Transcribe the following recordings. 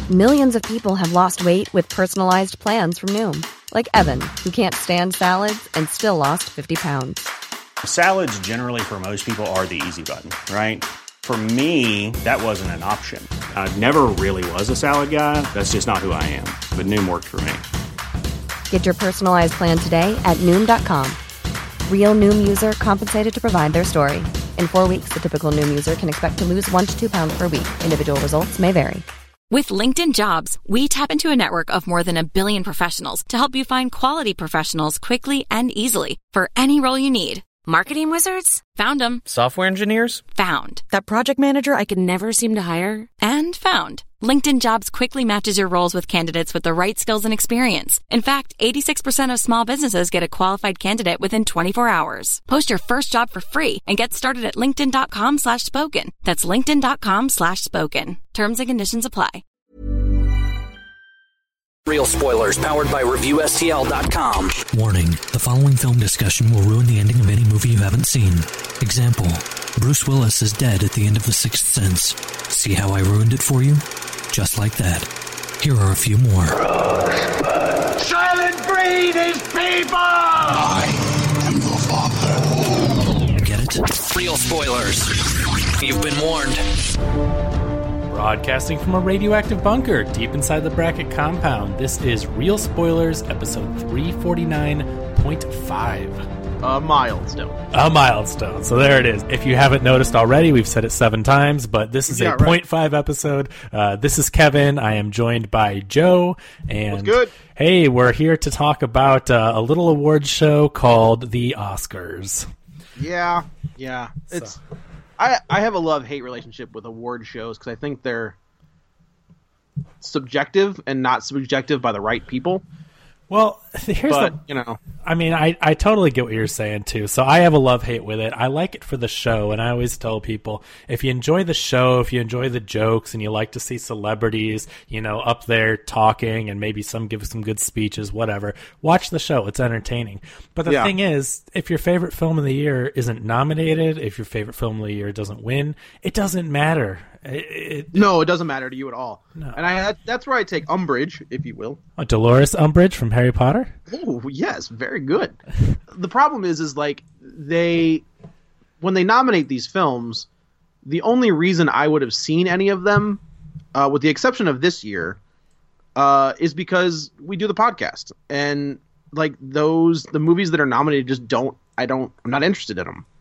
Millions of people have lost weight with personalized plans from Noom. Like Evan, who can't stand salads and still lost 50 pounds. Salads generally for most people are the easy button, right? For me, that wasn't an option. I never really was a salad guy. That's just not who I am. But Noom worked for me. Get your personalized plan today at Noom.com. Real Noom user compensated to provide their story. In 4 weeks, the typical Noom user can expect to lose 1 to 2 pounds per week. Individual results may vary. With LinkedIn Jobs, we tap into a network of more than 1 billion professionals to help you find quality professionals quickly and easily for any role you need. Marketing wizards? Found them. Software engineers? Found. That project manager I could never seem to hire? And found. LinkedIn Jobs quickly matches your roles with candidates with the right skills and experience. In fact, 86% of small businesses get a qualified candidate within 24 hours. Post your first job for free and get started at linkedin.com/spoken. That's linkedin.com/spoken. Terms and conditions apply. Real spoilers powered by ReviewSTL.com. Warning, the following film discussion will ruin the ending of any movie you haven't seen. Example, Bruce Willis is dead at the end of The Sixth Sense. See how I ruined it for you? Just like that. Here are a few more. Silent breed is people! I am your father. Get it? Real spoilers. You've been warned. Broadcasting from a radioactive bunker deep inside the Bracket compound, this is Real Spoilers, episode 349.5. A milestone. A milestone. So there it is. If you haven't noticed already, we've said it 7 times, but this is a 0.5 episode. This is Kevin. I am joined by Joe. And what's good? Hey, we're here to talk about a little awards show called the Oscars. Yeah. It's... I have a love-hate relationship with award shows because I think they're subjective and not subjective by the right people. Well, I mean, I totally get what you're saying, too. So I have a love-hate with it. I like it for the show, and I always tell people, if you enjoy the show, if you enjoy the jokes, and you like to see celebrities, up there talking, and maybe give some good speeches, whatever, watch the show. It's entertaining. But the thing is, if your favorite film of the year isn't nominated, if your favorite film of the year doesn't win, it doesn't matter. No, it doesn't matter to you at all. No. And that's where I take umbrage, if you will. Dolores Umbridge from Harry Potter? Oh, yes, very good. The problem is like when they nominate these films, the only reason I would have seen any of them, with the exception of this year, is because we do the podcast. And like the movies that are nominated I'm not interested in them.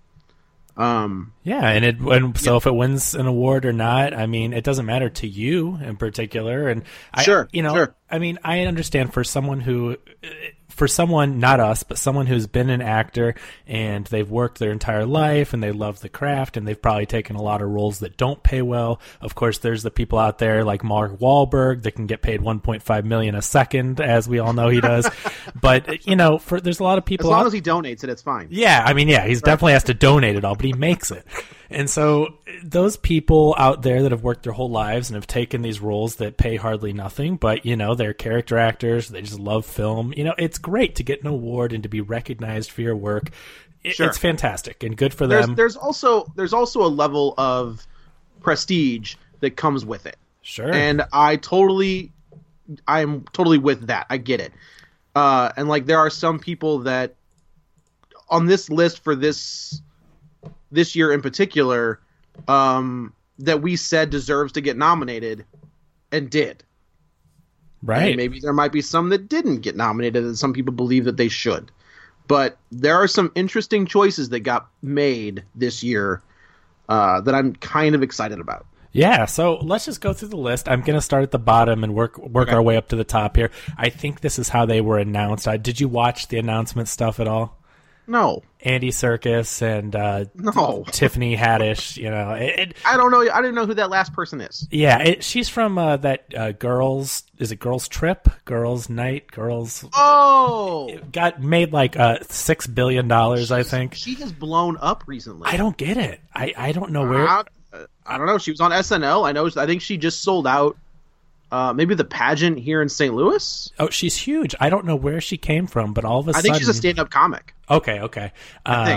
So if it wins an award or not, I mean, it doesn't matter to you in particular. And sure. I mean, I understand for someone, not us, but someone who's been an actor and they've worked their entire life and they love the craft and they've probably taken a lot of roles that don't pay well. Of course, there's the people out there like Mark Wahlberg that can get paid $1.5 million a second, as we all know he does. But, there's a lot of people. As long as he donates it, it's fine. Yeah, I mean, he's definitely has to donate it all, but he makes it. And so those people out there that have worked their whole lives and have taken these roles that pay hardly nothing, but, they're character actors, they just love film. It's great to get an award and to be recognized for your work. It's fantastic and good for them. There's also a level of prestige that comes with it. Sure. And I'm totally with that. I get it. And like there are some people that on this list for this year in particular, that we said deserves to get nominated and did. Right. And maybe there might be some that didn't get nominated and some people believe that they should. But there are some interesting choices that got made this year that I'm kind of excited about. Yeah, so let's just go through the list. I'm going to start at the bottom and work our way up to the top here. I think this is how they were announced. Did you watch the announcement stuff at all? No. Andy Serkis and no. Tiffany Haddish, I don't know. I didn't know who that last person is. Yeah, she's from that Girls. Is it Girls Trip? Girls Night? Girls. Oh, it got made like $6 billion. I think she has blown up recently. I don't get it. I don't know where. I don't know. She was on SNL. I think she just sold out. Maybe the pageant here in St. Louis. Oh, she's huge. I don't know where she came from, but all of a sudden... I think she's a stand-up comic. Okay.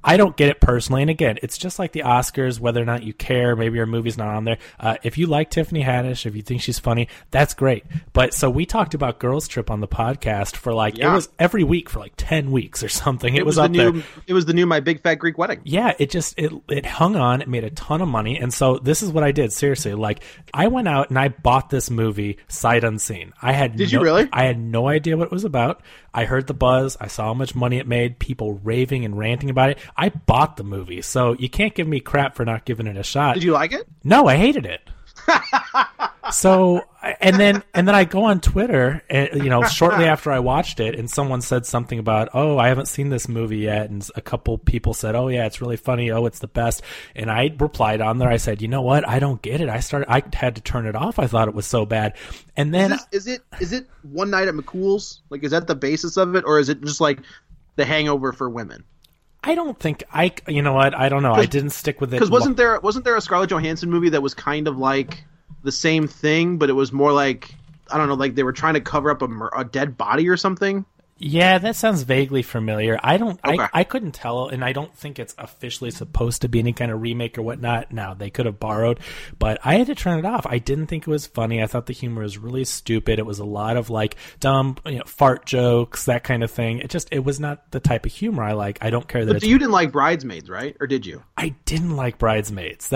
I don't get it personally. And again, it's just like the Oscars, whether or not you care, maybe your movie's not on there. If you like Tiffany Haddish, if you think she's funny, that's great. But so we talked about Girls Trip on the podcast for it was every week for 10 weeks or something. It was up there. It was the new My Big Fat Greek Wedding. Yeah, it hung on. It made a ton of money. And so this is what I did. Seriously, I went out and I bought this movie sight unseen. Did you really? I had no idea what it was about. I heard the buzz. I saw how much money it made, people raving and ranting about it. I bought the movie, so you can't give me crap for not giving it a shot. Did you like it? No, I hated it. So, and then I go on Twitter, and, shortly after I watched it, and someone said something about, oh, I haven't seen this movie yet, and a couple people said, oh yeah, it's really funny, oh, it's the best, and I replied on there, I said, you know what, I don't get it. I had to turn it off. I thought it was so bad. And then is it One Night at McCool's? Is that the basis of it, or is it just The Hangover for women? I don't think you know what? I don't know. I didn't stick with it. Because wasn't there a Scarlett Johansson movie that was kind of like the same thing, but it was more I don't know, they were trying to cover up a dead body or something? Yeah, that sounds vaguely familiar. I couldn't tell, and I don't think it's officially supposed to be any kind of remake or whatnot. Now, they could have borrowed, but I had to turn it off. I didn't think it was funny. I thought the humor was really stupid. It was a lot of dumb, fart jokes, that kind of thing. It was not the type of humor I like. I don't care that. But you didn't like Bridesmaids, right? Or did you? I didn't like Bridesmaids.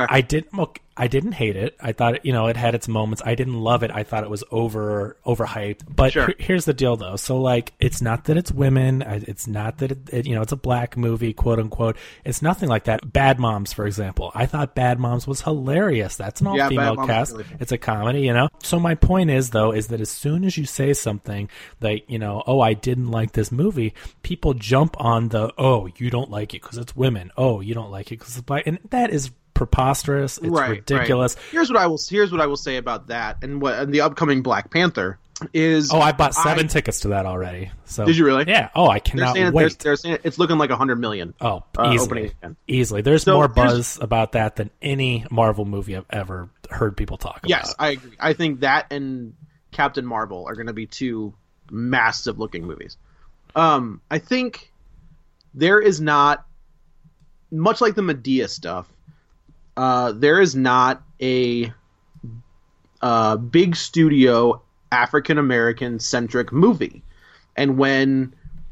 I didn't hate it. I thought it had its moments. I didn't love it. I thought it was overhyped. But sure. Here's the deal, though. So it's not that it's women. It's not that it's a black movie, quote unquote. It's nothing like that. Bad Moms, for example. I thought Bad Moms was hilarious. That's an all-female cast. Really, it's a comedy, So my point is, though, is that as soon as you say something like, oh, I didn't like this movie, people jump on oh, you don't like it because it's women. Oh, you don't like it because it's black. And that is preposterous. It's ridiculous. Right. Here's what I will say about that, and the upcoming Black Panther is. Oh, I bought 7 tickets to that already. So did you really? Yeah. Oh, I cannot wait. They're saying it's looking like $100 million. Oh, easily. There's more buzz about that than any Marvel movie I've ever heard people talk about. Yes, I agree. I think that and Captain Marvel are going to be 2 massive looking movies. I think there is not, much like the Medea stuff. There is not a big studio African-American centric movie. And when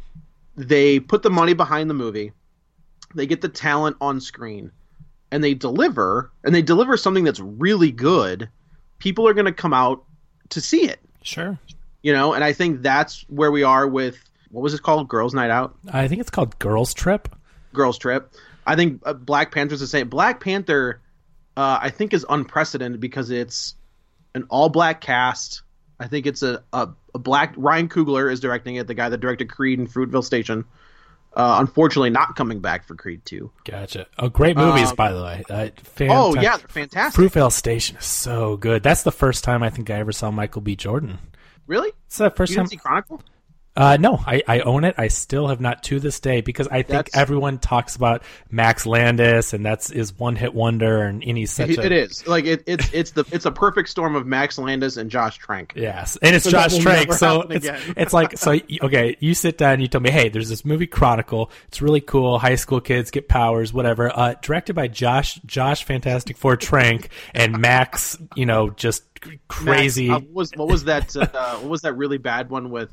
they put the money behind the movie, they get the talent on screen, and they deliver something that's really good, people are going to come out to see it. Sure. And I think that's where we are with, what was it called? Girls Night Out? I think it's called Girls Trip. Girls Trip. I think Black Panther's the same. Black Panther, I think, is unprecedented because it's an all-black cast. I think it's a black... Ryan Coogler is directing it, the guy that directed Creed and Fruitvale Station. Unfortunately, not coming back for Creed 2. Gotcha. Oh, great movies, by the way. Oh, yeah, they're fantastic. Fruitvale Station is so good. That's the first time I think I ever saw Michael B. Jordan. Really? It's the first time. You didn't see Chronicle? No, I own it. I still have not to this day because I think everyone talks about Max Landis and that's his one-hit wonder, and he's such It is it's a perfect storm of Max Landis and Josh Trank. Yes, and it's Josh Trank, so it's like, so okay, you sit down and you tell me, hey, there's this movie Chronicle. It's really cool. High school kids get powers, whatever. Directed by Josh Fantastic Four Trank and Max, just crazy. Max, what was that? What was that really bad one with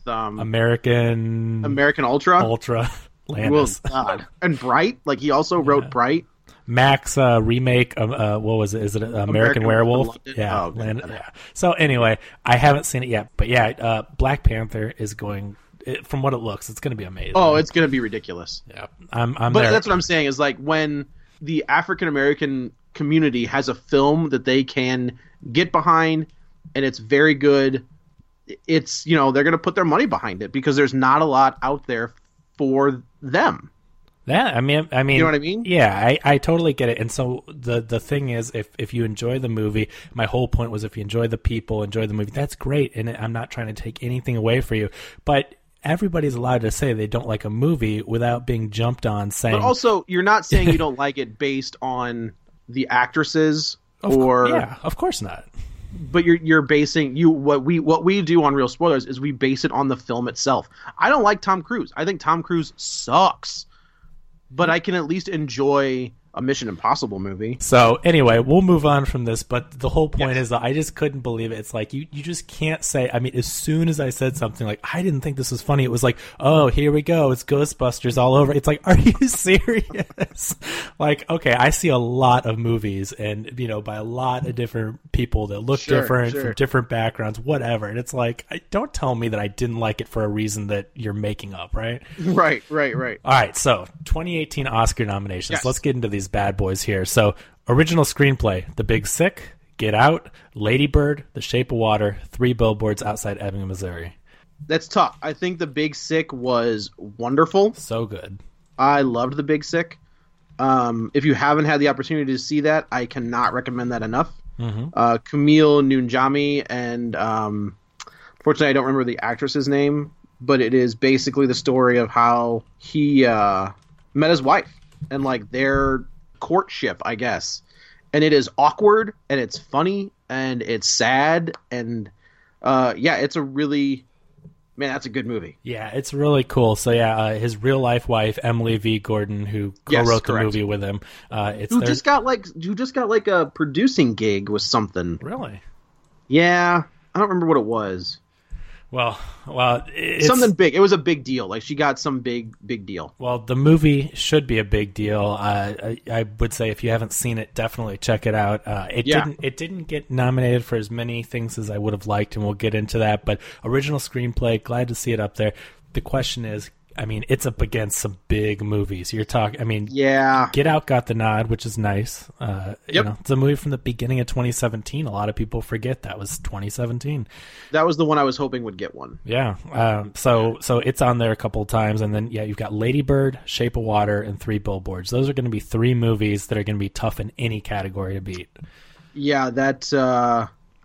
American Ultra Landis. Well, God. And Bright, he also wrote Bright. Max remake of what was it? Is it American Werewolf? Yeah, yeah. So anyway, I haven't seen it yet, but yeah, Black Panther is going. From what it looks, it's going to be amazing. Oh, it's going to be ridiculous. Yeah, I'm But there. That's what I'm saying is when the African American community has a film that they can get behind, and it's very good. It's they're going to put their money behind it because there's not a lot out there for them. Yeah, I mean, you know what I mean? Yeah, I totally get it. And so the thing is, if you enjoy the movie, my whole point was if you enjoy the people, enjoy the movie, that's great. And I'm not trying to take anything away for you, but everybody's allowed to say they don't like a movie without being jumped on saying. But also, you're not saying you don't like it based on the actresses yeah, of course not. But you're basing what we do on Real Spoilers is we base it on the film itself. I don't like Tom Cruise. I think Tom Cruise sucks. but I can at least enjoy a Mission Impossible movie. So anyway, we'll move on from this, but the whole point is that I just couldn't believe it. It's like you just can't say, I mean, as soon as I said something like, I didn't think this was funny, it was like, oh, here we go, it's Ghostbusters all over. It's like, are you serious? Like, okay, I see a lot of movies and, you know, by a lot of different people that look different, from different backgrounds, whatever. And it's like, don't tell me that I didn't like it for a reason that you're making up, right? Right. All right, so 2018 Oscar nominations. Yes. Let's get into these bad boys here. So, original screenplay, The Big Sick, Get Out, Lady Bird, The Shape of Water, 3 Billboards Outside Ebbing, Missouri. That's tough. I think The Big Sick was wonderful. So good. I loved The Big Sick. If you haven't had the opportunity to see that, I cannot recommend that enough. Mm-hmm. Camille Nunjami and unfortunately I don't remember the actress's name, but it is basically the story of how he met his wife and like their courtship, I guess. And it is awkward and it's funny and it's sad and it's a really, man, that's a good movie. Yeah, it's really cool. So his real life wife Emily V. Gordon, who co-wrote the movie with him, who just got like a producing gig with something. Really? Yeah, I don't remember what it was. Well, it's something big. It was a big deal. Like she got some big deal. Well, the movie should be a big deal. I would say if you haven't seen it, definitely check it out. It didn't get nominated for as many things as I would have liked, and we'll get into that. But original screenplay, glad to see it up there. The question is, I mean, it's up against some big movies. You're talking, I mean, Get Out got the nod, which is nice. You know, it's a movie from the beginning of 2017. A lot of people forget that was 2017. That was the one I was hoping would get one. Yeah. So it's on there a couple of times. And then, you've got Lady Bird, Shape of Water, and 3 Billboards. Those are going to be 3 movies that are going to be tough in any category to beat. Yeah, that...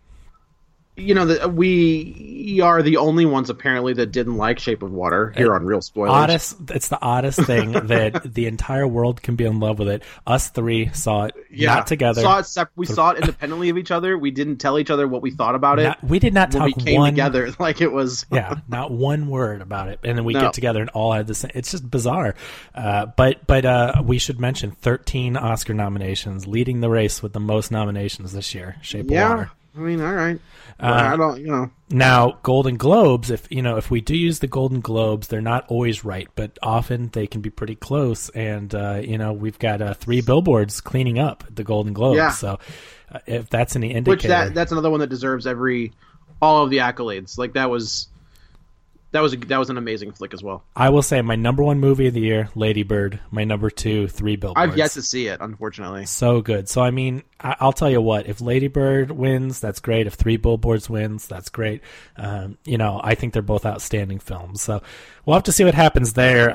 we are the only ones apparently that didn't like Shape of Water here on Real Spoilers. It's the oddest thing that the entire world can be in love with it. Us 3 saw it not together. We saw it independently of each other. We didn't tell each other what we thought about it. We did not talk when we came together like it was. Not one word about it. And then we get together and all had the same. It's just bizarre. But we should mention 13 Oscar nominations, leading the race with the most nominations this year. Shape of Water. I mean, all right. I don't, Now, Golden Globes, if we do use the Golden Globes, they're not always right, but often they can be pretty close. And, we've got 3 Billboards cleaning up the Golden Globes. Yeah. So if that's any indicator. Which that's another one that deserves all of the accolades. Like that was an amazing flick as well. I will say my number 1 movie of the year, Lady Bird. My number 2, 3 Billboards. I've yet to see it, unfortunately. So good. So, I mean, I'll tell you what. If Lady Bird wins, that's great. If 3 Billboards wins, that's great. I think they're both outstanding films. So we'll have to see what happens there.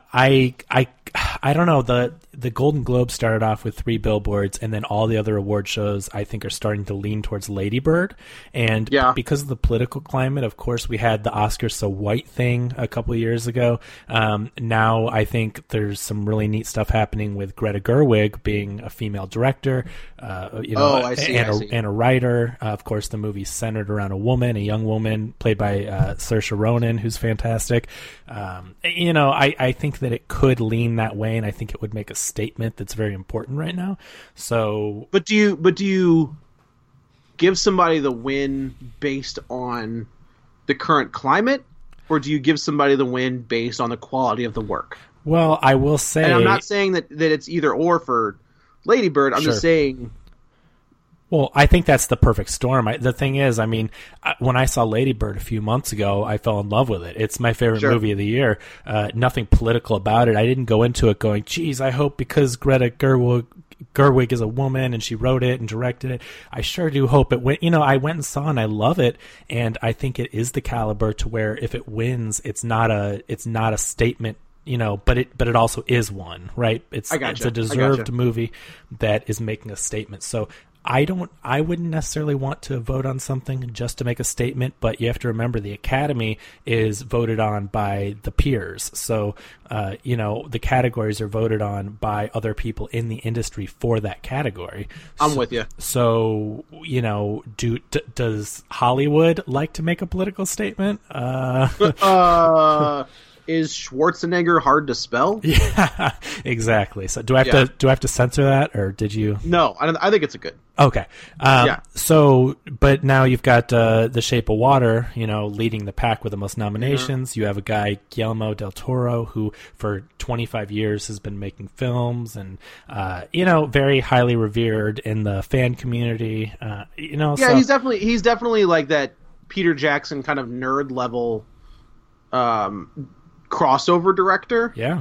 I don't know. The Golden Globe started off with 3 Billboards, and then all the other award shows, I think, are starting to lean towards Lady Bird. And because of the political climate, of course, we had the Oscars So White thing a couple of years ago. Now I think there's some really neat stuff happening with Greta Gerwig being a female director, I see. And a writer. Of course, the movie's centered around a young woman played by Saoirse Ronan, who's fantastic. I think that it could lean that way, and I think it would make a statement that's very important right now. So, but do you give somebody the win based on the current climate, or do you give somebody the win based on the quality of the work? Well, I will say, and I'm not saying that it's either or for Lady Bird. I'm just saying. Well, I think that's the perfect storm. The thing is, I mean, when I saw Lady Bird a few months ago, I fell in love with it. It's my favorite movie of the year. Nothing political about it. I didn't go into it going, geez, I hope because Greta Gerwig is a woman and she wrote it and directed it, I sure do hope it went. I went and saw and I love it, and I think it is the caliber to where if it wins, it's not a statement. But it also is one, right? It's a deserved movie that is making a statement. So I wouldn't necessarily want to vote on something just to make a statement, but you have to remember the Academy is voted on by the peers. So, the categories are voted on by other people in the industry for that category. I'm with you. So, does Hollywood like to make a political statement? Is Schwarzenegger hard to spell? Yeah, exactly. So do I have to censor that, or did you? No, I think it's a good. Okay. So, but now you've got The Shape of Water, leading the pack with the most nominations. Mm-hmm. You have a guy, Guillermo del Toro, who for 25 years has been making films and, very highly revered in the fan community. Yeah, so, he's definitely like that Peter Jackson kind of nerd level crossover director. Yeah.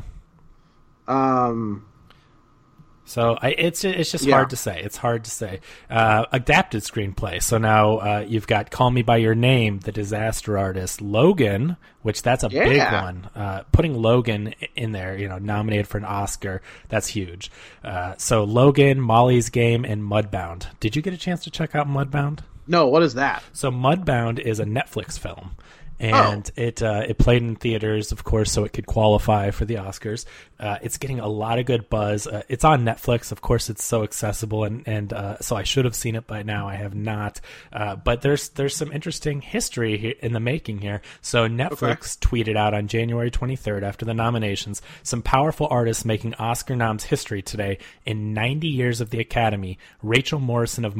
So it's just hard to say. It's hard to say. Adapted screenplay. So now you've got Call Me by Your Name, The Disaster Artist, Logan, which that's a big one. Putting Logan in there, nominated for an Oscar, that's huge. So Logan, Molly's Game, and Mudbound. Did you get a chance to check out Mudbound? No, what is that? So Mudbound is a Netflix film. And it played in theaters, of course, so it could qualify for the Oscars. It's getting a lot of good buzz. It's on Netflix. Of course, it's so accessible, and so I should have seen it by now. I have not. But there's some interesting history in the making here. So Netflix tweeted out on January 23rd, after the nominations, some powerful artists making Oscar noms history today. In 90 years of the Academy, Rachel Morrison of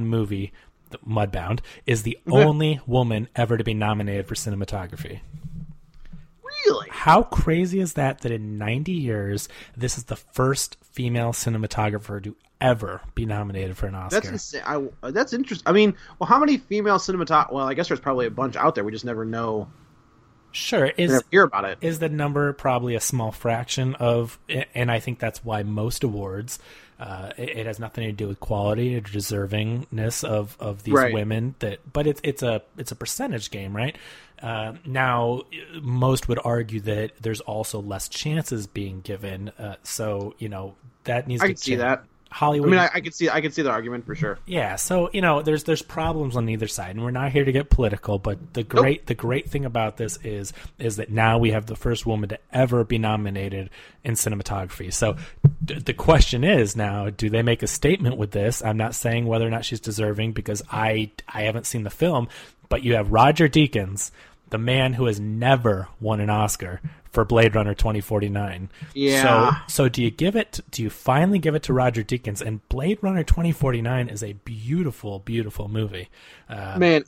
Mudbound is the only woman ever to be nominated for cinematography. Really? How crazy is that in 90 years, this is the first female cinematographer to ever be nominated for an Oscar? That's insane. That's interesting. I mean, how many female cinematographers? Well, I guess there's probably a bunch out there. We just never know. Sure. Never hear about it. Is the number probably a small fraction of, and I think that's why most awards, it has nothing to do with quality or deservingness of these women. But it's a percentage game, right? Now, most would argue that there's also less chances being given. So that needs to change. I can see that. Hollywood. I mean, I could see the argument for sure. Yeah, so there's problems on either side, and we're not here to get political. But the great thing about this is that now we have the first woman to ever be nominated in cinematography. So the question is now, do they make a statement with this? I'm not saying whether or not she's deserving because I haven't seen the film, but you have Roger Deakins, the man who has never won an Oscar, for Blade Runner 2049. Yeah. So do you finally give it to Roger Deakins? And Blade Runner 2049 is a beautiful, beautiful movie. Man,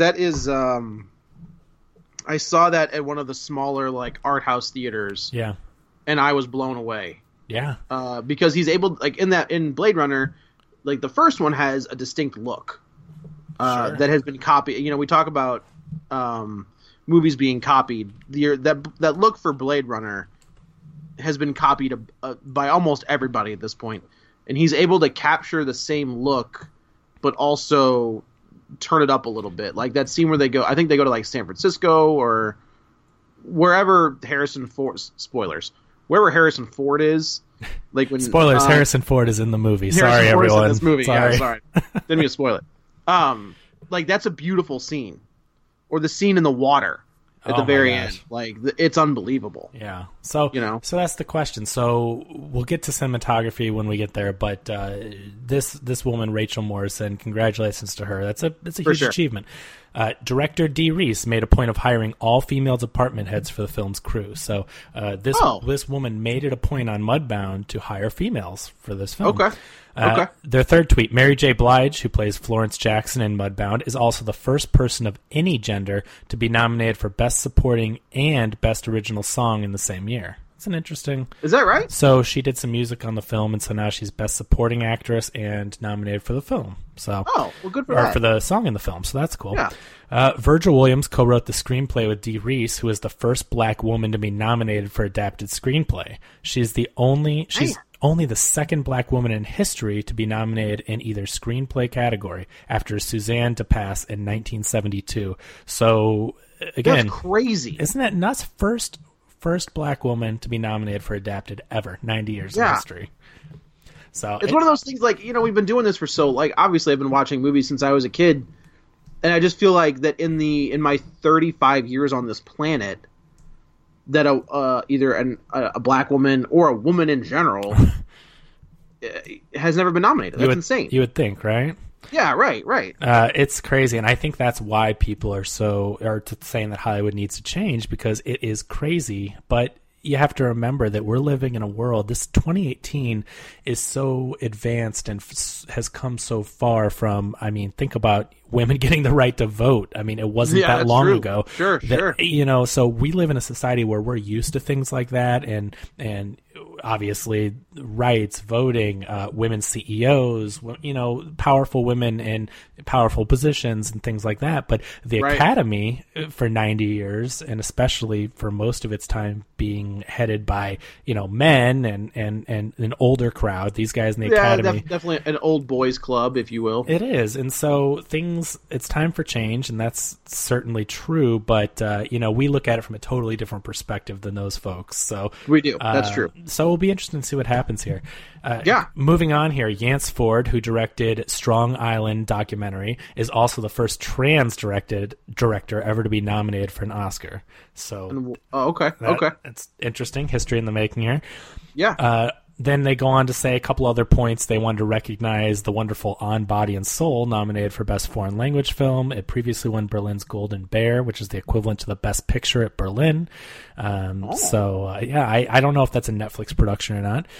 I saw that at one of the smaller art house theaters. Yeah. And I was blown away. Yeah. Because he's able, in Blade Runner, the first one has a distinct look that has been copied. We talk about movies being copied. That look for Blade Runner has been copied by almost everybody at this point, and he's able to capture the same look, but also turn it up a little bit. Like that scene where they go, I think they go to San Francisco or wherever Harrison Ford. Spoilers. Wherever Harrison Ford is. When spoilers. Harrison Ford is in the movie. Sorry, everyone. In this movie. Sorry. Yeah, sorry. Didn't mean to spoil it. That's a beautiful scene. Or the scene in the water at the very end. It's unbelievable. Yeah. So so that's the question. So we'll get to cinematography when we get there, but this woman, Rachel Morrison, congratulations to her. It's a huge achievement. Director Dee Reese made a point of hiring all female department heads for the film's crew. So this woman made it a point on Mudbound to hire females for this film. Okay. Their third tweet, Mary J. Blige, who plays Florence Jackson in Mudbound, is also the first person of any gender to be nominated for Best Supporting and Best Original Song in the same year. It's an interesting... Is that right? So she did some music on the film, and so now she's Best Supporting Actress and nominated for the film. So, good for that. Or for the song in the film, so that's cool. Yeah. Virgil Williams co-wrote the screenplay with Dee Reese, who is the first black woman to be nominated for adapted screenplay. She's only the second black woman in history to be nominated in either screenplay category after Suzanne DePass in 1972. So, again... That's crazy. Isn't that nuts? First black woman to be nominated for adapted ever, 90 years in history. So it's one of those things we've been doing this for obviously I've been watching movies since I was a kid, and I just feel like that in my 35 years on this planet, that either a black woman or a woman in general has never been nominated. That's insane. You would think, right? Yeah, right. It's crazy, and I think that's why people are saying that Hollywood needs to change, because it is crazy. But you have to remember that we're living in a world. This 2018 is so advanced and has come so far from. I mean, think about women getting the right to vote. I mean, it wasn't that long ago. Sure. So we live in a society where we're used to things like that, and obviously rights, voting, women CEOs, powerful women in powerful positions and things like that. But the Academy for 90 years, and especially for most of its time being headed by, men and an older crowd, these guys in the Academy. Definitely an old boys club, if you will. It is. And so it's time for change, and that's certainly true. But, we look at it from a totally different perspective than those folks. So we do. That's true. So it'll be interesting to see what happens here. Moving on here, Yance Ford, who directed Strong Island documentary, is also the first trans director ever to be nominated for an Oscar. So, okay. It's interesting. History in the making here. Yeah. Then they go on to say a couple other points. They wanted to recognize the wonderful On Body and Soul, nominated for Best Foreign Language Film. It previously won Berlin's Golden Bear, which is the equivalent to the Best Picture at Berlin. I don't know if that's a Netflix production or not.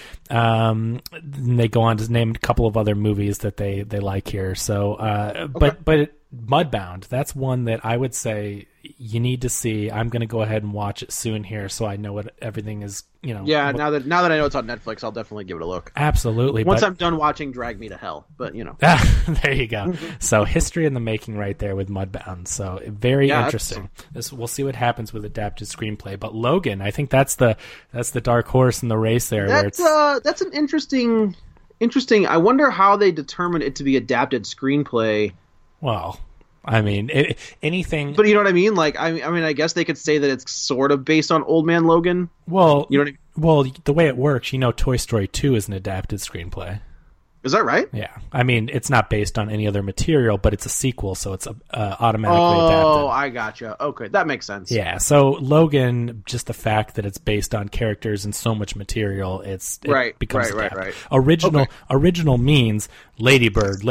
They go on to name a couple of other movies that they like here. So, but Mudbound, that's one that I would say you need to see. I'm going to go ahead and watch it soon here, so I know what everything is. Yeah, now that I know it's on Netflix, I'll definitely give it a look. Absolutely. Once I'm done watching Drag Me to Hell, but there you go. So history in the making right there with Mudbound. So very interesting. We'll see what happens with adapted screenplay. But Logan, I think that's the dark horse in the race there. That's an interesting. I wonder how they determine it to be adapted screenplay. Well, I mean, anything. But you know what I mean? Like, I mean, I guess they could say that it's sort of based on Old Man Logan. Well, you know what I mean? Well, the way it works, Toy Story 2 is an adapted screenplay. Is that right? Yeah. I mean, it's not based on any other material, but it's a sequel, so it's automatically adapted. Oh, I gotcha. Okay, that makes sense. Yeah, so Logan, just the fact that it's based on characters and so much material, it becomes adapted. Original means Lady Bird,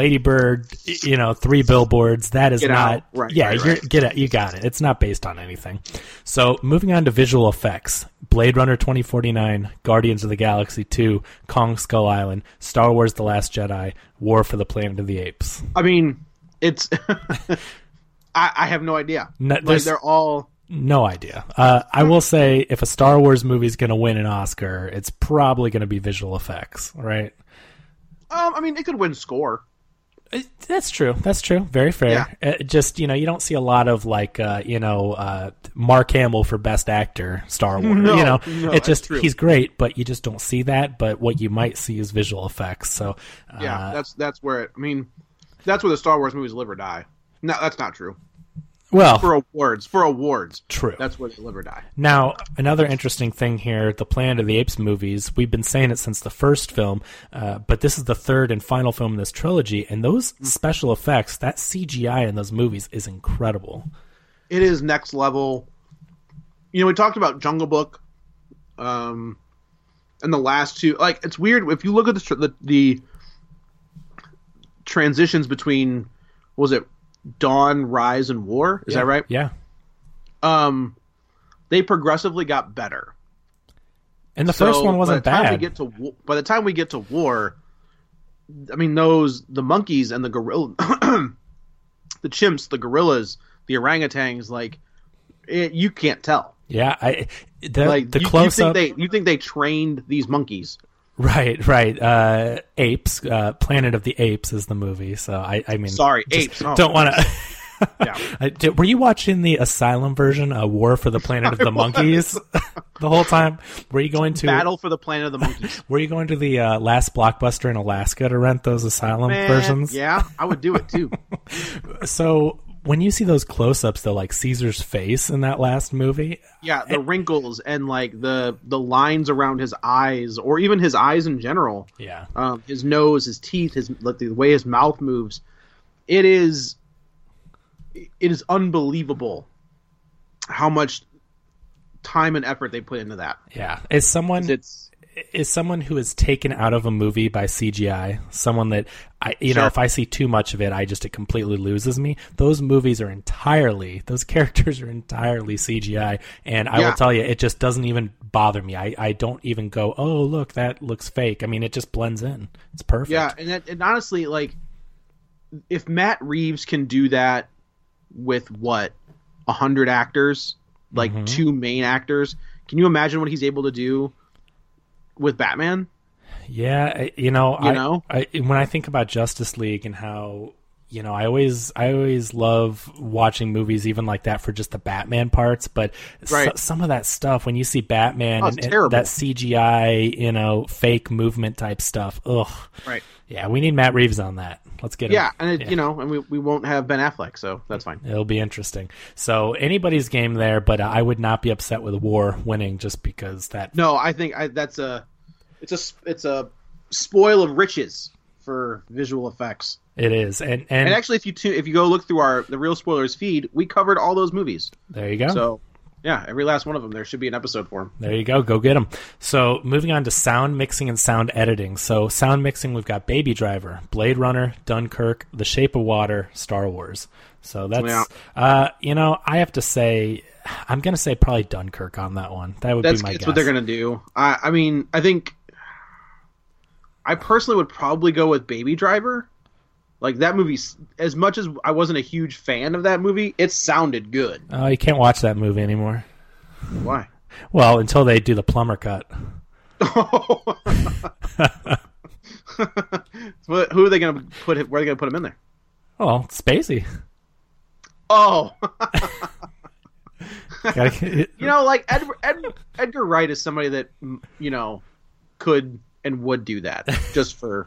3 billboards. That is not... You got it. It's not based on anything. So, moving on to visual effects. Blade Runner 2049, Guardians of the Galaxy 2, Kong Skull Island, Star Wars The Last Jedi, War for the Planet of the Apes. I mean, it's... I have no idea. They're all... No idea. I will say, if a Star Wars movie is going to win an Oscar, it's probably going to be visual effects, right? I mean, it could win score. That's true. Very fair. Yeah. Just, you don't see a lot of Mark Hamill for Best Actor Star Wars. No, it's just he's great, but you just don't see that. But what you might see is visual effects. So that's where that's where the Star Wars movies live or die. No, that's not true. Well, for awards, true. That's where they live or die. Now, another interesting thing here: the Planet of the Apes movies. We've been saying it since the first film, but this is the third and final film in this trilogy. And those special effects, that CGI in those movies, is incredible. It is next level. We talked about Jungle Book, and the last two. Like, it's weird if you look at the transitions between, what was it? Dawn, Rise, and War. Is that right? Yeah. They progressively got better. And the first one wasn't bad. By the time we get to War, I mean, the monkeys and the gorilla, the chimps, the gorillas, the orangutans, you can't tell. Yeah, the close up. You think they trained these monkeys? Right. Apes. Planet of the Apes is the movie. So I mean, sorry, apes. Don't want to. Yeah. Were you watching the Asylum version, War for the Planet of the Monkeys, the whole time? Were you going to Battle for the Planet of the Monkeys? Were you going to the last Blockbuster in Alaska to rent those Asylum versions? Yeah, I would do it too. So when you see those close-ups, though, like Caesar's face in that last movie, the wrinkles and the lines around his eyes, or even his eyes in general, his nose, his teeth, the way his mouth moves, it is unbelievable how much time and effort they put into that. Yeah, as someone is someone who is taken out of a movie by CGI, someone that Sure. if I see too much of it, it completely loses me. Those movies are those characters are entirely CGI, and I will tell you, it just doesn't even bother me. I don't even go, oh, look, that looks fake. I mean, it just blends in. It's perfect. Yeah, and honestly, like, if Matt Reeves can do that with 100 actors, like 2 main actors, can you imagine what he's able to do with Batman? Yeah, when I think about Justice League and how, I always love watching movies even like that for just the Batman parts, but some of that stuff, when you see Batman and that CGI, fake movement type stuff, ugh. Right. Yeah, we need Matt Reeves on that. Let's get him. Yeah, and and we won't have Ben Affleck, so that's fine. It'll be interesting. So anybody's game there, but I would not be upset with War winning just because that. No, I think it's a spoil of riches for visual effects. It is, and actually, if you go look through the Real Spoilers feed, we covered all those movies. There you go. So. Yeah, every last one of them. There should be an episode for them. There you go. Go get them. So moving on to sound mixing and sound editing. So sound mixing, we've got Baby Driver, Blade Runner, Dunkirk, The Shape of Water, Star Wars. So that's, I have to say, I'm going to say probably Dunkirk on that one. That would be my guess. That's what they're going to do. I mean, I think I personally would probably go with Baby Driver. Like, that movie, as much as I wasn't a huge fan of that movie, it sounded good. Oh, you can't watch that movie anymore. Why? Well, until they do the plumber cut. Who are they going to put? Where are they going to put him in there? Oh, Spacey. Oh. Like Edgar Wright is somebody that could and would do that just for.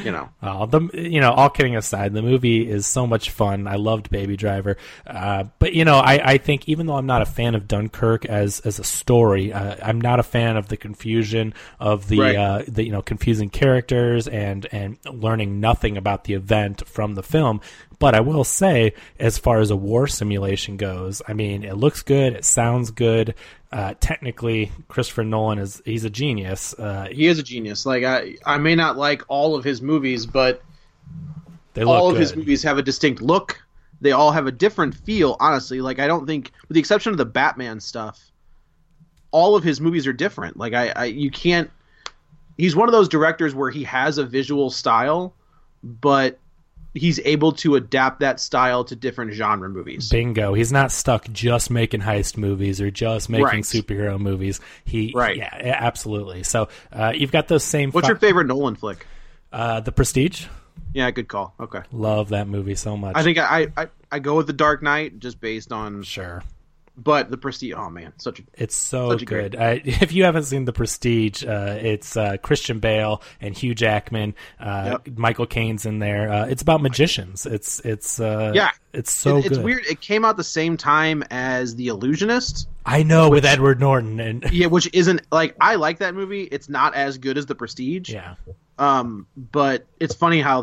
All kidding aside, the movie is so much fun. I loved Baby Driver, but I think even though I'm not a fan of Dunkirk as a story, I'm not a fan of the confusion of the confusing characters and learning nothing about the event from the film. But I will say, as far as a war simulation goes, I mean, it looks good, it sounds good. Technically, Christopher Nolan he's a genius. He is a genius. Like, I may not like all of his movies, but all of his movies have a distinct look. They all have a different feel, honestly. Like, I don't think, with the exception of the Batman stuff, all of his movies are different. Like, you can't. He's one of those directors where he has a visual style, but he's able to adapt that style to different genre movies. Bingo. He's not stuck just making heist movies or just making superhero movies. Yeah, absolutely. So you've got those same. What's your favorite Nolan flick? The Prestige. Yeah, good call. Okay. Love that movie so much. I think I go with The Dark Knight just based on sure. But The Prestige, oh man, it's so good. If you haven't seen The Prestige, it's Christian Bale and Hugh Jackman. Michael Caine's in there. It's about magicians. It's so good. It's weird. It came out the same time as The Illusionist. I know, with Edward Norton and which isn't like, I like that movie. It's not as good as The Prestige. Yeah. But it's funny how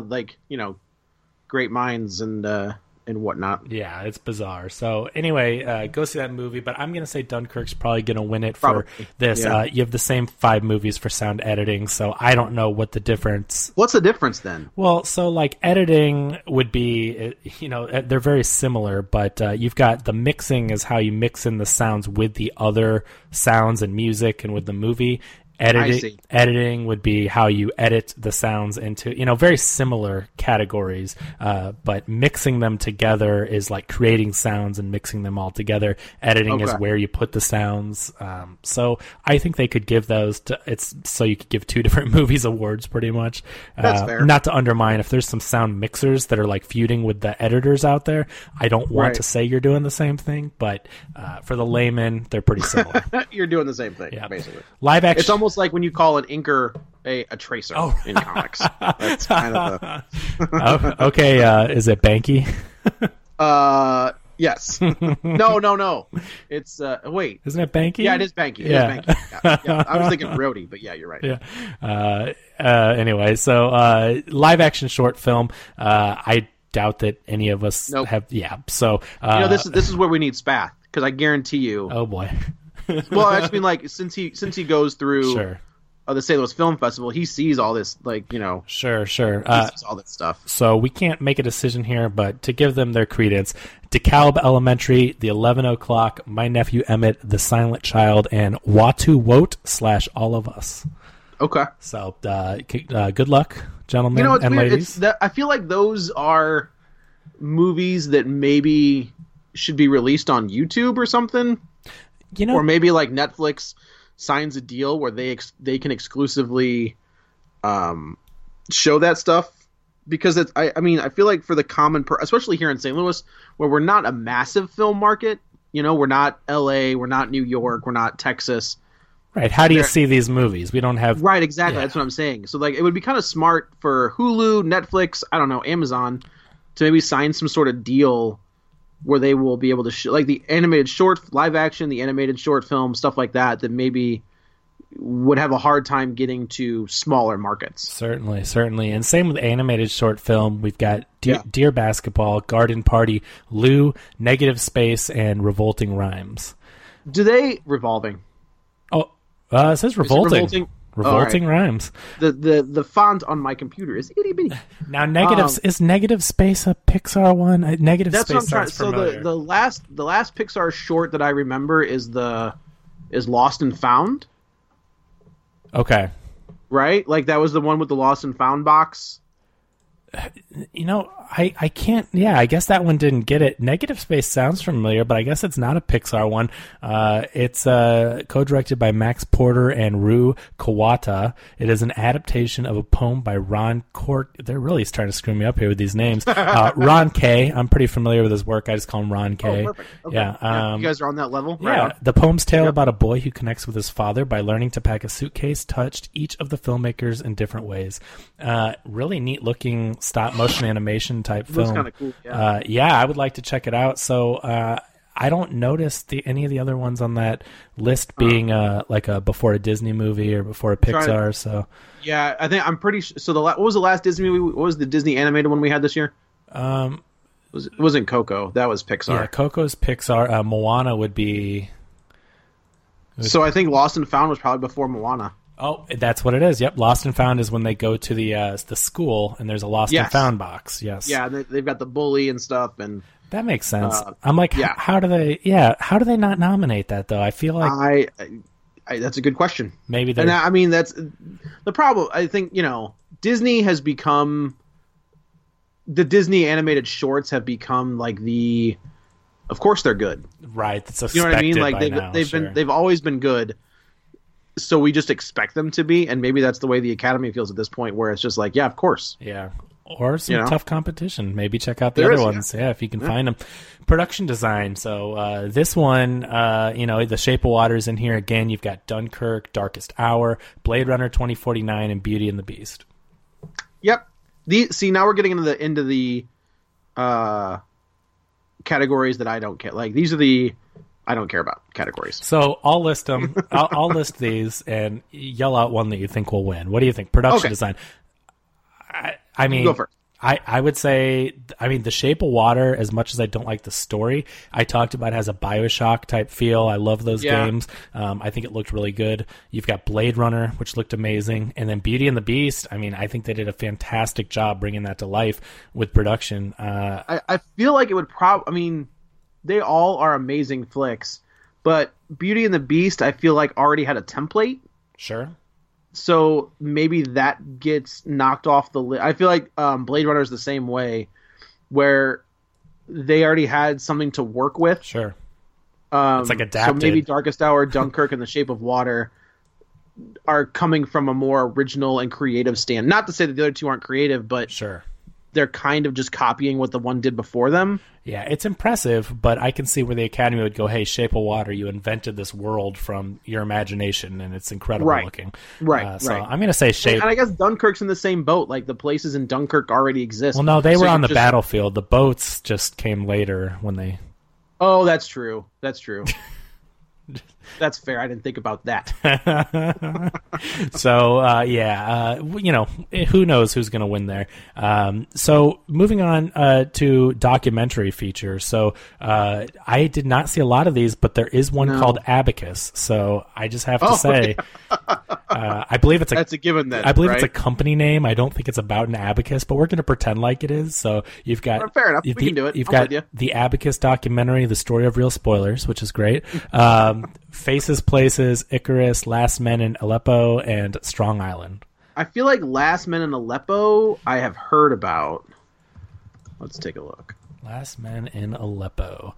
great minds and whatnot. Yeah, it's bizarre. So anyway, go see that movie. But I'm going to say Dunkirk's probably going to win it for this. Yeah. You have the same 5 movies for sound editing, so I don't know what the difference. What's the difference then? Well, so like editing would be, they're very similar, but you've got the mixing is how you mix in the sounds with the other sounds and music and with the movie. Editing would be how you edit the sounds into, very similar categories, but mixing them together is like creating sounds and mixing them all together. Editing is where you put the sounds. So I think they could give those so you could give 2 different movies awards pretty much. That's fair. Not to undermine if there's some sound mixers that are like feuding with the editors out there. I don't want to say you're doing the same thing, but for the layman, they're pretty similar. You're doing the same thing, basically. Live action. It's almost like when you call an inker a tracer in comics. That's kind of okay, is it Banky? Yes. No. It's wait. Isn't it Banky? Yeah, it is Banky. Yeah. I was thinking Rhodey, but yeah, you're right. Yeah. Anyway, so live action short film. I doubt that any of us have. Yeah. So this is where we need Spath, because I guarantee you. Oh boy. Well, I just mean, like, since he goes through the St. Louis Film Festival, he sees all this, like, Sure. he sees all that stuff. So we can't make a decision here, but to give them their credence, DeKalb Elementary, The 11 O'Clock, My Nephew Emmett, The Silent Child, and Watu Wote / All of Us. Okay. So good luck, gentlemen and weird. ladies. I feel like those are movies that maybe should be released on YouTube or something. Or maybe like Netflix signs a deal where they can exclusively show that stuff, because I feel like for the common especially here in St. Louis, where we're not a massive film market, we're not LA, we're not New York, we're not Texas. Right. How do you see these movies? We don't have... Right, exactly. Yeah. That's what I'm saying. So, like, it would be kind of smart for Hulu, Netflix, I don't know, Amazon, to maybe sign some sort of deal where they will be able to show, like, the animated short, live action, the animated short film, stuff like that maybe would have a hard time getting to smaller markets. Certainly. And same with animated short film. We've got Dear Basketball, Garden Party, Lou, Negative Space, and Revolting Rhymes. Do they... Revolving. Oh, it says Revolting. Revolting Rhymes. The font on my computer is itty bitty. Now, is Negative Space a Pixar one? Negative that's Space what I'm sounds familiar. So the last Pixar short that I remember is Lost and Found. Okay. Right? Like, that was the one with the Lost and Found box. I can't. Yeah, I guess that one didn't get it. Negative Space sounds familiar, but I guess it's not a Pixar one. It's co-directed by Max Porter and Ryu Kawata. It is an adaptation of a poem by Ron Cork. They're really starting to screw me up here with these names. Ron K. I'm pretty familiar with his work. I just call him Ron K. Oh, perfect. Okay. Yeah, you guys are on that level. Yeah, right. The poem's tale about a boy who connects with his father by learning to pack a suitcase. Touched each of the filmmakers in different ways. Really neat looking stop motion animation type film. Kind of cool. Yeah. I would like to check it out. So I don't notice any of the other ones on that list being like a before a Disney movie or before a Pixar. So yeah, I'm pretty sure. So what was the last Disney movie? What was the Disney animated one we had this year? It wasn't Coco. That was Pixar. Yeah, Coco's Pixar. Moana would be. So I think Lost and Found was probably before Moana. Oh, that's what it is. Yep, Lost and Found is when they go to the school and there's a Lost and Found box. Yes. Yeah, they've got the bully and stuff, and that makes sense. I'm like, how do they? Yeah, how do they not nominate that though? I feel like that's a good question. Maybe and I mean that's the problem. I think Disney has become the Disney animated shorts have become like the. Of course, they're good. Right. That's you know what I mean? Like they've they've always been good. So we just expect them to be, and maybe that's the way the Academy feels at this point, where it's just like, yeah, of course. Yeah. Or some tough competition. Maybe check out the other ones. Yeah, if you can find them. Production design. So this one, The Shape of Water is in here again. You've got Dunkirk, Darkest Hour, Blade Runner 2049, and Beauty and the Beast. Yep. Now we're getting into the categories that I don't care. Like, these are the I don't care about categories. So I'll list them. I'll list these and yell out one that you think will win. What do you think? Production design. I mean, go first. I would say, The Shape of Water, as much as I don't like the story, I talked about it has a BioShock type feel. I love those games. I think it looked really good. You've got Blade Runner, which looked amazing. And then Beauty and the Beast, I think they did a fantastic job bringing that to life with production. I feel like it would they all are amazing flicks, but Beauty and the Beast, I feel like already had a template. Sure. So maybe that gets knocked off the list. I feel like Blade Runner is the same way, where they already had something to work with. Sure. It's like adapted. So maybe Darkest Hour, Dunkirk, and The Shape of Water are coming from a more original and creative stand. Not to say that the other two aren't creative, but sure, they're kind of just copying what the one did before them. Yeah, it's impressive, but I can see where the Academy would go, hey, Shape of Water, you invented this world from your imagination, and it's incredible looking. Right, so I'm going to say Shape. And I guess Dunkirk's in the same boat. Like, the places in Dunkirk already exist. Well, no, they were on the battlefield. The boats just came later when they... Oh, that's true. That's true. That's fair. I didn't think about that. So, who knows who's going to win there. So moving on to documentary features. So I did not see a lot of these, but there is one called Abacus. So I just have to say, I believe that's a given. Then I believe it's a company name. I don't think it's about an abacus, but we're going to pretend like it is. So you've got fair enough. We can do it. You've got the Abacus documentary, The Story of Real Spoilers, which is great. Faces, Places, Icarus, Last Men in Aleppo, and Strong Island. I feel like Last Men in Aleppo I have heard about. Let's take a look. Last Men in Aleppo.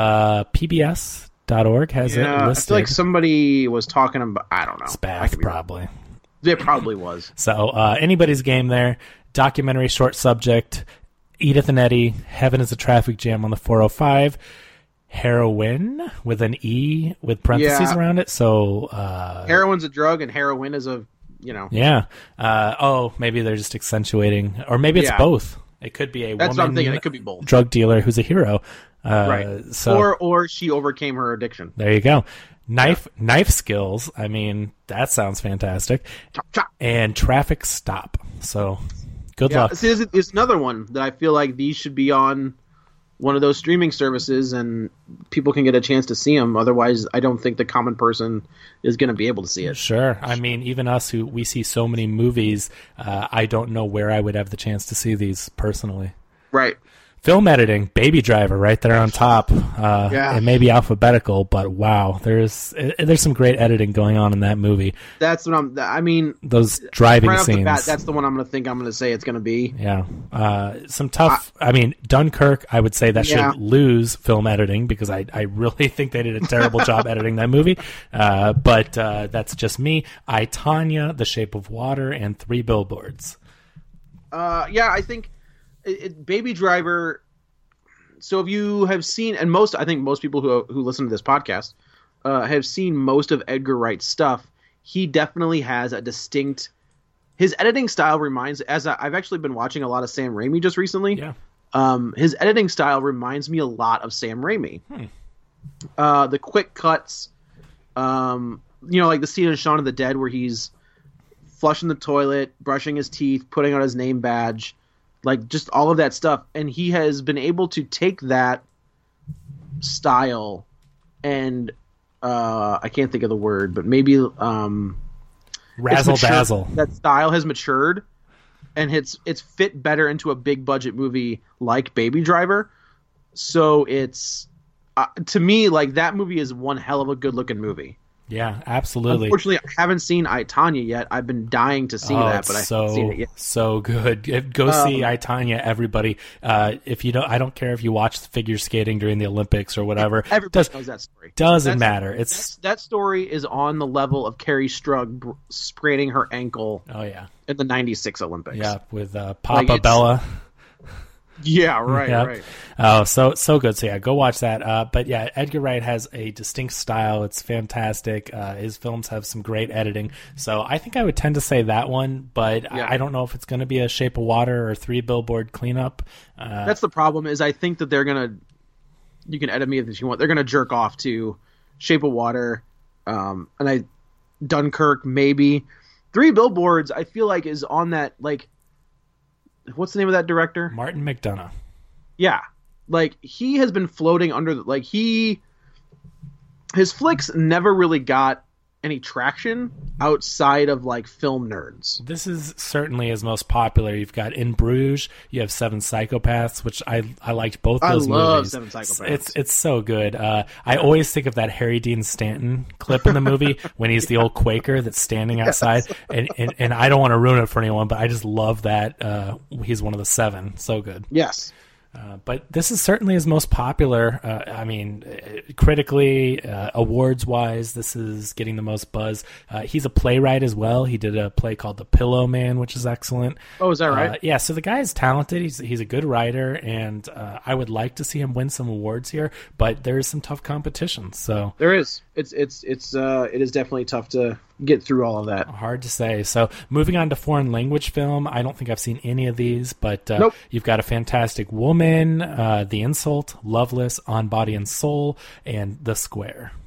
PBS.org has it listed. I feel like somebody was talking about, I don't know. Spath, probably. It probably was. So anybody's game there. Documentary short subject. Edith and Eddie. Heaven is a traffic jam on the 405. Heroin with an E with parentheses around it. So heroin's a drug and heroin is a, Yeah. Maybe they're just accentuating, or maybe it's both. It could be That's what I'm thinking. It could be both. Drug dealer who's a hero. Right. Or she overcame her addiction. There you go. Knife skills. I mean, that sounds fantastic. Chop, chop. And traffic stop. So good luck. See, it's another one that I feel like these should be on one of those streaming services and people can get a chance to see them. Otherwise, I don't think the common person is going to be able to see it. Sure. I mean, even us we see so many movies, I don't know where I would have the chance to see these personally. Right. Film editing, Baby Driver, right there on top. It may be alphabetical, but wow, there's some great editing going on in that movie. That's what those driving right off scenes. The bat, that's the one I'm going to say it's going to be. Yeah. Some tough, Dunkirk, I would say that should lose film editing because I really think they did a terrible job editing that movie. But that's just me. I, Tonya, The Shape of Water, and 3 Billboards. I think Baby Driver. So if you have seen, and I think most people who listen to this podcast have seen most of Edgar Wright's stuff. He definitely has a distinct. His editing style reminds, I've actually been watching a lot of Sam Raimi just recently. Yeah. His editing style reminds me a lot of Sam Raimi. The quick cuts, like the scene in Shaun of the Dead where he's flushing the toilet, brushing his teeth, putting on his name badge. Like, just all of that stuff. And he has been able to take that style and, I can't think of the word, but maybe... razzle-dazzle. That style has matured, and it's fit better into a big-budget movie like Baby Driver. So it's... to me, like, that movie is one hell of a good-looking movie. Yeah, absolutely. Unfortunately, I haven't seen I, Tonya yet. I've been dying to see that, but I haven't seen it yet. So good. Go see I, Tonya, everybody. If you don't, I don't care if you watch figure skating during the Olympics or whatever. Everybody knows that story. Doesn't matter. That story is on the level of Carrie Strug spraining her ankle. Oh yeah, in the '96 Olympics. Yeah, with Papa Bella. Yeah, right, yep. Right. Oh, so good. So yeah, go watch that. But yeah, Edgar Wright has a distinct style. It's fantastic. His films have some great editing. So I think I would tend to say that one, but I don't know if it's going to be a Shape of Water or 3 Billboard cleanup. That's the problem. Is I think that they're gonna. You can edit me if you want. They're gonna jerk off to Shape of Water, and Dunkirk maybe. 3 Billboards. I feel like is on that like. What's the name of that director? Martin McDonagh. Yeah. Like, he has been floating under... his flicks never really got any traction outside of, film nerds. This is certainly his most popular. You've got In Bruges. You have 7 Psychopaths, which I liked both those movies. I love 7 Psychopaths. It's so good. I always think of that Harry Dean Stanton clip in the movie when he's the old Quaker that's standing outside. Yes. And I don't want to ruin it for anyone, but I just love that he's one of the 7. So good. Yes. But this is certainly his most popular. Critically, awards-wise, this is getting the most buzz. He's a playwright as well. He did a play called The Pillow Man, which is excellent. Oh, is that right? Yeah, so the guy is talented. He's a good writer, and I would like to see him win some awards here, but there is some tough competition. So there is. It is definitely tough to get through all of that. Hard to say. So moving on to foreign language film, I don't think I've seen any of these, but nope. You've got A Fantastic Woman, The Insult, Loveless, On Body and Soul, and The Square.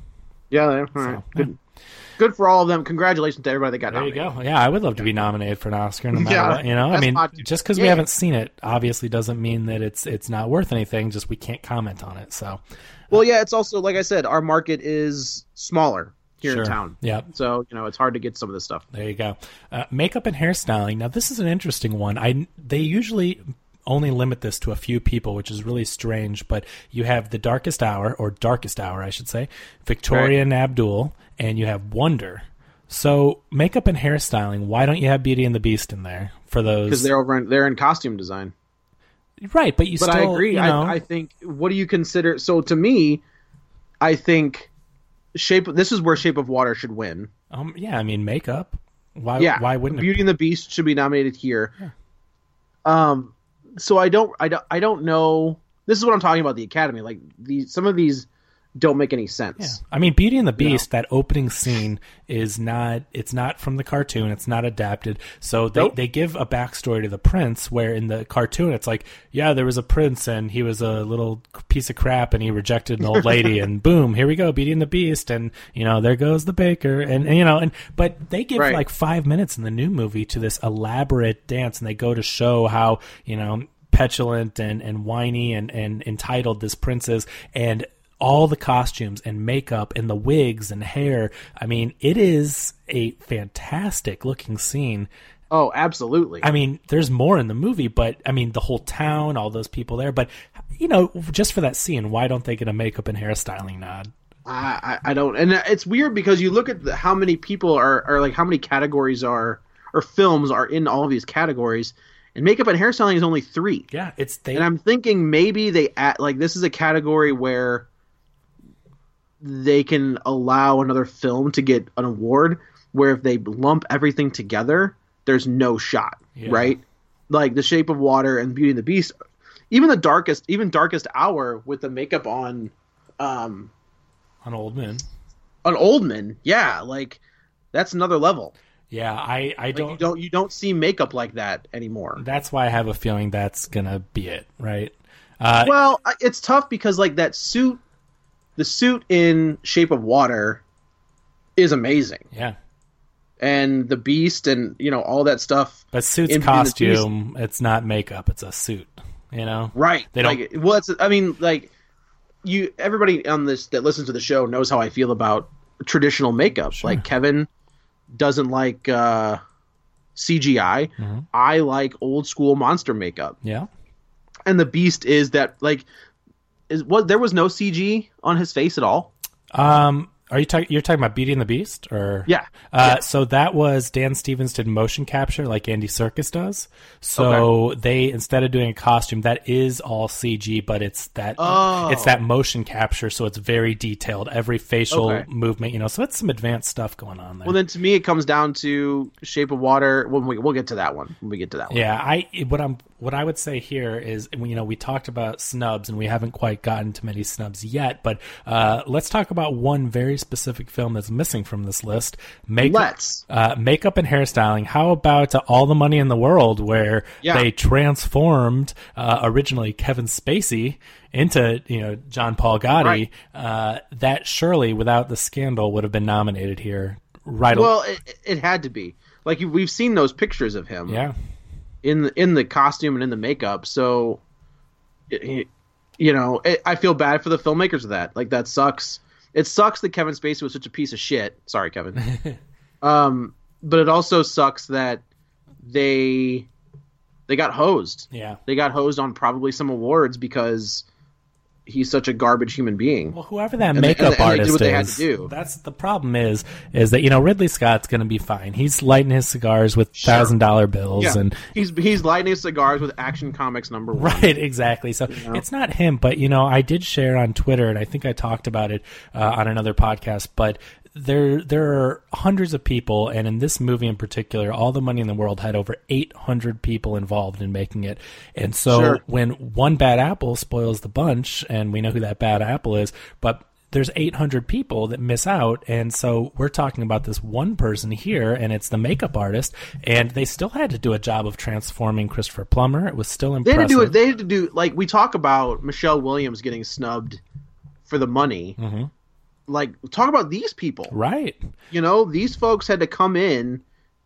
Yeah, all right. Good for all of them. Congratulations to everybody that got nominated. There you go. Yeah, I would love to be nominated for an Oscar no matter what. I mean, just because we haven't seen it obviously doesn't mean that it's not worth anything. Just we can't comment on it. So, well, yeah, it's also, like I said, our market is smaller here in town. Yeah. So, it's hard to get some of this stuff. There you go. Makeup and hairstyling. Now, this is an interesting one. They usually only limit this to a few people, which is really strange, but you have the Darkest Hour, I should say, Victoria and Abdul, and you have Wonder. So makeup and hairstyling, why don't you have Beauty and the Beast in there for those? Because they're in costume design. Right, but still... I agree. I think, what do you consider... So to me, I think this is where Shape of Water should win. Yeah, I mean, makeup. Why wouldn't Beauty and the Beast should be nominated here. Yeah. So I don't know. This is what I'm talking about, the Academy. Like, some of these don't make any sense. Yeah. I mean, Beauty and the Beast, that opening scene it's not from the cartoon. It's not adapted. So they give a backstory to the prince, where in the cartoon it's like, yeah, there was a prince and he was a little piece of crap and he rejected an old lady and boom, here we go, Beauty and the Beast, and there goes the baker, and but they give like 5 minutes in the new movie to this elaborate dance, and they go to show how petulant and whiny and entitled this prince is, and all the costumes and makeup and the wigs and hair. I mean, it is a fantastic looking scene. Oh, absolutely. I mean, there's more in the movie, but I mean, the whole town, all those people there. But, just for that scene, why don't they get a makeup and hairstyling nod? I don't. And it's weird because you look at how many people are like, how many categories or films are in all of these categories. And makeup and hairstyling is only 3. Yeah, and I'm thinking maybe this is a category where they can allow another film to get an award, where if they lump everything together, there's no shot, right? Like The Shape of Water and Beauty and the Beast, even Darkest Hour with the makeup on Oldman, yeah, like that's another level. Yeah, I don't. You don't see makeup like that anymore. That's why I have a feeling that's gonna be it, right? Well, it's tough because like that suit. The suit in Shape of Water is amazing. Yeah. And the Beast and, all that stuff. But suit's costume, it's not makeup, it's a suit, Right. They don't... everybody on this that listens to the show knows how I feel about traditional makeup. Sure. Like Kevin doesn't like CGI. Mm-hmm. I like old school monster makeup. Yeah. And the Beast is that, like... there was no CG on his face at all? Are you you're talking about Beauty and the Beast, or yeah? So that was Dan Stevens did motion capture like Andy Serkis does. So they, instead of doing a costume, that is all CG, but it's that motion capture, so it's very detailed, every facial movement, so it's some advanced stuff going on there. Well, then to me, it comes down to Shape of Water. We'll get to that one when we get to that one. Yeah, what I would say here is, we talked about snubs, and we haven't quite gotten to many snubs yet, but let's talk about one very specific film that's missing from this list. Makeup and hairstyling. How about All the Money in the World, where they transformed originally Kevin Spacey into John Paul Gotti? Right. That surely, without the scandal, would have been nominated here. Right. Well, it had to be. Like, we've seen those pictures of him. Yeah. In the costume and in the makeup, so I feel bad for the filmmakers of that. Like, that sucks. It sucks that Kevin Spacey was such a piece of shit. Sorry, Kevin. But it also sucks that they got hosed. Yeah, they got hosed on probably some awards because he's such a garbage human being. Well, whoever that makeup artist is, they had to do. That's the problem. Is that Ridley Scott's going to be fine. He's lighting his cigars with $1,000 bills, and he's lighting his cigars with Action Comics #1. Right, exactly. So it's not him, but I did share on Twitter, and I think I talked about it on another podcast, but. There are hundreds of people, and in this movie in particular, All the Money in the World had over 800 people involved in making it. And so when one bad apple spoils the bunch, and we know who that bad apple is, but there's 800 people that miss out, and so we're talking about this one person here, and it's the makeup artist, and they still had to do a job of transforming Christopher Plummer. It was still impressive. They had to do like we talk about Michelle Williams getting snubbed for The Money. Mm-hmm. like, talk about these people. Right. You know, these folks had to come in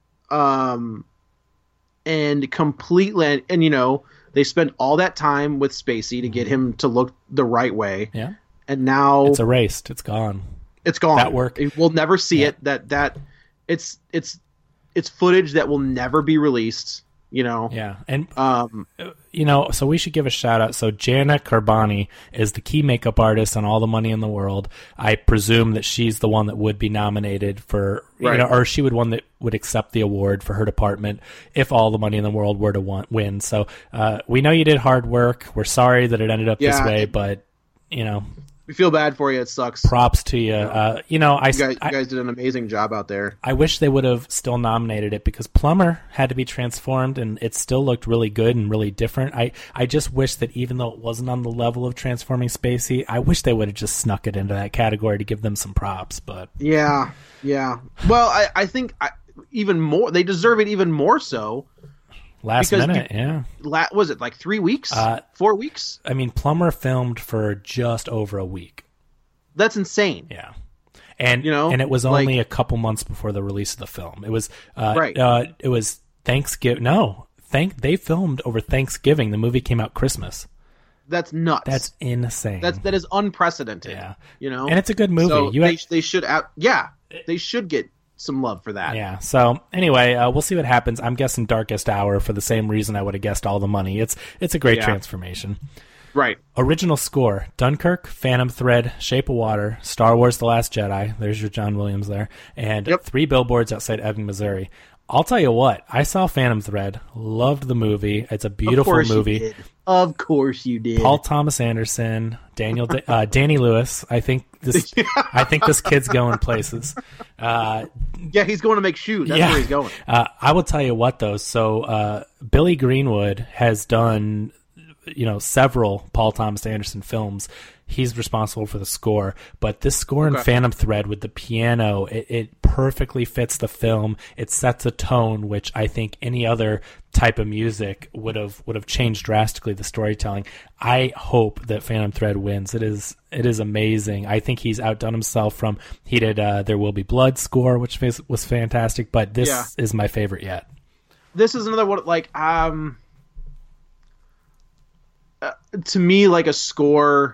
and completely, and you know, they spent all that time with Spacey to get him to look the right way. Yeah. And now it's erased. It's gone. It's gone. That work. We'll never see it. That it's footage that will never be released. You know. Yeah. And you know, so we should give a shout out. So Jana Carbani is the key makeup artist on All the Money in the World. I presume that she's the one that would be nominated for, you know, or she would accept the award for her department if All the Money in the World were to win. So we know you did hard work. We're sorry that it ended up this way, but you know. We feel bad for you. It sucks. Props to you. You know, you guys did an amazing job out there. I wish they would have still nominated it because Plumber had to be transformed, and it still looked really good and really different. I just wish that even though it wasn't on the level of transforming Spacey, I wish they would have just snuck it into that category to give them some props. But yeah. Well, I think even more. They deserve it even more so. Last minute, yeah. Was it like 3 weeks? 4 weeks? I mean, Plumber filmed for just over a week. That's insane. Yeah. And you know, and it was only a couple months before the release of the film. It was it was Thanksgiving. No, they filmed over Thanksgiving. The movie came out Christmas. That's nuts. That's insane. That is unprecedented. Yeah. You know, and it's a good movie. So they should. They should get some love for that. Yeah. So anyway, we'll see what happens. I'm guessing Darkest Hour for the same reason I would have guessed All the Money. It's a great transformation. Right. Original score: Dunkirk, Phantom Thread, Shape of Water, Star Wars: The Last Jedi. There's your John Williams there, and 3 Billboards Outside Ebbing, Missouri. I'll tell you what, I saw Phantom Thread, loved the movie. It's a beautiful movie. Of course you did. Paul Thomas Anderson, Danny Lewis. I think this kid's going places. Yeah, he's going to make shoes. That's where he's going. I will tell you what, though. So Billy Greenwood has done, several Paul Thomas Anderson films. He's responsible for the score, but this score in Phantom Thread with the piano, it perfectly fits the film. It sets a tone, which I think any other type of music would have changed drastically the storytelling. I hope that Phantom Thread wins. It is amazing. I think he's outdone himself he did There Will Be Blood score, which was fantastic, but this is my favorite yet. This is another one, to me, like a score,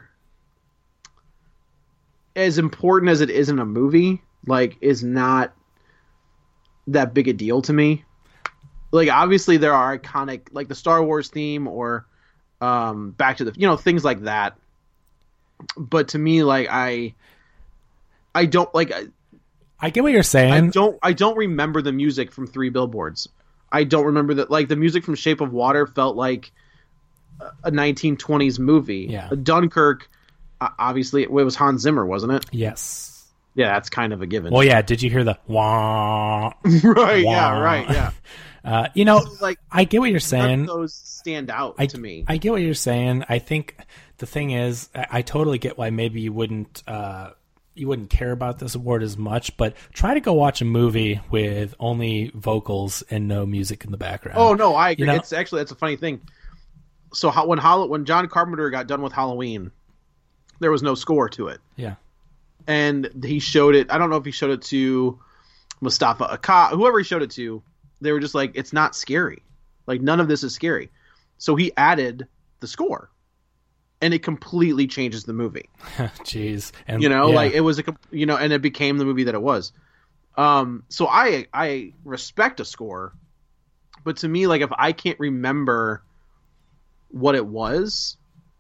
as important as it is in a movie, is not that big a deal to me. Obviously there are iconic, the Star Wars theme or Back to the, things like that. But to me, I don't I get what you're saying. I don't remember the music from 3 Billboards. I don't remember that. The music from Shape of Water felt like a 1920s movie. Yeah. Dunkirk, obviously, it was Hans Zimmer, wasn't it? Yes. Yeah, that's kind of a given. Well, yeah. Did you hear the wah? Right. Wah. Yeah. Right. Yeah. I get what you're saying. Those stand out to me. I get what you're saying. I think the thing is, I totally get why maybe you wouldn't care about this award as much, but try to go watch a movie with only vocals and no music in the background. Oh no, I agree. It's a funny thing. So when John Carpenter got done with Halloween, there was no score to it. Yeah. And he showed it. I don't know if he showed it to Mustafa Akkad, whoever he showed it to. They were just like, it's not scary. None of this is scary. So he added the score, and it completely changes the movie. Jeez. And it was and it became the movie that it was. So I respect a score, but to me, if I can't remember what it was,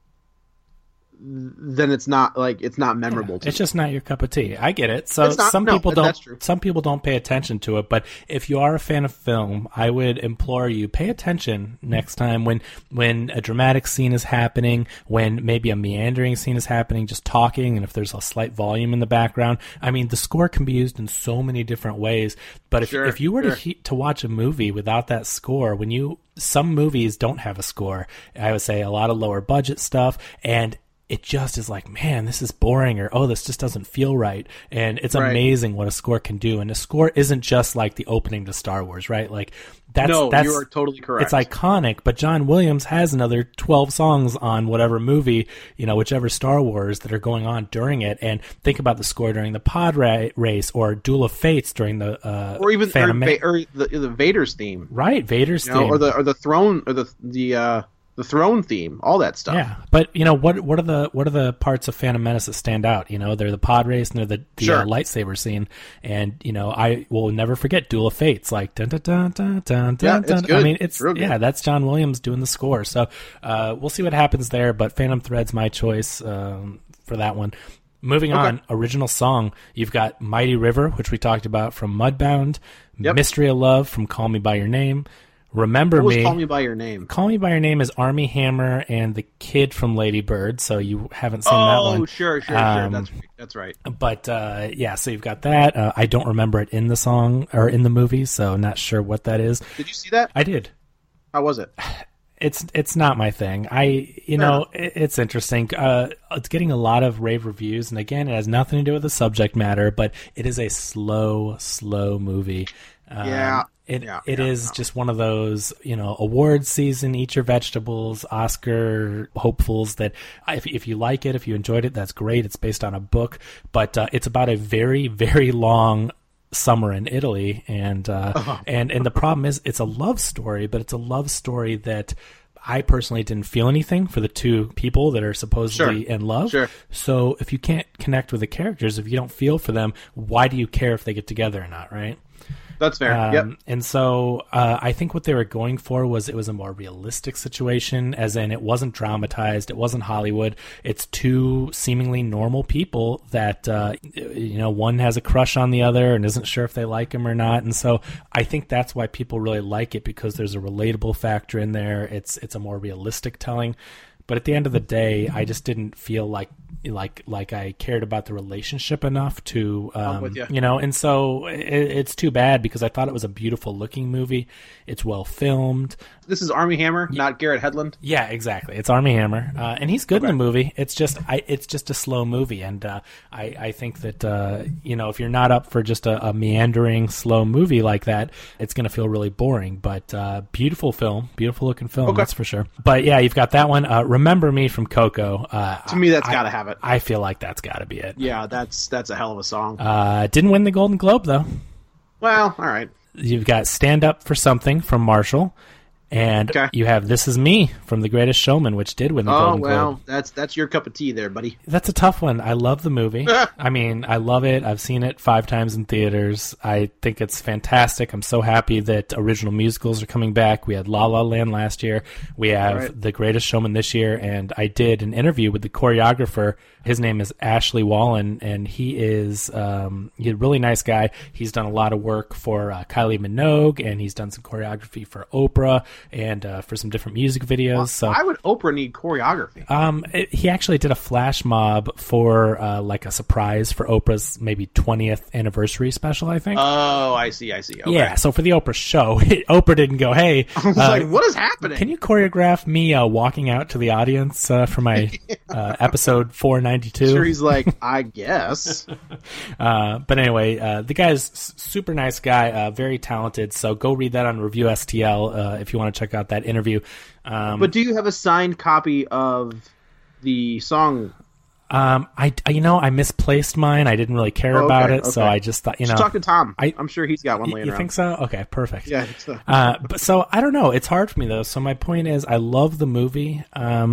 then it's not memorable to me. It's just not your cup of tea. I get it. So some people don't pay attention to it, but if you are a fan of film, I would implore you, pay attention next time when a dramatic scene is happening, when maybe a meandering scene is happening, just talking, and if there's a slight volume in the background. I mean, the score can be used in so many different ways, but if you were to watch a movie without that score, some movies don't have a score. I would say a lot of lower budget stuff, and it just is like, man, this is boring, or, oh, this just doesn't feel right. And it's amazing what a score can do. And a score isn't just like the opening to Star Wars, right? Like, that's you are totally correct. It's iconic, but John Williams has another 12 songs on whatever movie, whichever Star Wars that are going on during it. And think about the score during the pod race, or Duel of Fates during the or even the Vader's theme, right? Vader's theme, or the throne, or the throne theme, all that stuff. Yeah, but what are the parts of Phantom Menace that stand out? They're the pod race and they're the lightsaber scene, and I will never forget Duel of Fates, like dun dun dun dun dun dun. It's good. I mean, it's that's John Williams doing the score. So we'll see what happens there. But Phantom Thread's my choice for that one. Moving on, original song, you've got Mighty River, which we talked about from Mudbound, Mystery of Love from Call Me By Your Name. Remember what was Me. Call Me By Your Name? Call Me By Your Name is Armie Hammer and the kid from Lady Bird, so you haven't seen that one. Oh, sure. That's right. But, so you've got that. I don't remember it in the song, or in the movie, so not sure what that is. Did you see that? I did. How was it? It's not my thing. It's interesting. It's getting a lot of rave reviews, and again, it has nothing to do with the subject matter, but it is a slow movie. It is just one of those, awards season, eat your vegetables, Oscar hopefuls that if you like it, if you enjoyed it, that's great. It's based on a book, but it's about a very, very long summer in Italy, and the problem is it's a love story, but it's a love story that I personally didn't feel anything for the two people that are supposedly in love. Sure. So if you can't connect with the characters, if you don't feel for them, why do you care if they get together or not, right? That's fair. Yep. And so I think what they were going for was it was a more realistic situation, as in it wasn't dramatized, it wasn't Hollywood. It's two seemingly normal people that one has a crush on the other and isn't sure if they like him or not. And so I think that's why people really like it, because there's a relatable factor in there. It's a more realistic telling. But at the end of the day, I just didn't feel like I cared about the relationship enough to, I'm with you. And so it's too bad, because I thought it was a beautiful looking movie. It's well filmed. This is Armie Hammer, not Garrett Hedlund. Yeah, exactly. It's Armie Hammer, and he's good in the movie. It's just a slow movie, and I think that if you're not up for just a meandering slow movie like that, it's going to feel really boring. But beautiful looking film, that's for sure. But yeah, you've got that one. Remember Me from Coco. To me, that's got to have it. I feel like that's got to be it. Yeah, that's a hell of a song. Didn't win the Golden Globe though. Well, all right. You've got Stand Up for Something from Marshall. And you have This Is Me from The Greatest Showman, which did win the Golden Globe. That's your cup of tea there, buddy. That's a tough one. I love the movie. I mean, I love it. I've seen it 5 times in theaters. I think it's fantastic. I'm so happy that original musicals are coming back. We had La La Land last year. We have The Greatest Showman this year. And I did an interview with the choreographer. His name is Ashley Wallen, and he is he's a really nice guy. He's done a lot of work for Kylie Minogue, and he's done some choreography for Oprah and for some different music videos. Well, so why would Oprah need choreography? He actually did a flash mob for like a surprise for Oprah's maybe 20th anniversary special, I think. Oh, I see. Okay. Yeah, so for the Oprah show, Oprah didn't go, hey, I was like, what is happening? Can you choreograph me walking out to the audience for my episode 492? Sure, he's like, I guess. But anyway, the guy's super nice guy, very talented. So go read that on Review STL if you want to check out that interview. But do you have a signed copy of the song? I misplaced mine. I didn't really care about it, so I just thought, Just talk to Tom. I'm sure he's got one laying around. You think so? Okay, perfect. Yeah, I think so. But so I don't know. It's hard for me though. So my point is, I love the movie.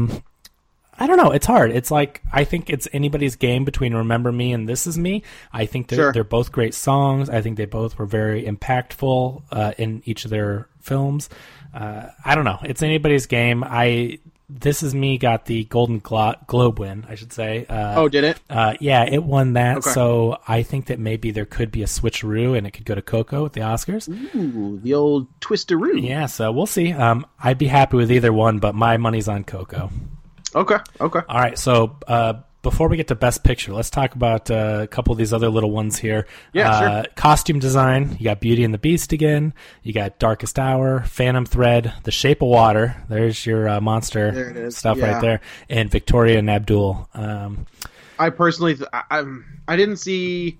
I don't know. It's hard. It's like, I think it's anybody's game between Remember Me and This Is Me. I think they're both great songs. I think they both were very impactful in each of their films. I don't know. It's anybody's game. This Is Me got the Golden Globe win, I should say. Did it? Yeah, it won that. Okay. So I think that maybe there could be a switcheroo and it could go to Coco at the Oscars. Ooh, the old twisteroo. Yeah, so we'll see. I'd be happy with either one, but my money's on Coco. Okay. All right, so before we get to Best Picture, let's talk about a couple of these other little ones here. Yeah, sure. Costume design, you got Beauty and the Beast again. You got Darkest Hour, Phantom Thread, The Shape of Water. There's your monster stuff right there. And Victoria and Abdul. I personally, I didn't see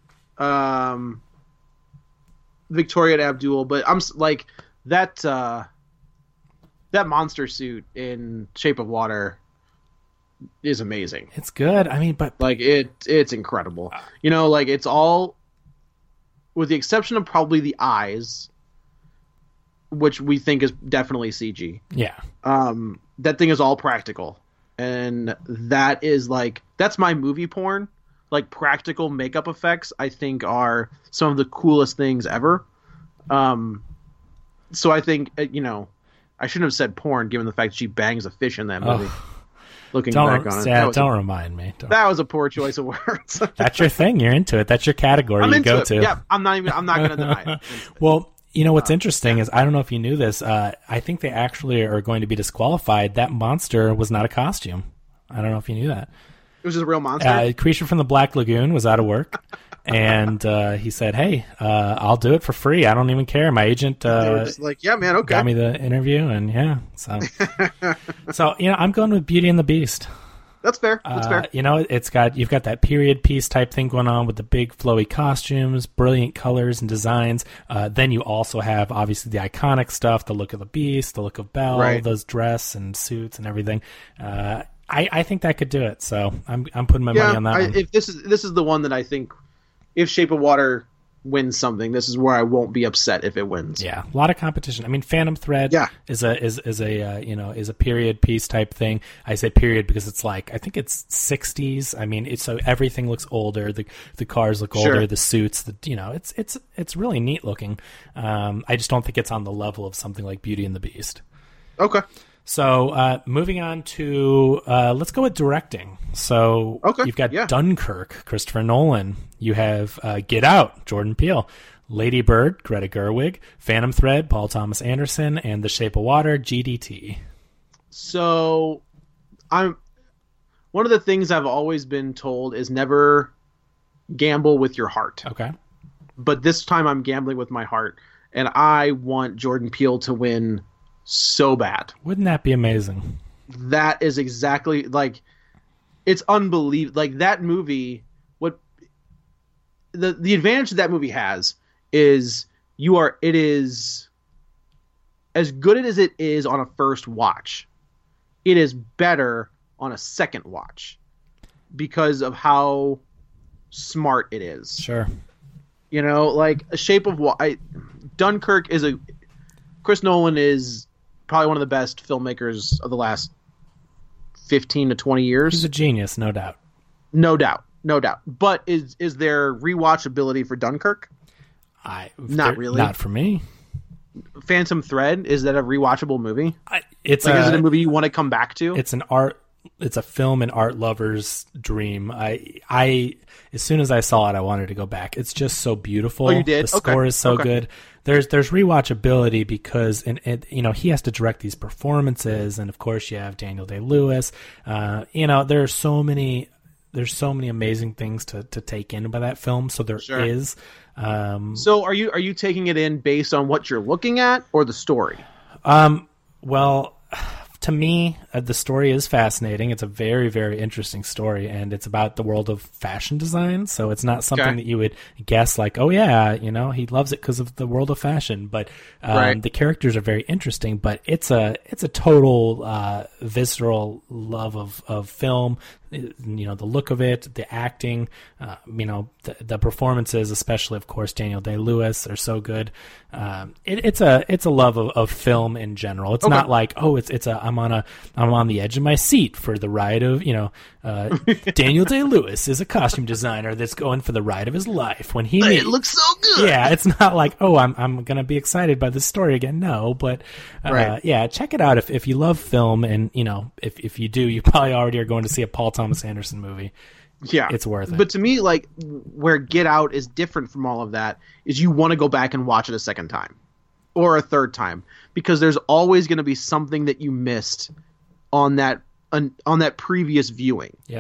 Victoria and Abdul, but I'm like that monster suit in Shape of Water is amazing. It's good. I mean, but like it's incredible. You know, like it's all, with the exception of probably the eyes, which we think is definitely CG. Yeah. That thing is all practical. And that is like, that's my movie porn. Like practical makeup effects, I think, are some of the coolest things ever. So I think, you know, I shouldn't have said porn given the fact that she bangs a fish in that movie. Looking back on it. Yeah, don't remind me. That was a poor choice of words. That's your thing. You're into it. That's your category you go to. Yeah, I'm not going to deny it. Well, you know what's interesting is, I don't know if you knew this, I think they actually are going to be disqualified. That monster was not a costume. I don't know if you knew that. It was just a real monster? Creature from the Black Lagoon was out of work. And he said, hey, I'll do it for free. I don't even care. My agent they were just like, yeah, man, okay. got me the interview. And yeah, so you know, I'm going with Beauty and the Beast. That's fair. That's fair. You know, you've got that period piece type thing going on with the big flowy costumes, brilliant colors and designs. Then you also have obviously the iconic stuff, the look of the Beast, the look of Belle, right. Those dress and suits and everything. I think that could do it. So I'm putting my money on that one. If this is the one that I think, if Shape of Water wins something, this is where I won't be upset if it wins. Yeah, a lot of competition. I mean, Phantom Thread is a period piece type thing. I say period because it's like, I think it's 60s. I mean, so everything looks older. The cars look older. The suits. It's really neat looking. I just don't think it's on the level of something like Beauty and the Beast. Okay. So moving on to let's go with directing. So you've got Dunkirk, Christopher Nolan. You have Get Out, Jordan Peele. Lady Bird, Greta Gerwig. Phantom Thread, Paul Thomas Anderson. And The Shape of Water, GDT. So one of the things I've always been told is never gamble with your heart. Okay. But this time I'm gambling with my heart. And I want Jordan Peele to win so bad. Wouldn't that be amazing? That is exactly, like, it's unbelievable. Like, that movie, what the advantage that movie has is it is as good as it is on a first watch. It is better on a second watch because of how smart it is. Sure. You know, like A Shape of Water. Dunkirk is Chris Nolan is probably one of the best filmmakers of the last 15 to 20 years. He's a genius, no doubt. No doubt. But is there rewatchability for Dunkirk? Not really. Not for me. Phantom Thread, is that a rewatchable movie? Is it a movie you want to come back to? It's a film and art lover's dream. I as soon as I saw it, I wanted to go back. It's just so beautiful. Oh, you did? The score is so good. There's rewatchability because he has to direct these performances, and of course you have Daniel Day-Lewis. There's so many amazing things to take in by that film. So there is. So are you taking it in based on what you're looking at or the story? Well, to me, the story is fascinating. It's a very, very interesting story, and it's about the world of fashion design. So it's not something that you would guess like, oh yeah, he loves it because of the world of fashion. But the characters are very interesting. But it's a total visceral love of film. The look of it, the acting, the performances, especially of course Daniel Day-Lewis, are so good. It's a love of film in general. It's not like, oh, I'm on the edge of my seat for the ride of Daniel Day-Lewis is a costume designer that's going for the ride of his life when it looks so good. Yeah, it's not like, oh, I'm gonna be excited by this story again. No, but check it out if you love film, and if you do, you probably already are going to see a Paul Thomas Anderson movie. Yeah, it's worth it. But to me, like, where Get Out is different from all of that is you want to go back and watch it a second time or a third time, because there's always going to be something that you missed on that previous viewing. Yeah.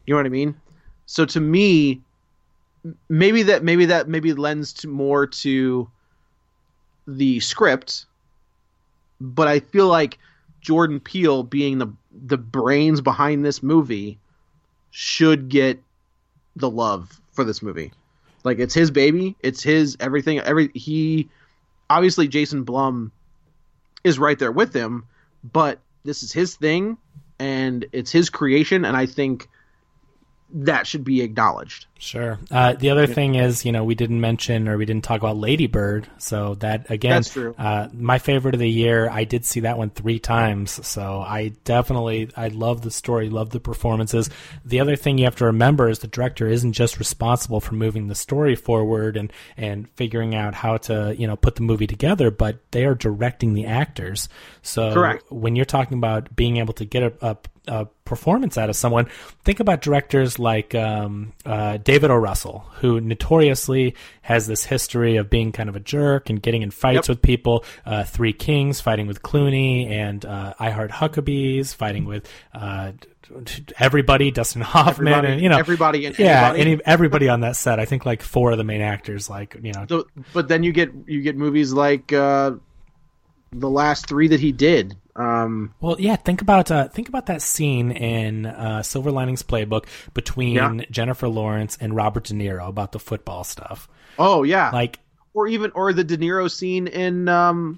You know what I mean? So to me, maybe lends more to the script, but I feel like Jordan Peele, being the brains behind this movie, should get the love for this movie. Like, it's his baby, it's his everything. Obviously Jason Blum is right there with him, but this is his thing and it's his creation, and I think that should be acknowledged. Sure. The other thing is, we didn't mention, or we didn't talk about Lady Bird. So that, again, that's true. My favorite of the year. I did see that one 3 times. So I love the story, love the performances. The other thing you have to remember is the director isn't just responsible for moving the story forward and figuring out how to, put the movie together, but they are directing the actors. So correct. When you're talking about being able to get a performance out of someone, think about directors like David O. Russell, who notoriously has this history of being kind of a jerk and getting in fights with people. 3 Kings, fighting with Clooney, and I Heart Huckabees, fighting with everybody, Dustin Hoffman, everybody on that set. I think like 4 of the main actors, So, but then you get movies like the last 3 that he did. Think about that scene in Silver Linings Playbook between Jennifer Lawrence and Robert De Niro about the football stuff. Oh yeah, or the De Niro scene in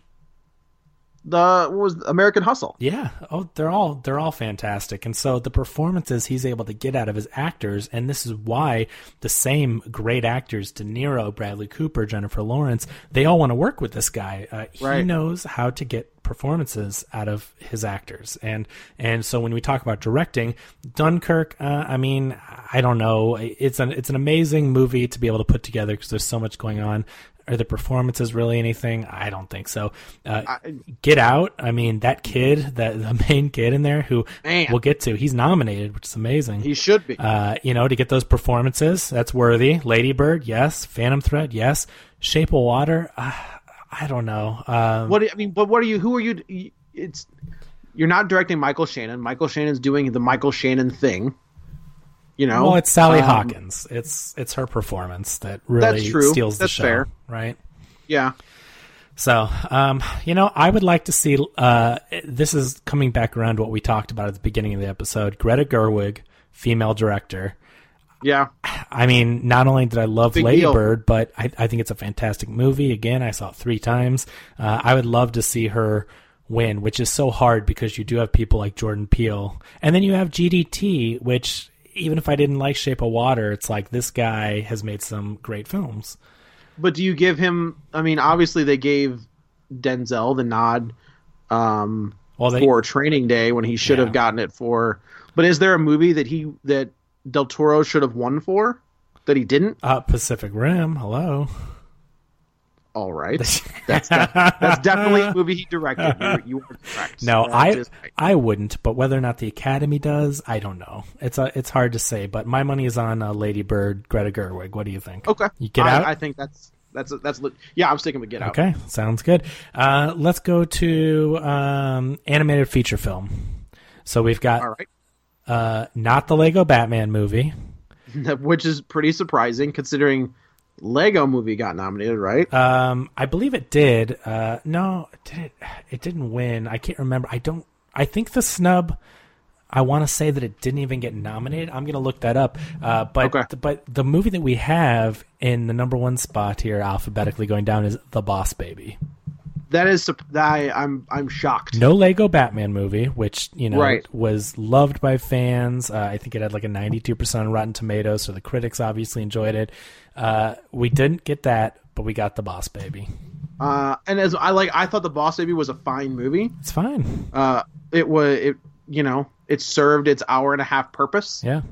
American Hustle. Yeah. Oh, they're all fantastic. And so the performances he's able to get out of his actors, and this is why the same great actors, De Niro, Bradley Cooper, Jennifer Lawrence, they all want to work with this guy. He knows how to get performances out of his actors. And so when we talk about directing, Dunkirk, I don't know. It's an amazing movie to be able to put together because there's so much going on. Are the performances really anything? I don't think so. Get Out, that kid, the main kid in there who we'll get to, he's nominated, which is amazing. He should be. To get those performances, that's worthy. Lady Bird, yes. Phantom Thread, yes. Shape of Water, I don't know. Who are you? You're not directing Michael Shannon. Michael Shannon's doing the Michael Shannon thing. Well, it's Sally Hawkins. It's her performance that really steals the show. Fair. Right? Yeah. So, I would like to see, this is coming back around to what we talked about at the beginning of the episode, Greta Gerwig, female director. Yeah. Not only did I love Lady Bird, but I think it's a fantastic movie. Again, I saw it 3 times. I would love to see her win, which is so hard because you do have people like Jordan Peele. And then you have GDT, which, even if I didn't like Shape of Water, it's like this guy has made some great films. But do you give him... obviously they gave Denzel the nod for Training Day when he should have gotten it for... But is there a movie that Del Toro should have won for that he didn't? Pacific Rim, hello. All right. That's definitely a movie he directed. You are correct. No, I wouldn't, but whether or not the Academy does, I don't know. It's hard to say, but my money is on Lady Bird, Greta Gerwig. What do you think? Okay. You Get Out? I think that's I'm sticking with Get Out. Okay, sounds good. Let's go to animated feature film. So we've got all right. Not the Lego Batman movie. Which is pretty surprising considering Lego Movie got nominated, right? I believe it did. No, it didn't win. I can't remember. I think the snub, I want to say that it didn't even get nominated. I'm going to look that up. But the movie that we have in the number 1 spot here, alphabetically going down, is The Boss Baby. That is, I'm shocked. No Lego Batman movie, which right. was loved by fans. I think it had like a 92% on Rotten Tomatoes, so the critics obviously enjoyed it. We didn't get that, but we got The Boss Baby. And as I thought The Boss Baby was a fine movie. It's fine. It served its hour-and-a-half purpose. Yeah.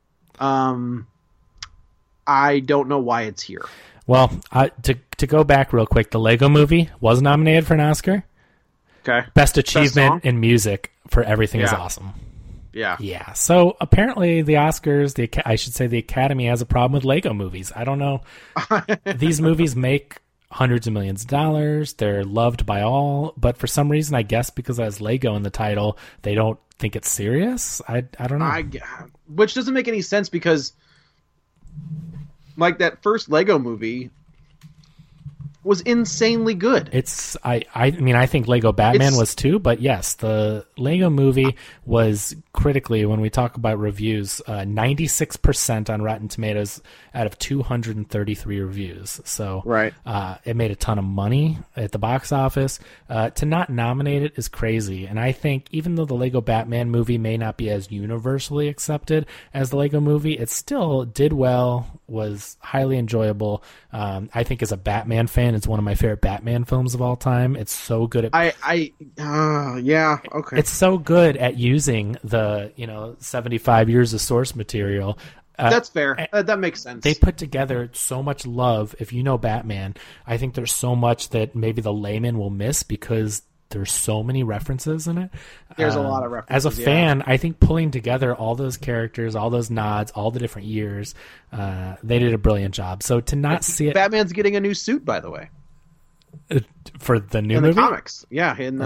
I don't know why it's here. Well, to go back real quick, the Lego Movie was nominated for an Oscar. Okay. Best achievement in music for Everything is Awesome. Yeah. Yeah. So apparently the Oscars, the Academy has a problem with Lego movies. I don't know. These movies make hundreds of millions of dollars. They're loved by all, but for some reason, I guess because it has Lego in the title, they don't think it's serious. I don't know. Which doesn't make any sense because, like, that first Lego movie was insanely good. I mean, I think Lego Batman was too, but yes, the Lego movie was critically, when we talk about reviews, 96% on Rotten Tomatoes out of 233 reviews. So right. It made a ton of money at the box office. To not nominate it is crazy. And I think even though the Lego Batman movie may not be as universally accepted as the Lego movie, it still did well, was highly enjoyable. I think as a Batman fan, it's one of my favorite Batman films of all time. It's so good at yeah, okay. It's so good at using the 75 years of source material. That's fair. That makes sense. They put together so much love. If you know Batman, I think there's so much that maybe the layman will miss because there's so many references in it. There's a lot of references. As a fan, I think pulling together all those characters, all those nods, all the different years, they did a brilliant job. So to not see it... Batman's getting a new suit, by the way. For the new movie? In the comics. Yeah, in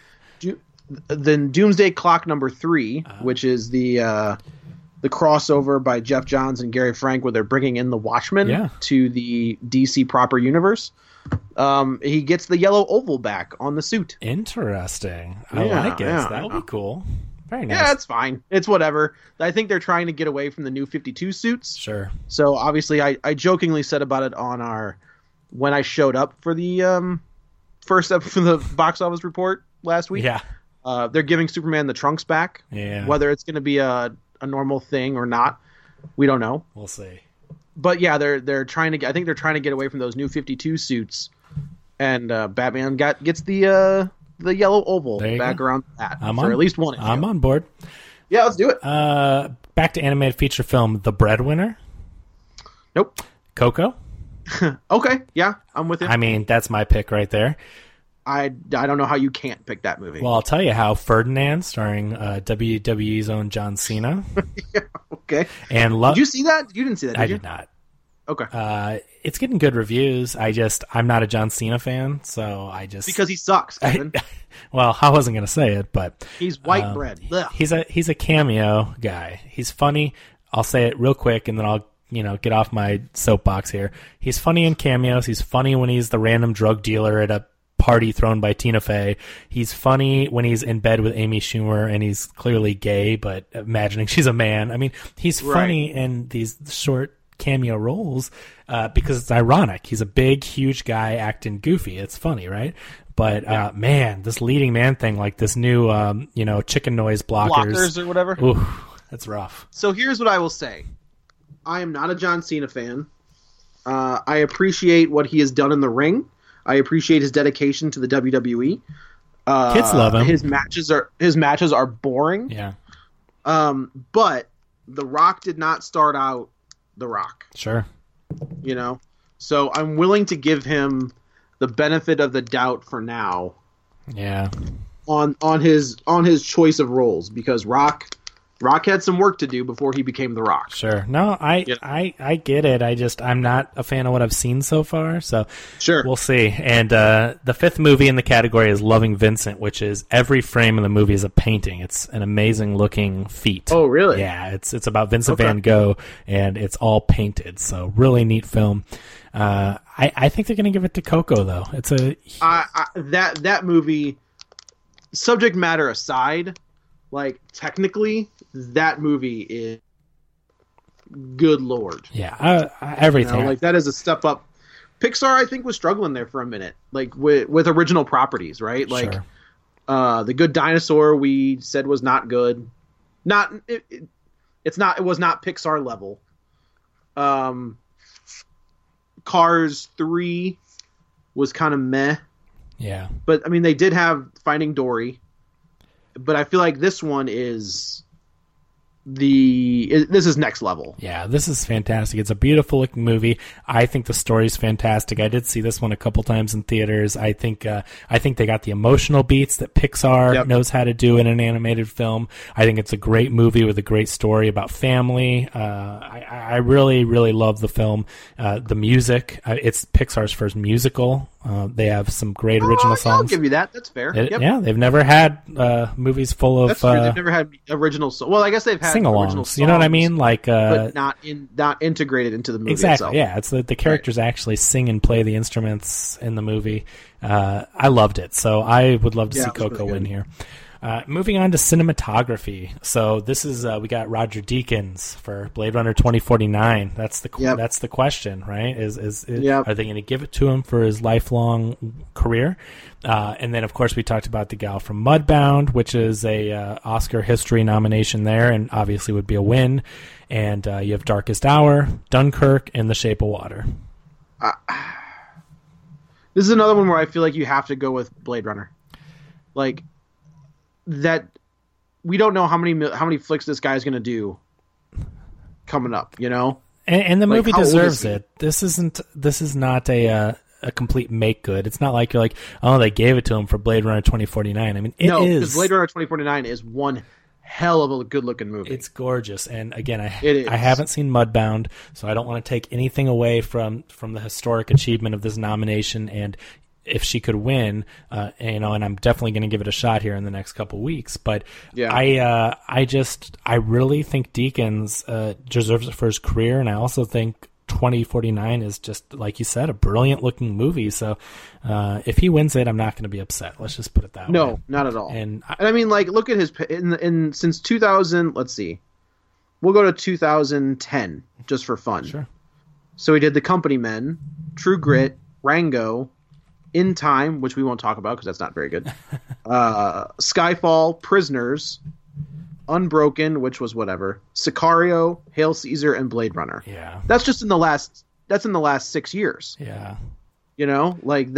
the Doomsday Clock number 3, which is the crossover by Jeff Johns and Gary Frank where they're bringing in the Watchmen to the DC proper universe. He gets the yellow oval back on the suit. Interesting. I like it. That'll be cool. Very nice. Yeah, it's fine. It's whatever. I think they're trying to get away from the new 52 suits. Sure. So obviously I jokingly said about it on when I showed up for the first up for the box office report last week. Yeah. They're giving Superman the trunks back. Yeah. Whether it's going to be a normal thing or not, we don't know. We'll see. But yeah, they're trying to. I think they're trying to get away from those new 52 suits, and Batman gets the yellow oval back around that for at least one issue. I'm on board. Yeah, let's do it. Back to animated feature film, The Breadwinner. Nope. Coco. Okay, yeah, I'm with you. I mean, that's my pick right there. I don't know how you can't pick that movie. Well, I'll tell you how. Ferdinand, starring WWE's own John Cena. Yeah, okay. And did you see that? You didn't see that, did you? I did not. Okay. It's getting good reviews. I'm not a John Cena fan, so because he sucks, Kevin. Well, I wasn't going to say it, but he's white bread. He's a cameo guy. He's funny. I'll say it real quick, and then I'll get off my soapbox here. He's funny in cameos. He's funny when he's the random drug dealer at a party thrown by Tina Fey. He's funny when he's in bed with Amy Schumer and he's clearly gay, but imagining she's a man. I mean, he's funny in these short cameo roles because it's ironic. He's a big, huge guy acting goofy. It's funny, right? But man, this leading man thing, like this new, chicken noise blockers or whatever. Ooh, that's rough. So here's what I will say. I am not a John Cena fan. I appreciate what he has done in the ring. I appreciate his dedication to the WWE. Kids love him. His matches are boring. Yeah. But The Rock did not start out The Rock. Sure. So I'm willing to give him the benefit of the doubt for now. Yeah. On his choice of roles, because Rock had some work to do before he became The Rock. Sure. No, I get it. I'm not a fan of what I've seen so far, so sure. We'll see. And the fifth movie in the category is Loving Vincent, which is every frame of the movie is a painting. It's an amazing looking feat. Oh, really? Yeah, it's about Vincent van Gogh, and it's all painted, so really neat film. I think they're going to give it to Coco, though. It's that movie, subject matter aside, like, technically, that movie is, good Lord. Yeah, everything. That is a step up. Pixar, I think, was struggling there for a minute, like, with original properties, right? Like, sure. The Good Dinosaur we said was not good. It was not Pixar level. Cars 3 was kind of meh. Yeah. But, I mean, they did have Finding Dory. But I feel like this one is this is next level. Yeah, this is fantastic. It's a beautiful looking movie. I think the story's fantastic. I did see this one a couple times in theaters. I think they got the emotional beats that Pixar knows how to do in an animated film. I think it's a great movie with a great story about family. I really, really love the film. The music, it's Pixar's first musical. They have some great original songs. I'll give you that. That's fair. Yeah, they've never had movies full of. That's true. They've never had original. Well, I guess they've had original songs. You know what I mean? Like, but not integrated into the movie exactly. itself. Yeah, it's the characters actually sing and play the instruments in the movie. I loved it, so I would love to see Coco win here. Moving on to cinematography. So this is we got Roger Deakins for Blade Runner 2049. That's the question, right? Are they going to give it to him for his lifelong career? And then, of course, we talked about the gal from Mudbound, which is a Oscar history nomination there, and obviously would be a win. And you have Darkest Hour, Dunkirk, and The Shape of Water. This is another one where I feel like you have to go with Blade Runner. Like, that we don't know how many flicks this guy's going to do coming up, you know? And the movie deserves it. This is not a complete make good. It's not like you're like, oh, they gave it to him for Blade Runner 2049. I mean, it is. Because Blade Runner 2049 is one hell of a good-looking movie. It's gorgeous. And again, I haven't seen Mudbound, so I don't want to take anything away from the historic achievement of this nomination. And if she could win, and I'm definitely going to give it a shot here in the next couple weeks. But I really think Deakins deserves it for his career, and I also think 2049 is just, like you said, a brilliant looking movie. So if he wins it, I'm not going to be upset. Let's just put it that way. No, not at all. And I mean, like, look at his since 2000. Let's see, we'll go to 2010 just for fun. Sure. So he did The Company Men, True Grit, Rango, In Time, which we won't talk about because that's not very good. Skyfall, Prisoners, Unbroken, which was whatever, Sicario, Hail Caesar, and Blade Runner. Yeah, that's just in the last 6 years. Yeah, you know, like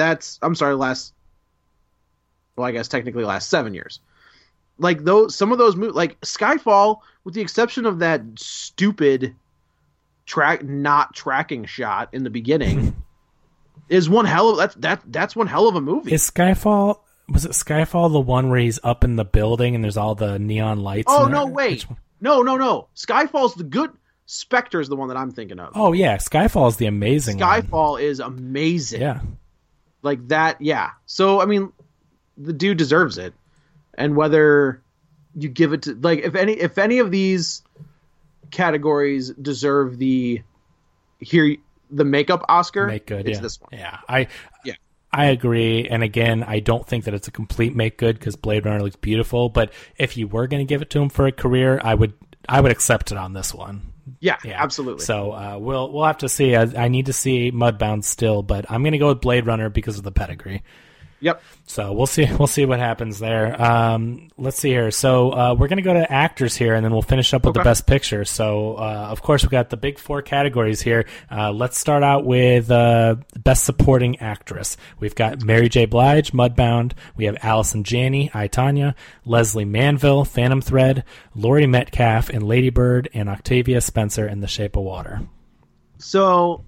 I guess technically last 7 years. Like some of those movies, like Skyfall, with the exception of that stupid not tracking shot in the beginning. Is one hell of that's one hell of a movie. Was it Skyfall the one where he's up in the building and there's all the neon lights? Oh no, wait. No. Skyfall's the good. Spectre's the one that I'm thinking of. Oh yeah, Skyfall is the amazing Skyfall one. Is amazing. Yeah. Like that, yeah. So I mean, the dude deserves it. And whether you give it to, like, if any of these categories deserve the makeup Oscar, it's this one. Yeah, I agree. And again, I don't think that it's a complete make good because Blade Runner looks beautiful. But if you were going to give it to him for a career, I would accept it on this one. Yeah, absolutely. So we'll have to see. I need to see Mudbound still, but I'm going to go with Blade Runner because of the pedigree. Yep. So we'll see what happens there. Let's see here. So we're going to go to actors here, and then we'll finish up with the best picture. So of course we've got the big 4 categories here. Let's start out with best supporting actress. We've got Mary J. Blige, Mudbound. We have Allison Janney, I, Tonya, Leslie Manville, Phantom Thread, Laurie Metcalf in Lady Bird, and Octavia Spencer in The Shape of Water. So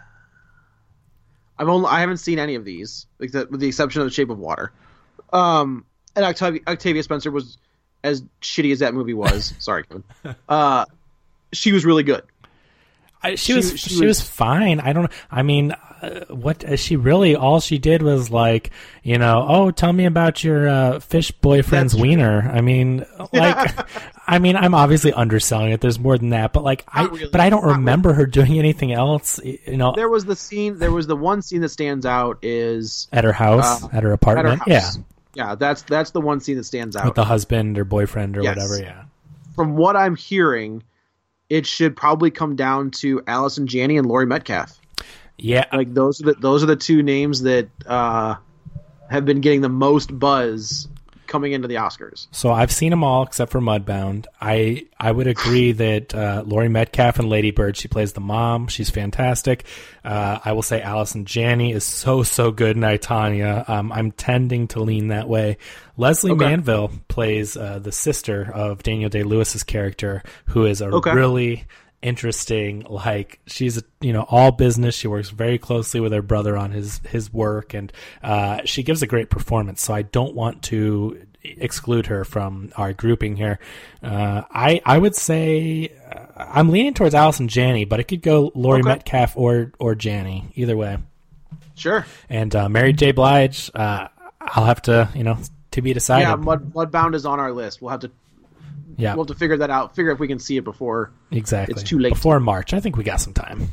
I haven't seen any of these, with the exception of The Shape of Water. And Octavia Spencer was, as shitty as that movie was. Sorry, Kevin. She was really good. She was fine. I don't know. I mean, all she did was like, tell me about your fish boyfriend's wiener. I mean, I'm obviously underselling it. There's more than that, but I don't remember her doing anything else. There was the one scene that stands out is at her house, at her apartment. Yeah, that's the one scene that stands out with the husband or boyfriend or whatever. Yeah. From what I'm hearing, it should probably come down to Allison Janney and Laurie Metcalf. Yeah, like those are the 2 names that have been getting the most buzz coming into the Oscars. So I've seen them all except for Mudbound. I would agree that Laurie Metcalf in Lady Bird, she plays the mom. She's fantastic. I will say Allison Janney is so good in I, Tonya. I'm tending to lean that way. Leslie Manville plays the sister of Daniel Day-Lewis's character, who is a really interesting, like, she's all business. She works very closely with her brother on his work, and she gives a great performance, so I don't want to exclude her from our grouping here. I would say I'm leaning towards Allison Janney, but it could go Laurie Metcalf or Janney, either way. Sure. And Mary J. Blige, I'll have to to be decided. Yeah, Mudbound is on our list. We'll have to figure that out. Figure if we can see it before it's too late. Before March. I think we got some time.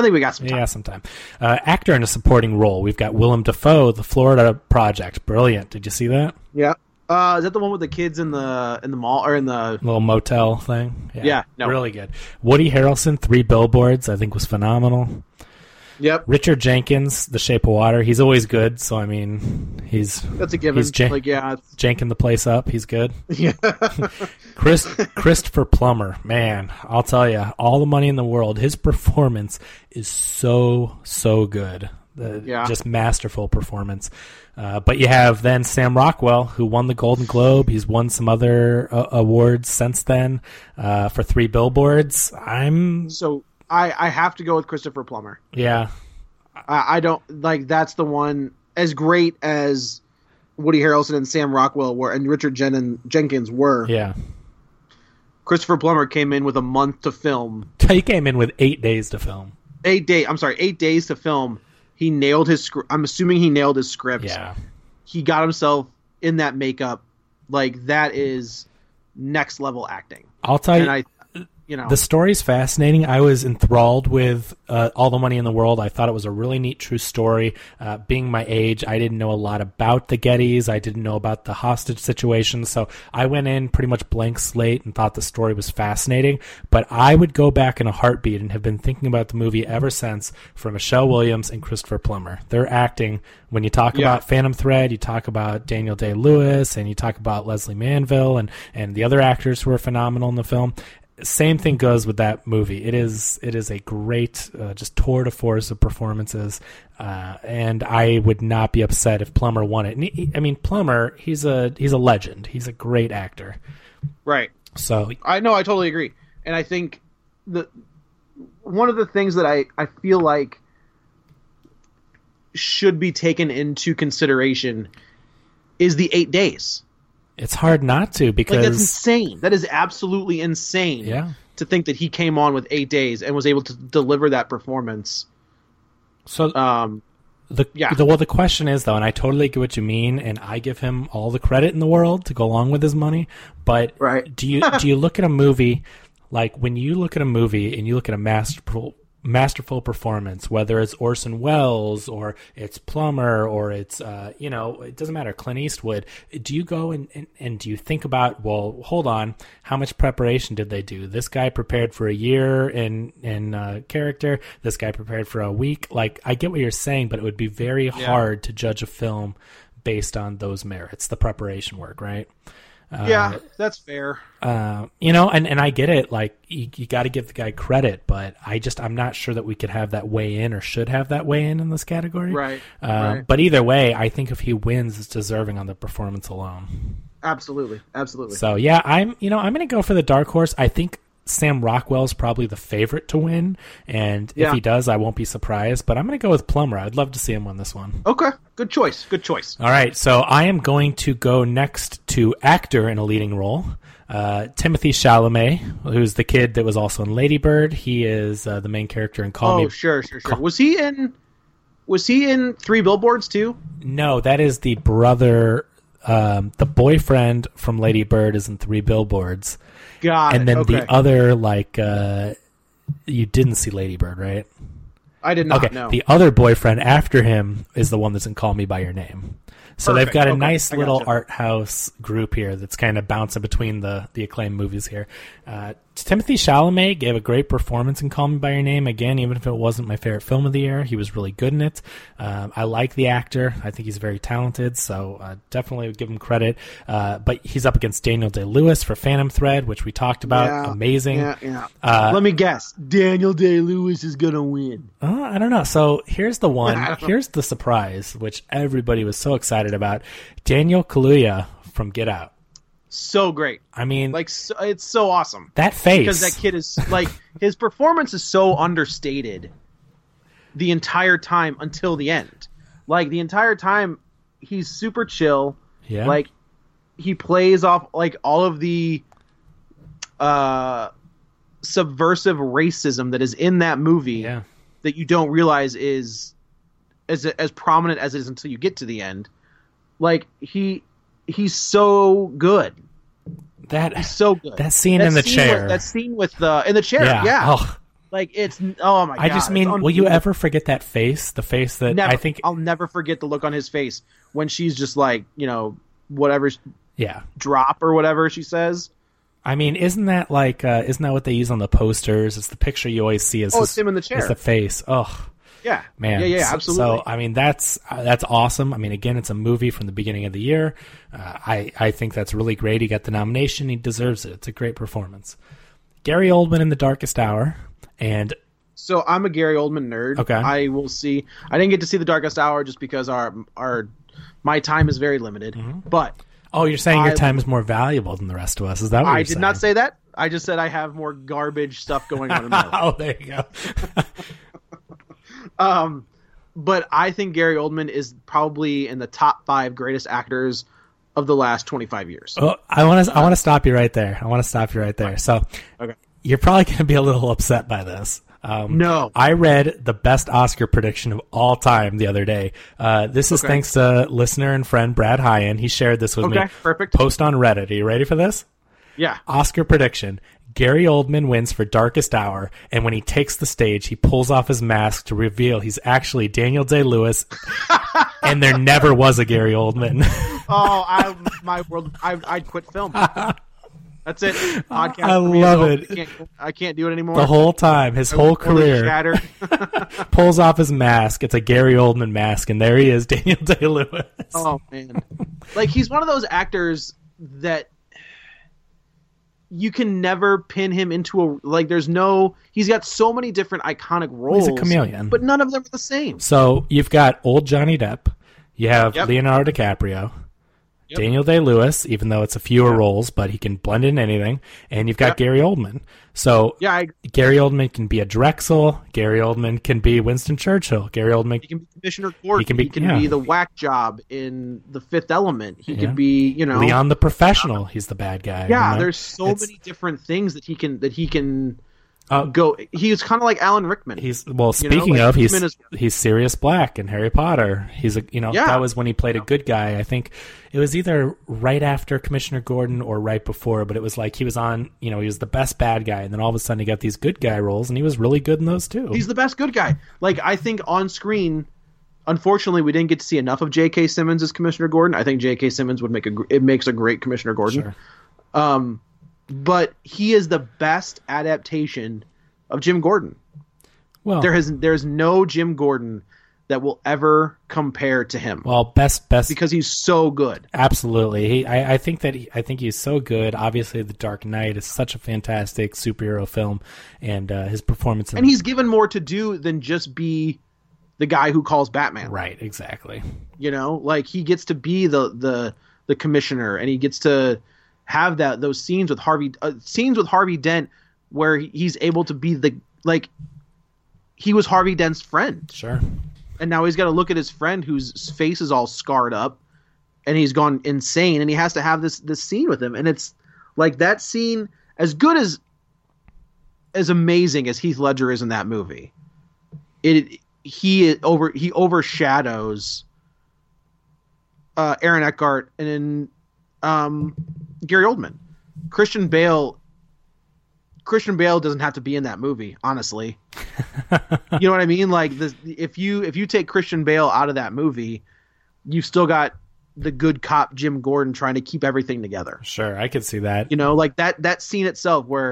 Actor in a supporting role. We've got Willem Dafoe, The Florida Project. Brilliant. Did you see that? Yeah. Is that the one with the kids in the mall or in the little motel thing? Yeah. No. Really good. Woody Harrelson, 3 Billboards, I think was phenomenal. Yep. Richard Jenkins, The Shape of Water. He's always good, so I mean, that's a given. He's janking the place up. He's good. Yeah. Christopher Plummer, man, I'll tell you, all the money in the world. His performance is so good. Just masterful performance. But you have then Sam Rockwell, who won the Golden Globe. He's won some other awards since then for 3 Billboards. I have to go with Christopher Plummer. Yeah. I don't like that's the one, as great as Woody Harrelson and Sam Rockwell were and Richard Jenkins were. Yeah. Christopher Plummer came in with a month to film. He came in with 8 days to film. 8 days to film. He nailed his script. I'm assuming he nailed his script. Yeah. He got himself in that makeup. Like, that is next level acting. I'll tell you. The story's fascinating. I was enthralled with All the Money in the World. I thought it was a really neat, true story. Being my age, I didn't know a lot about the Gettys. I didn't know about the hostage situation. So I went in pretty much blank slate and thought the story was fascinating. But I would go back in a heartbeat and have been thinking about the movie ever since for Michelle Williams and Christopher Plummer. Their acting, when you talk about Phantom Thread, you talk about Daniel Day-Lewis, and you talk about Leslie Manville and the other actors who are phenomenal in the film. Same thing goes with that movie. It is a great just tour de force of performances, and I would not be upset if Plummer won it. And Plummer, he's a legend. He's a great actor. Right. So I totally agree. And I think one of the things that I feel like should be taken into consideration is the 8 days. It's hard not to, because that's insane. That is absolutely insane. Yeah. To think that he came on with 8 days and was able to deliver that performance. So the question is, though, and I totally get what you mean, and I give him all the credit in the world to go along with his money. But do you look at a movie, like when you look at a movie and you look at a masterful performance, whether it's Orson Welles or it's Plummer or it's it doesn't matter, Clint Eastwood, do you go and do you think about, well, hold on, how much preparation did they do? This guy prepared for a year in character, this guy prepared for a week. Like, I get what you're saying, but it would be very hard to judge a film based on those merits, the preparation work, right? That's fair. And I get it. Like, you got to give the guy credit, but I'm not sure that we could have that weigh in or should have that weigh in this category. Right. But either way, I think if he wins, it's deserving on the performance alone. Absolutely. So yeah, I'm going to go for the dark horse. I think Sam Rockwell is probably the favorite to win, and if he does, I won't be surprised. But I'm going to go with Plummer. I'd love to see him win this one. Okay, good choice. All right, so I am going to go next to actor in a leading role. Timothée Chalamet, who's the kid that was also in Lady Bird. He is the main character in Call Me. Oh, sure. Was he in 3 Billboards too? No, that is the brother. The boyfriend from Lady Bird is in 3 Billboards. And then the other, you didn't see Lady Bird, right? I did not, no. The other boyfriend after him is the one that's in Call Me By Your Name. So they've got a nice little art house group here that's kind of bouncing between the acclaimed movies here. Timothy Chalamet gave a great performance in Call Me By Your Name. Again, even if it wasn't my favorite film of the year, he was really good in it. I like the actor. I think he's very talented, so definitely would give him credit. But he's up against Daniel Day-Lewis for Phantom Thread, which we talked about. Yeah, amazing. Yeah. Let me guess. Daniel Day-Lewis is going to win. I don't know. So here's the one. Here's the surprise, which everybody was so excited about. Daniel Kaluuya from Get Out. So great. I mean, like, so, it's so awesome. That face. Because that kid is, like, his performance is so understated the entire time until the end. Like, the entire time, he's super chill. Yeah. Like, he plays off, like, all of the subversive racism that is in that movie that you don't realize is as prominent as it is until you get to the end. Like, he's so good. He's so good. That scene in the chair. That scene with in the chair. Yeah. Oh. Like, it's, oh my God. I just mean, will you ever forget that face? The face that never. I think I'll never forget the look on his face when she's just like, whatever. Yeah. Drop or whatever she says. I mean, isn't that what they use on the posters? It's the picture you always see as it's him in the chair. It's the face. Oh. Yeah, man. Yeah, absolutely. So, I mean, that's awesome. I mean, again, it's a movie from the beginning of the year. I think that's really great. He got the nomination. He deserves it. It's a great performance. Gary Oldman in The Darkest Hour, and so I'm a Gary Oldman nerd. Okay, I will see. I didn't get to see The Darkest Hour just because my time is very limited. Mm-hmm. But you're saying your time is more valuable than the rest of us? Is that what I did not say that? I just said I have more garbage stuff going on in my life. Oh, there you go. But I think Gary Oldman is probably in the top 5 greatest actors of the last 25 years. Oh, I want to stop you right there. So, okay. You're probably going to be a little upset by this. No. I read the best Oscar prediction of all time the other day. This is thanks to listener and friend Brad Hyan. He shared this with me. Okay, perfect. Post on Reddit. Are you ready for this? Yeah. Oscar prediction. Gary Oldman wins for Darkest Hour, and when he takes the stage, he pulls off his mask to reveal he's actually Daniel Day-Lewis, and there never was a Gary Oldman. I'd quit film. That's it. Podcast I love it. I can't do it anymore. The whole time, his whole career, pulls off his mask. It's a Gary Oldman mask, and there he is, Daniel Day-Lewis. Oh, man. Like, he's one of those actors that you can never pin him into he's got so many different iconic roles. He's a chameleon. But none of them are the same. So you've got old Johnny Depp. You have Leonardo DiCaprio. Yep. Daniel Day-Lewis, even though it's a fewer roles, but he can blend in anything. And you've got Gary Oldman. So Gary Oldman can be a Drexel. Gary Oldman can be Winston Churchill. Gary Oldman he can be Commissioner Gordon. He can be the whack job in The Fifth Element. He could be, Leon the Professional. He's the bad guy. Yeah, there's so many different things that he can go. He's kind of like Alan Rickman. Speaking of, he's Sirius Black in Harry Potter. He's that was when he played a good guy. I think it was either right after Commissioner Gordon or right before, but it was like he was on, he was the best bad guy, and then all of a sudden he got these good guy roles, and he was really good in those too. He's the best good guy. Like, I think on screen, unfortunately, we didn't get to see enough of J.K. Simmons as Commissioner Gordon. I think J.K. Simmons makes a great Commissioner Gordon. Sure. But he is the best adaptation of Jim Gordon. Well, there's no Jim Gordon that will ever compare to him. Well, best because he's so good. Absolutely. I think he's so good. Obviously, The Dark Knight is such a fantastic superhero film, and his performance. And he's given more to do than just be the guy who calls Batman. Right. Exactly. Like, he gets to be the commissioner, and he gets to have those scenes with Harvey Dent where he's able to be he was Harvey Dent's friend. Sure. And now he's got to look at his friend whose face is all scarred up and he's gone insane, and he has to have this scene with him. And it's like, that scene, as good as amazing as Heath Ledger is in that movie, he overshadows Aaron Eckhart and Gary Oldman. Christian Bale doesn't have to be in that movie, honestly. You know what I mean? Like, if you take Christian Bale out of that movie, you've still got the good cop Jim Gordon trying to keep everything together. Sure, I could see that. Like that scene itself where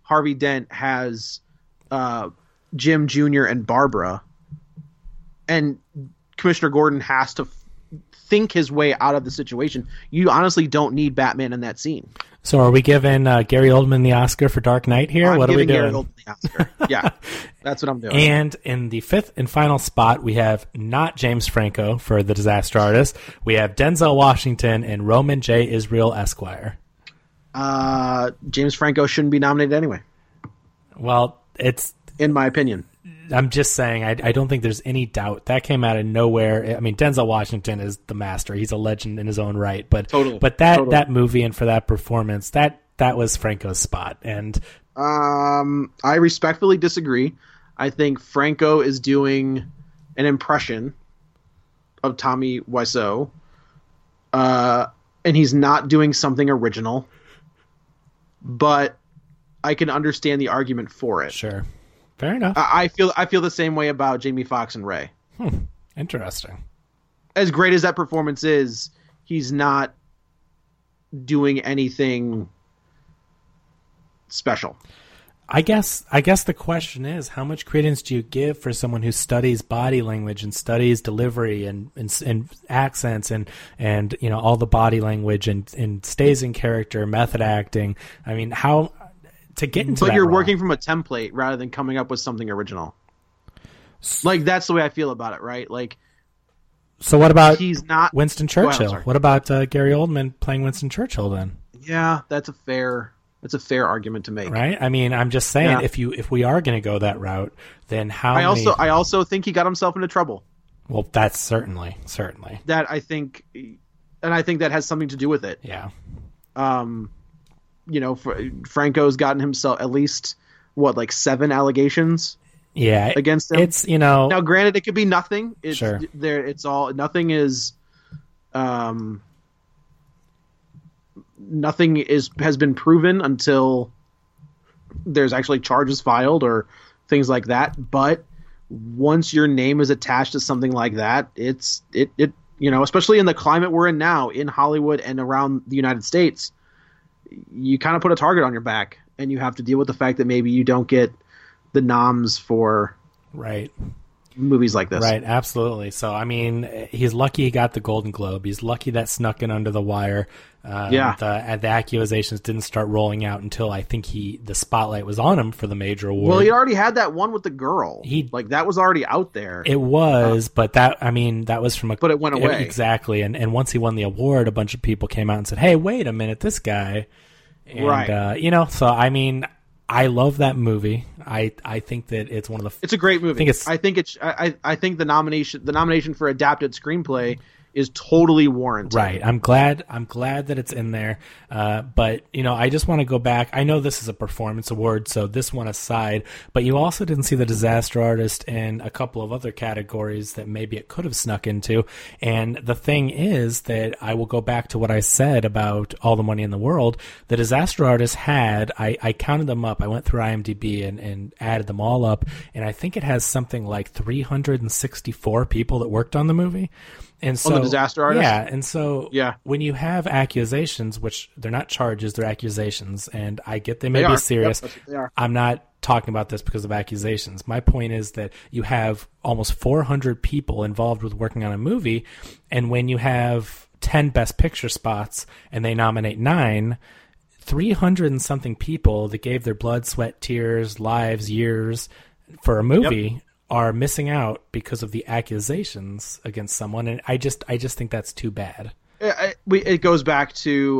Harvey Dent has Jim Jr. and Barbara, and Commissioner Gordon has to think his way out of the situation. You honestly don't need Batman in that scene. So are we giving Gary Oldman the Oscar for Dark Knight here? What are we doing? Gary Oldman the Oscar. Yeah, that's what I'm doing. And in the fifth and final spot, we have not James Franco for The Disaster Artist. We have Denzel Washington and Roman J. Israel Esquire. James Franco shouldn't be nominated anyway. Well, it's... in my opinion. I'm just saying, I don't think there's any doubt. That came out of nowhere. I mean, Denzel Washington is the master. He's a legend in his own right. But that movie and for that performance, that was Franco's spot. And I respectfully disagree. I think Franco is doing an impression of Tommy Wiseau, and he's not doing something original. But I can understand the argument for it. Sure. Fair enough. I feel the same way about Jamie Foxx and Ray. Interesting. As great as that performance is, he's not doing anything special. I guess the question is, how much credence do you give for someone who studies body language and studies delivery and accents and you know all the body language and stays in character, method acting? I mean, how to get into but you're role. Working from a template rather than coming up with something original. Like, that's the way I feel about it, right? Like, so what about he's not Winston Churchill? What about Gary Oldman playing Winston Churchill then? Yeah, that's a fair argument to make, right? I mean, I'm just saying, if we are going to go that route, then how? I also think he got himself into trouble. Well, that's certainly that I think that has something to do with it. Yeah. You know, Franco's gotten himself at least 7 allegations. Yeah, against him. It's, you know, now granted, it could be nothing. It's sure. It's all nothing is. Nothing has been proven until there's actually charges filed or things like that. But once your name is attached to something like that, it you know, especially in the climate we're in now in Hollywood and around the United States, you kind of put a target on your back, and you have to deal with the fact that maybe you don't get the noms for movies like this. Right, absolutely. So, I mean, he's lucky he got the Golden Globe. He's lucky that snuck in under the wire. The accusations didn't start rolling out until I think the spotlight was on him for the major award. Well, he already had that one with the girl. That was already out there. It was, but that was from but it went away. Exactly. And once he won the award, a bunch of people came out and said, "Hey, wait a minute, this guy." And, right. You know, so I mean, I love that movie. I think that it's one of the. It's a great movie. I think the nomination for adapted screenplay is totally warranted. Right. I'm glad that it's in there. But, you know, I just want to go back. I know this is a performance award, so this one aside, but you also didn't see The Disaster Artist in a couple of other categories that maybe it could have snuck into. And the thing is that I will go back to what I said about All the Money in the World. The Disaster Artist had, I counted them up. I went through IMDb and added them all up. And I think it has something like 364 people that worked on the movie. And so, on The Disaster Artist? Yeah, and so when you have accusations, which they're not charges, they're accusations, and I get they may be serious. Yep, they are. I'm not talking about this because of accusations. My point is that you have almost 400 people involved with working on a movie, and when you have 10 Best Picture spots and they nominate 9, 300 and something people that gave their blood, sweat, tears, lives, years for a movie are missing out because of the accusations against someone, and I just think that's too bad. It goes back to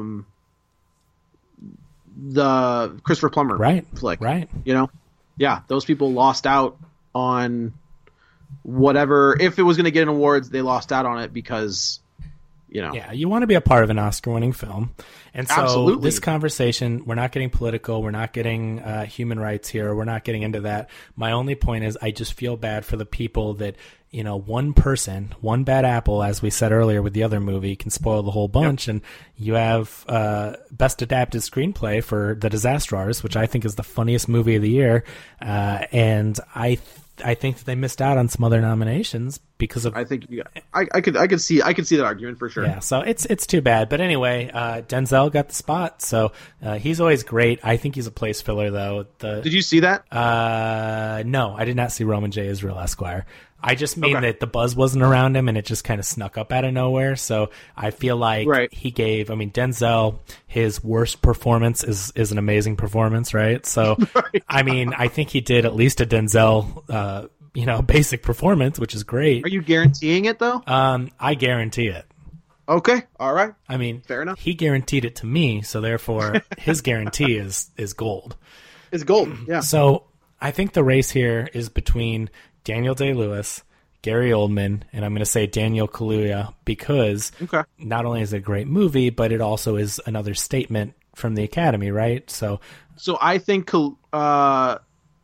the Christopher Plummer flick, right? You know, those people lost out on whatever. If it was going to get an awards, they lost out on it because. You know. Yeah, you want to be a part of an Oscar-winning film. And so Absolutely. This conversation, we're not getting political, we're not getting human rights here, we're not getting into that. My only point is I just feel bad for the people that, you know, one person, one bad apple, as we said earlier with the other movie, can spoil the whole bunch. And you have Best Adapted Screenplay for The Disaster Artist, which I think is the funniest movie of the year. And I I think that they missed out on some other nominations because of. I think I could see that argument for sure. Yeah, so it's too bad. But anyway, Denzel got the spot, so he's always great. I think he's a place filler though. Did you see that? No, I did not see Roman J. Israel Esquire. I just mean that the buzz wasn't around him and it just kind of snuck up out of nowhere. So I feel like he gave, Denzel, his worst performance is an amazing performance, right? So, I mean, I think he did at least a Denzel, basic performance, which is great. Are you guaranteeing it though? I guarantee it. Okay. All right. I mean, fair enough. He guaranteed it to me. So therefore his guarantee is gold. It's gold. Yeah. So I think the race here is between Daniel Day-Lewis, Gary Oldman, and I'm going to say Daniel Kaluuya because not only is it a great movie, but it also is another statement from the Academy, right? So I think Kaluuya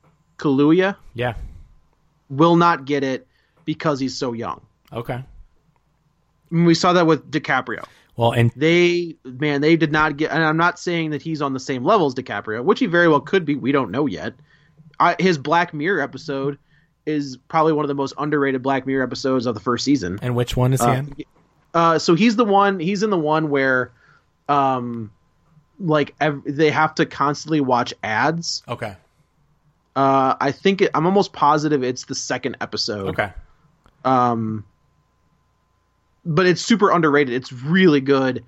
will not get it because he's so young. Okay. I mean, we saw that with DiCaprio. Well, and they did not get, and I'm not saying that he's on the same level as DiCaprio, which he very well could be. We don't know yet. His Black Mirror episode is probably one of the most underrated Black Mirror episodes of the first season. And which one is he in? So he's in the one where, they have to constantly watch ads. Okay. I think I'm almost positive it's the second episode. Okay. But it's super underrated. It's really good.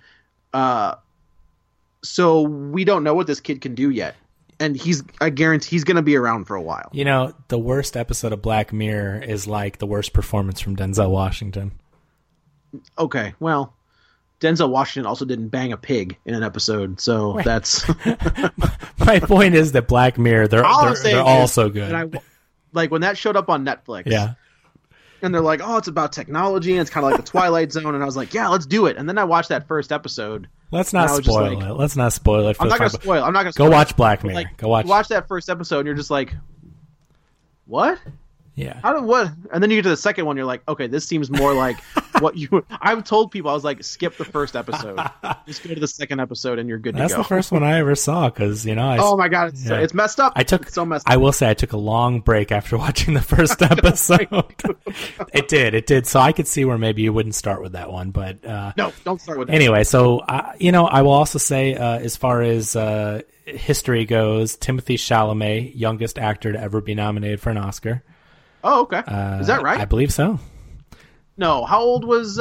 So we don't know what this kid can do yet. And I guarantee he's going to be around for a while. The worst episode of Black Mirror is like the worst performance from Denzel Washington. Okay, well, Denzel Washington also didn't bang a pig in an episode, so that's... My point is that Black Mirror, they're all so good. And when that showed up on Netflix... Yeah. And they're like, oh, it's about technology, and it's kind of like the Twilight Zone. And I was like, yeah, let's do it. And then I watched that first episode. Let's not spoil it. Let's not spoil it. I'm not going to spoil it. Go watch Black Mirror. Go watch that first episode, and you're just like, what? Yeah. What? And then you get to the second one, you're like, okay, this seems more like what you... I've told people, I was like, skip the first episode. Just go to the second episode, and you're good to go. That's the first one I ever saw, because, oh my God, it's messed up. It's so messed up. I will say I took a long break after watching the first episode. It did. So I could see where maybe you wouldn't start with that one, but... no, don't start with that. Anyway, so, I will also say, as far as history goes, Timothée Chalamet, youngest actor to ever be nominated for an Oscar. Oh, okay. Is that right? I believe so. No, how old was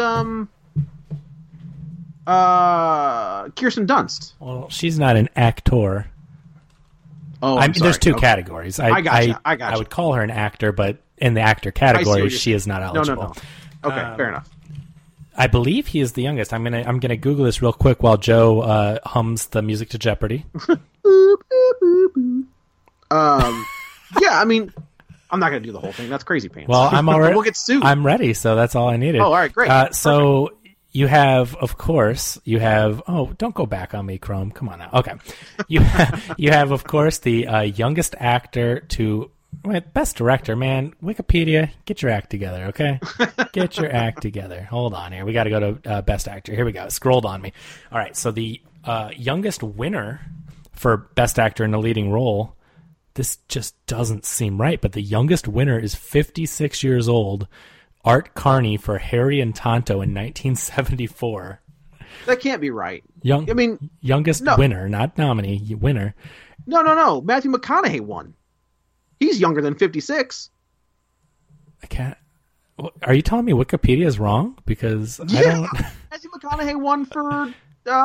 Kirsten Dunst? Well, she's not an actor. Oh, I'm sorry. There's two categories. I gotcha. I would call her an actor, but in the actor category, she is not eligible. No. Okay, fair enough. I believe he is the youngest. I'm gonna Google this real quick while Joe hums the music to Jeopardy. Yeah, I mean. I'm not going to do the whole thing. That's crazy pants. Well, I'm already. We'll get sued. I'm ready, so that's all I needed. Oh, all right, great. So you have, of course, Oh, don't go back on me, Chrome. Come on now. Okay, you have, of course, the youngest actor to best director. Man, Wikipedia, get your act together, okay? Get your act together. Hold on here. We got to go to best actor. Here we go. It scrolled on me. All right. So the youngest winner for best actor in a leading role. This just doesn't seem right, but the youngest winner is 56 years old, Art Carney for Harry and Tonto in 1974. That can't be right. Youngest winner, not nominee, winner. No. Matthew McConaughey won. He's younger than 56. I can't. Are you telling me Wikipedia is wrong? Because I don't. Matthew McConaughey won for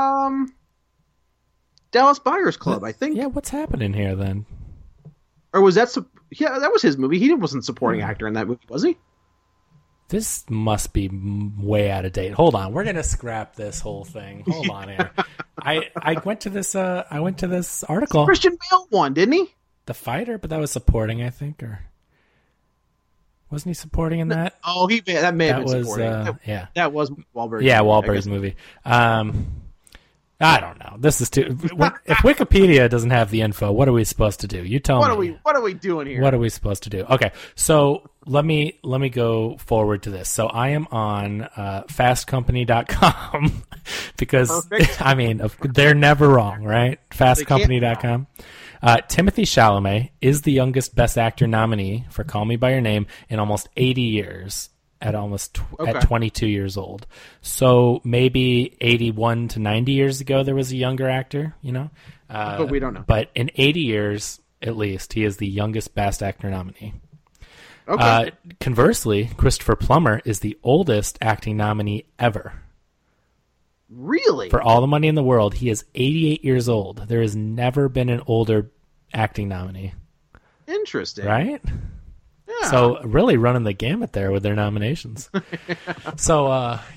Dallas Buyers Club, I think. Yeah, what's happening here then? Or was that... Yeah, that was his movie. He wasn't supporting actor in that movie, was he? This must be way out of date. Hold on. We're going to scrap this whole thing. Hold on here. I went to this article. Christian Bale won, didn't he? The Fighter, but that was supporting, I think, or... Wasn't he supporting in that? Oh, that may have been supporting. Yeah. That was Wahlberg. Yeah, Wahlberg's movie. I don't know. This is too. If Wikipedia doesn't have the info, what are we supposed to do? You tell me. What are we doing here? What are we supposed to do? Okay, so let me go forward to this. So I am on fastcompany.com because I mean they're never wrong, right? Fastcompany.com. Timothée Chalamet is the youngest Best Actor nominee for Call Me by Your Name in almost 80 years. At 22 years old. So maybe 81 to 90 years ago there was a younger actor, but we don't know. But in 80 years, at least, he is the youngest Best Actor nominee. Okay. Conversely, Christopher Plummer is the oldest acting nominee ever. Really? For All the Money in the World, he is 88 years old. There has never been an older acting nominee. Interesting. Right? Yeah. So really running the gamut there with their nominations. So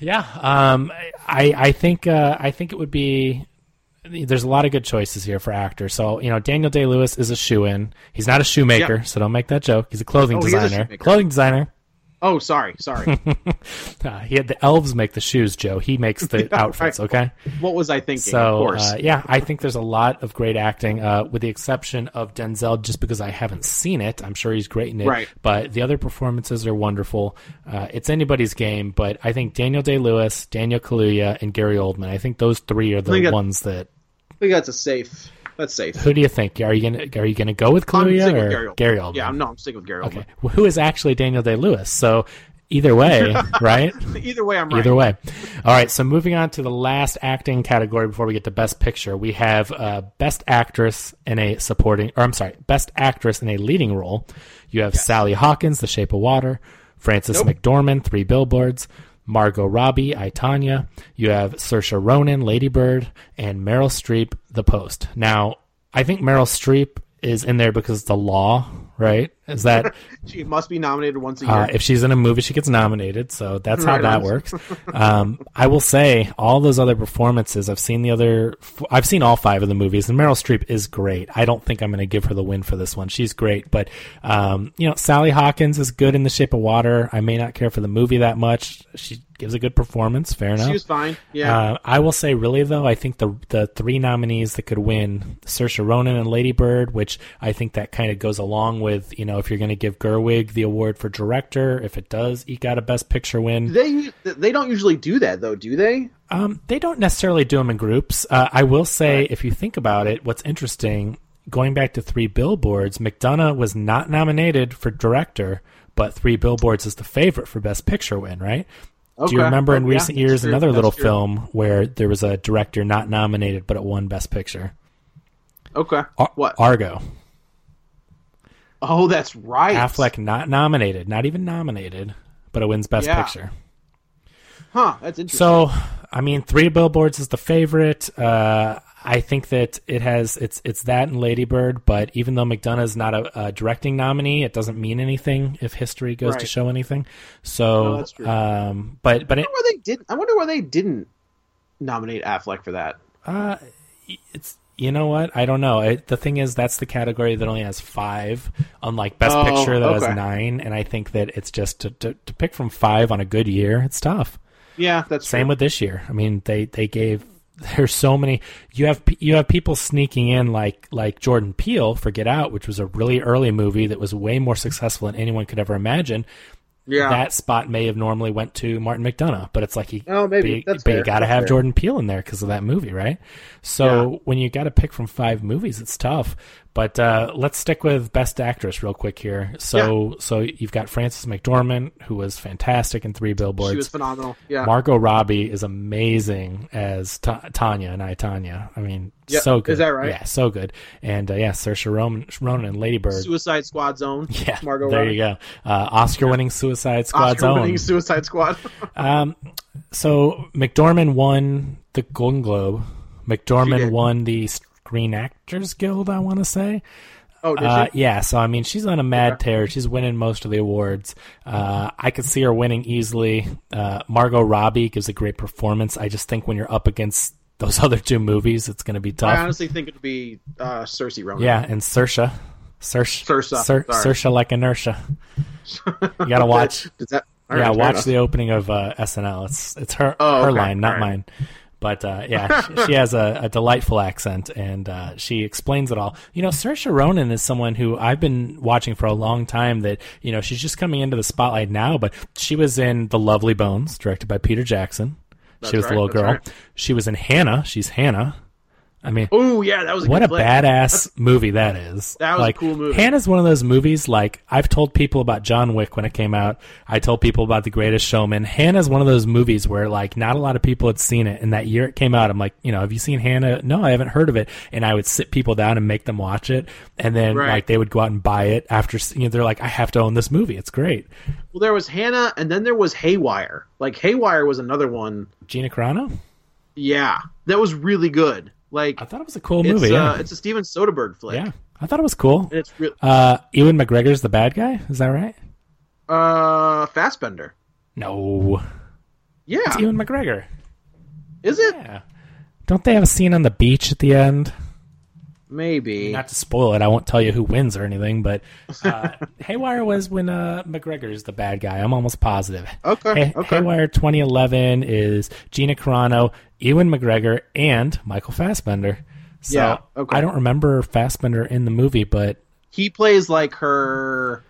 I think it would be. There's a lot of good choices here for actors. So Daniel Day-Lewis is a shoe-in. He's not a shoemaker, so don't make that joke. He's a clothing designer. Clothing designer. Oh, sorry. He had the elves make the shoes, Joe. He makes the outfits, okay? What was I thinking? So, of course. I think there's a lot of great acting, with the exception of Denzel, just because I haven't seen it. I'm sure he's great in it. Right. But the other performances are wonderful. It's anybody's game, but I think Daniel Day-Lewis, Daniel Kaluuya, and Gary Oldman, I think those three are the ones that... I think that's safe. That's safe. Who do you think? Are you gonna go with Kaluuya or Gary Oldman? Yeah, I'm sticking with Gary Oldman. Okay. Well, who is actually Daniel Day-Lewis? So either way, right? Either way, I'm right. Either way. All right. So moving on to the last acting category before we get to Best Picture, we have Best Actress in a Best Actress in a Leading Role. You have Sally Hawkins, The Shape of Water, Frances McDormand, 3 Billboards, Margot Robbie, I, Tonya. You have Saoirse Ronan, Lady Bird, and Meryl Streep, The Post. Now, I think Meryl Streep is in there because it's the law, right? Is that she must be nominated once a year? If she's in a movie, she gets nominated, so that's how that works. I will say all those other performances. I've seen all 5 of the movies, and Meryl Streep is great. I don't think I'm going to give her the win for this one. She's great, but Sally Hawkins is good in The Shape of Water. I may not care for the movie that much. She gives a good performance. Fair enough. She was fine. Yeah. I will say, really though, I think the 3 nominees that could win, Saoirse Ronan and Lady Bird, which I think that kind of goes along with if you're going to give Gerwig the award for director, if it does eke out a Best Picture win. They don't usually do that though, do they? They don't necessarily do them in groups. I will say, if you think about it, what's interesting, going back to 3 Billboards, McDonough was not nominated for director, but 3 Billboards is the favorite for Best Picture win, right? Okay. Do you remember in recent years another little film where there was a director not nominated, but it won Best Picture? Okay. What? Argo. Oh, that's right. Affleck not nominated, not even nominated, but it wins Best Picture. Huh, that's interesting. So, 3 Billboards is the favorite. I think that it's that and Lady Bird, but even though McDonough is not a directing nominee, it doesn't mean anything if history goes to show anything. So, that's true. I wonder why they didn't nominate Affleck for that. You know what? I don't know. The thing is, that's the category that only has 5, unlike Best Picture that has 9. And I think that it's just to pick from 5 on a good year, it's tough. Yeah, that's same with this year. They gave. There's so many. You have people sneaking in like Jordan Peele for Get Out, which was a really early movie that was way more successful than anyone could ever imagine. Yeah. That spot may have normally went to Martin McDonough, but it's like you got to have Jordan Peele in there because of that movie, right? So when you got to pick from 5 movies, it's tough. But let's stick with Best Actress real quick here. So you've got Frances McDormand, who was fantastic in 3 Billboards. She was phenomenal. Yeah. Margot Robbie is amazing as Tonya and I, Tonya. So good. Is that right? Yeah, so good. And Saoirse Ronan and Lady Bird. Suicide Squad Zone. Yeah, Margot there Robbie. You go. Oscar-winning Suicide Squad Zone. Oscar-winning Suicide Squad. So McDormand won the Golden Globe. McDormand won the Screen Actors Guild, I want to say. Oh, did she? Yeah, so she's on a mad tear. She's winning most of the awards. I could see her winning easily. Margot Robbie gives a great performance. I just think when you're up against those other 2 movies, it's going to be tough. I honestly think it would be Saoirse Ronan. Yeah, and Saoirse like inertia. You got to watch. Does that? Watch the opening of SNL. It's her line, not mine. But she has a delightful accent, and she explains it all. Saoirse Ronan is someone who I've been watching for a long time. That she's just coming into the spotlight now, but she was in The Lovely Bones, directed by Peter Jackson. She was the little girl. Right. She was in Hannah. She's Hannah. I mean, oh yeah, that was what a badass movie that is. That was a cool movie. Hannah's one of those movies. Like, I've told people about John Wick when it came out. I told people about The Greatest Showman. Hannah's one of those movies where like not a lot of people had seen it, and that year it came out, I'm like, have you seen Hannah? No, I haven't heard of it. And I would sit people down and make them watch it, and then like they would go out and buy it after. They're like, I have to own this movie. It's great. Well, there was Hannah, and then there was Haywire. Like Haywire was another one. Gina Carano. Yeah, that was really good. Like, I thought it was a cool movie. It's a Steven Soderbergh flick. Yeah, I thought it was cool. And it's Ewan McGregor's the bad guy. Is that right? Fassbender. No. Yeah, it's Ewan McGregor. Is it? Yeah. Don't they have a scene on the beach at the end? Maybe. Not to spoil it, I won't tell you who wins or anything, but Haywire was when McGregor's the bad guy. I'm almost positive. Okay. Haywire 2011 is Gina Carano, Ewan McGregor, and Michael Fassbender. So yeah, okay. I don't remember Fassbender in the movie, but he plays like her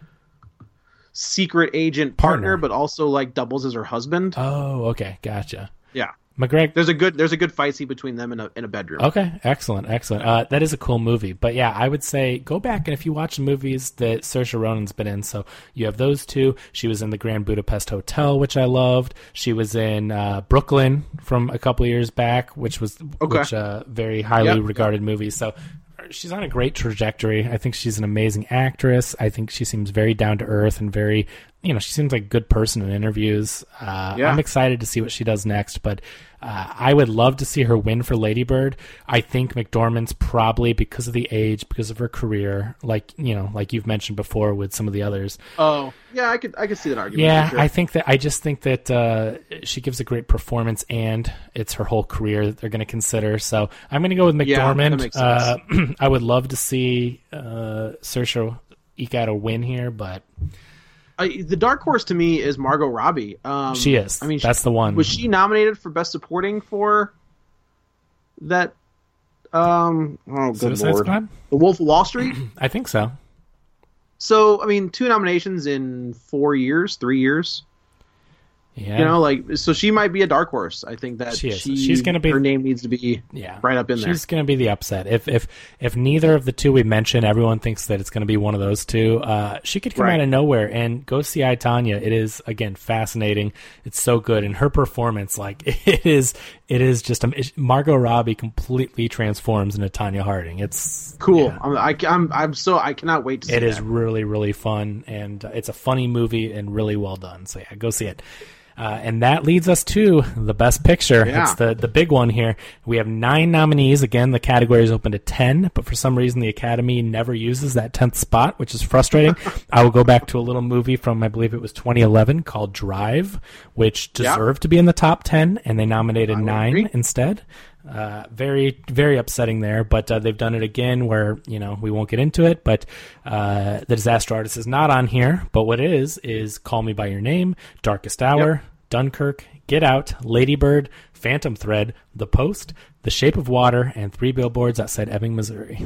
secret agent partner, but also like doubles as her husband. Oh, okay, gotcha. Yeah. McGregor. There's a good fight scene between them in a bedroom. Okay, excellent. That is a cool movie. But yeah, I would say go back, and if you watch the movies that Saoirse Ronan's been in, so you have those two. She was in the Grand Budapest Hotel, which I loved. She was in Brooklyn from a couple of years back, which was very highly regarded movie. So she's on a great trajectory. I think she's an amazing actress. I think she seems very down to earth and very, she seems like a good person in interviews. I'm excited to see what she does next, but I would love to see her win for Lady Bird. I think McDormand's probably, because of the age, because of her career, like you've mentioned before with some of the others. Oh, yeah, I could see that argument. Yeah, for sure. I just think that she gives a great performance, and it's her whole career that they're going to consider. So I'm going to go with McDormand. That makes sense. I would love to see Saoirse eke out a win here, but the dark horse to me is Margot Robbie. She is. I mean, that's the one. Was she nominated for Best Supporting for that? Oh, good Suicide Lord! Squad? The Wolf of Wall Street. I think so. So, I mean, 2 nominations in 3 years. Yeah. So she might be a dark horse. I think that she's going to be. Her name needs to be right up in there. She's going to be the upset. If neither of the two we mentioned, everyone thinks that it's going to be one of those two. She could come out of nowhere, and go see I, Tonya. It is, again, fascinating. It's so good, and her performance, it is just Margot Robbie completely transforms into Tonya Harding. It's cool. Yeah. I cannot wait to see it. It is really, really fun, and it's a funny movie and really well done. So yeah, go see it. And that leads us to the Best Picture. Yeah. It's the big one here. We have 9 nominees. Again, the category is open to 10, but for some reason the Academy never uses that 10th spot, which is frustrating. I will go back to a little movie from, I believe it was 2011, called Drive, which deserved to be in the top 10, and they nominated 9 instead. Very, very upsetting there, but they've done it again where, we won't get into it, but The Disaster Artist is not on here, but what is Call Me By Your Name, Darkest Hour, Dunkirk, Get Out, Lady Bird, Phantom Thread, The Post, The Shape of Water, and 3 Billboards Outside Ebbing, Missouri.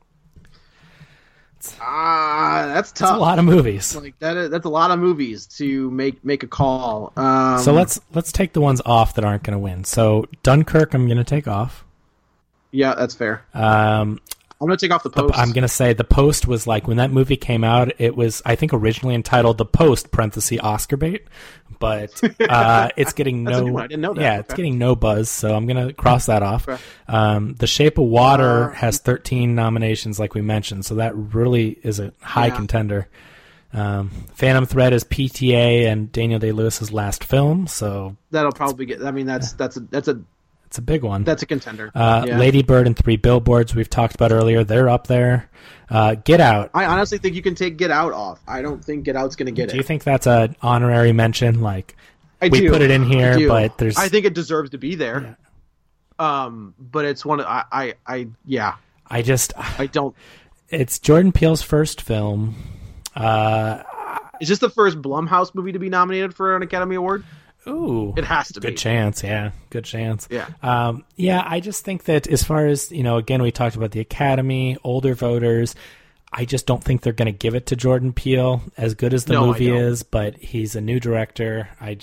That's tough. That's a lot of movies. That's a lot of movies to make a call. So let's take the ones off that aren't going to win. So Dunkirk, I'm going to take off. Yeah, that's fair. I'm going to take off The Post. I'm going to say The Post was when that movie came out, it was, I think, originally entitled The Post, Oscar bait, but it's getting I didn't know that. Yeah, it's getting no buzz, so I'm going to cross that off. Okay. The Shape of Water has 13 nominations, like we mentioned, so that really is a high contender. Phantom Thread is PTA and Daniel Day-Lewis's last film, so that'll probably get. I mean, that's it's a big one. That's a contender. Lady Bird and 3 Billboards we've talked about earlier. They're up there. Get Out. I honestly think you can take Get Out off. I don't think Get Out's going to get it. Do you think that's an honorary mention? I we do. Put it in here, but there's. I think it deserves to be there. Yeah. But it's one of I don't. It's Jordan Peele's first film. Is this the first Blumhouse movie to be nominated for an Academy Award? Ooh, it has to be. Good chance, yeah. Good chance. Yeah. I just think that as far as, again, we talked about the Academy, older voters. I just don't think they're going to give it to Jordan Peele, as good as the movie is, but he's a new director. I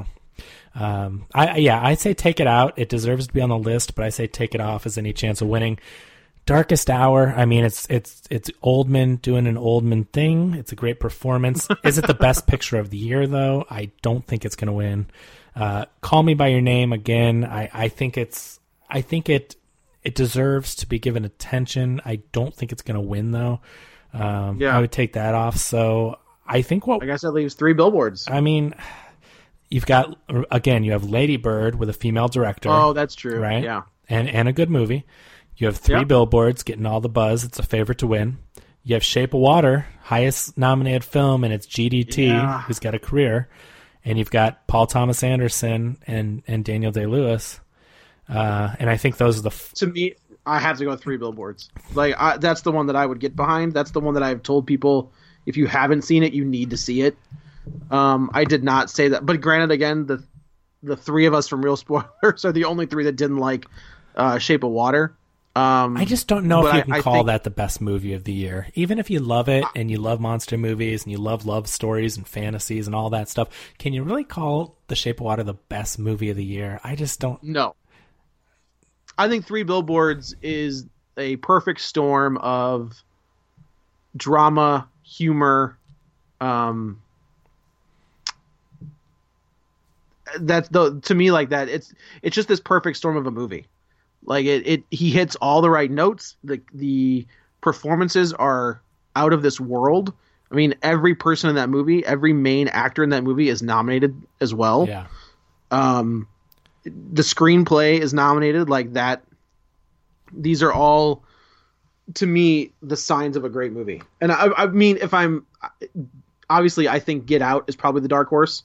say take it out. It deserves to be on the list, but I say take it off as any chance of winning. Darkest Hour, I mean, it's Oldman doing an Oldman thing. It's a great performance. Is it the best picture of the year, though? I don't think it's going to win. Call Me by Your Name, again, I think it deserves to be given attention. I don't think it's going to win, though. I would take that off. So I think I guess that leaves 3 Billboards. I mean, you have Lady Bird with a female director. Oh, that's true. Right? Yeah. And a good movie. You have 3 Billboards getting all the buzz. It's a favorite to win. You have Shape of Water, highest nominated film, and it's GDT, who's got a career. And you've got Paul Thomas Anderson and Daniel Day-Lewis. And I think those are to me, I have to go with 3 Billboards. That's the one that I would get behind. That's the one that I've told people, if you haven't seen it, you need to see it. I did not say that. But granted, again, the 3 of us from Real Spoilers are the only 3 that didn't like Shape of Water. I just don't know if you can call that the best movie of the year. Even if you love it and you love monster movies and you love stories and fantasies and all that stuff, can you really call The Shape of Water the best movie of the year? I just don't. No. I think 3 Billboards is a perfect storm of drama, humor. To me, like that. It's just this perfect storm of a movie. Like he hits all the right notes. The performances are out of this world. I mean, every person in that movie, every main actor in that movie is nominated as well. Yeah. The screenplay is nominated, like that. These are all, to me, the signs of a great movie. And I mean, obviously, I think Get Out is probably the dark horse.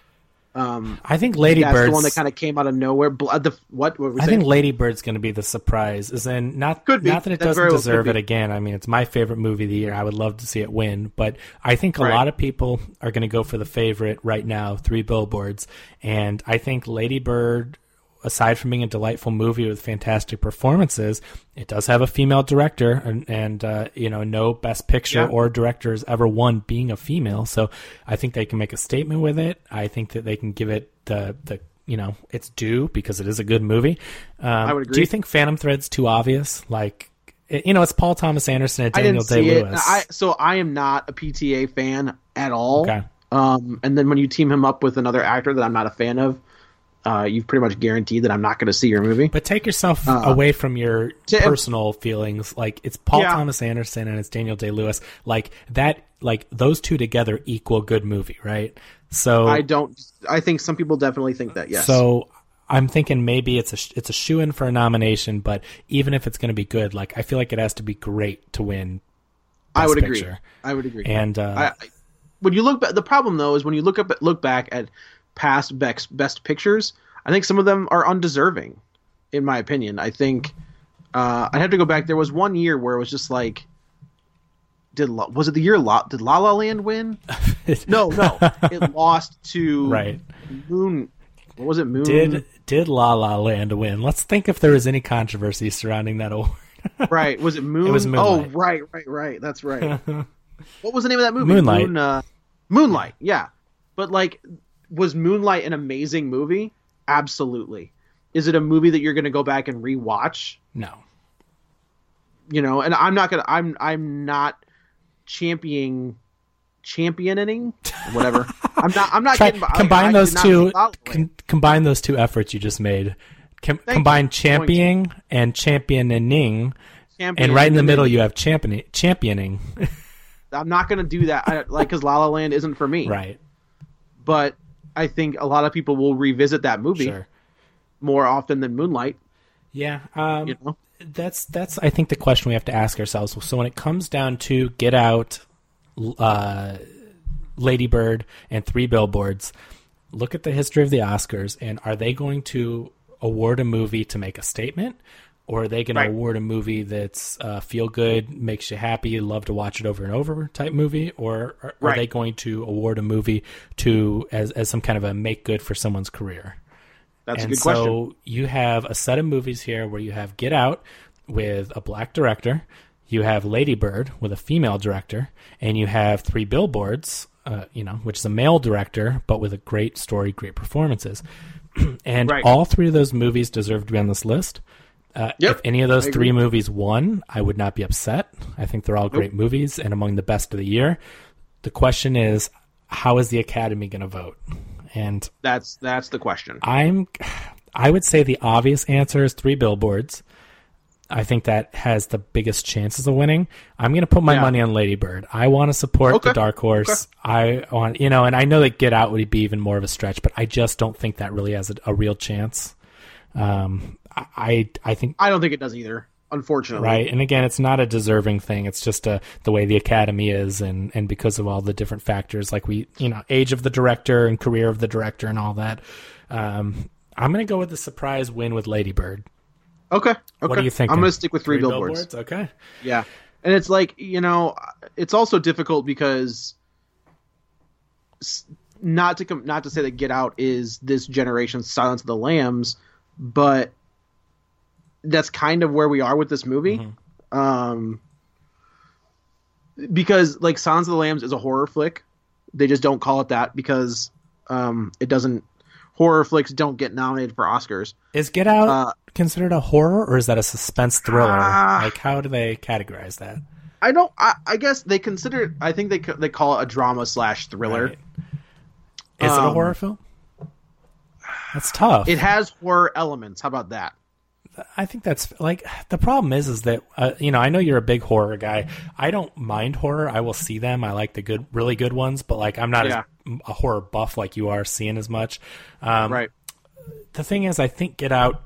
I think Lady Bird's the one that kind of came out of nowhere. What were we saying? I think Lady Bird's going to be the surprise. Not that it doesn't deserve it again. I mean, it's my favorite movie of the year. I would love to see it win, but I think a lot of people are going to go for the favorite right now, 3 Billboards, and I think Lady Bird, aside from being a delightful movie with fantastic performances, it does have a female director, and no Best Picture or director has ever won being a female. So I think they can make a statement with it. I think that they can give it the its due because it is a good movie. I would agree. Do you think Phantom Thread's too obvious? Like, it's Paul Thomas Anderson and Daniel Day-Lewis. So I am not a PTA fan at all. Okay. And then when you team him up with another actor that I'm not a fan of, you've pretty much guaranteed that I'm not going to see your movie. But take yourself away from your personal feelings. Like, it's Paul Thomas Anderson and it's Daniel Day-Lewis. Like that, like those two together equal good movie, right? So I think some people definitely think that. Yes. So I'm thinking maybe it's a shoo-in for a nomination, but even if it's going to be good, like I feel like it has to be great to win Best I would Picture. agree. And when you look back, the problem though is when you look back at past best pictures, I think some of them are undeserving, in my opinion. I think I'd have to go back. There was one year where it was just like, was it the year did La La Land win? No, it lost to Moon. What was it? Moon. Did La La Land win? Let's think if there was any controversy surrounding that award. Right? Was it Moon? It was Moonlight. Oh, right. That's right. What was the name of that movie? Moonlight. Moonlight. Yeah, but like, was Moonlight an amazing movie? Absolutely. Is it a movie that you're going to go back and rewatch? No. And I'm not championing whatever. I'm not getting combine those two efforts you just made. Combine championing and championing, and right in the middle you have championing. I'm not going to do that, because La La Land isn't for me. Right. But I think a lot of people will revisit that movie more often than Moonlight. Yeah. That's I think the question we have to ask ourselves. So when it comes down to Get Out, Lady Bird, and 3 Billboards, look at the history of the Oscars, and are they going to award a movie to make a statement, Or are they going to award a movie that's feel good, makes you happy, you love to watch it over and over type movie? Or are they going to award a movie as some kind of a make good for someone's career? That's a good question. So you have a set of movies here where you have Get Out with a black director, you have Lady Bird with a female director, and you have Three Billboards, which is a male director, but with a great story, great performances. And all three of those movies deserve to be on this list. If any of those three movies won, I would not be upset. I think they're all great movies and among the best of the year. The question is, how is the Academy going to vote? And that's the question. I would say the obvious answer is Three Billboards. I think that has the biggest chances of winning. I'm going to put my money on Lady Bird. I want to support the dark horse. I want, and I know that Get Out would be even more of a stretch, but I just don't think that really has a real chance. I don't think it does either, unfortunately. Right, and again, it's not a deserving thing. It's just the way the Academy is, and because of all the different factors, like age of the director and career of the director and all that. I'm going to go with the surprise win with Lady Bird. Okay. What do you think? I'm going to stick with Three Billboards. Okay. Yeah, and it's like it's also difficult because not to say that Get Out is this generation's Silence of the Lambs, but that's kind of where we are with this movie. Mm-hmm. Because like Silence of the Lambs is a horror flick. They just don't call it that because it doesn't. Horror flicks don't get nominated for Oscars. Is Get Out considered a horror, or is that a suspense thriller? Like, how do they categorize that? I don't. I guess they consider it. I think they call it a drama / thriller. Right. Is it a horror film? That's tough. It has horror elements. How about that? I think that's like the problem is that I know you're a big horror guy. I don't mind horror. I will see them. I like the really good ones, but like I'm not a horror buff like you are, seeing as much. Right. The thing is, I think Get Out,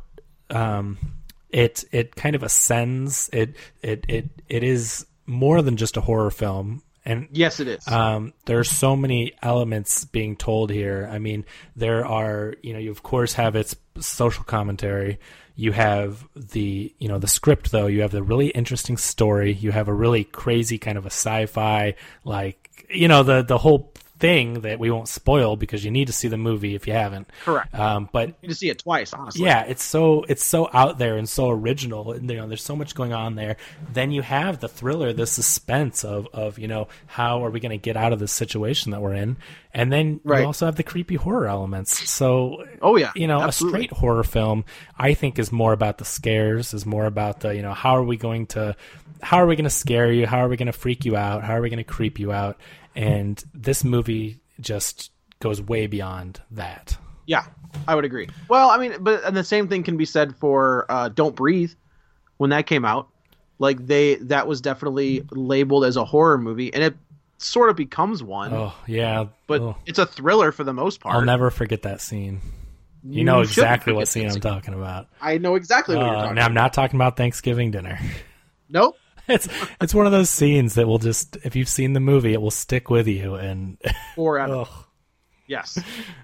it kind of ascends. It is more than just a horror film. And yes, it is. There's so many elements being told here. I mean, there are, you of course have its social commentary. You have the script, though. You have the really interesting story. You have a really crazy kind of a sci-fi, like, the whole thing that we won't spoil because you need to see the movie if you haven't. Correct. But you need to see it twice, honestly. Yeah, it's so out there and so original, and there's so much going on there. Then you have the thriller, the suspense of how are we going to get out of this situation that we're in, and then you also have the creepy horror elements. So absolutely. A straight horror film I think is more about the scares, is more about the how are we going to scare you, how are we going to freak you out, how are we going to creep you out. And this movie just goes way beyond that. Yeah, I would agree. Well, I mean, and the same thing can be said for Don't Breathe when that came out. Like that was definitely labeled as a horror movie, and it sort of becomes one. Oh, yeah. But it's a thriller for the most part. I'll never forget that scene. You know exactly what scene I'm talking about. I know exactly what you're talking about. I'm not talking about Thanksgiving dinner. Nope. It's one of those scenes that will just, if you've seen the movie, it will stick with you. And forever. Yes.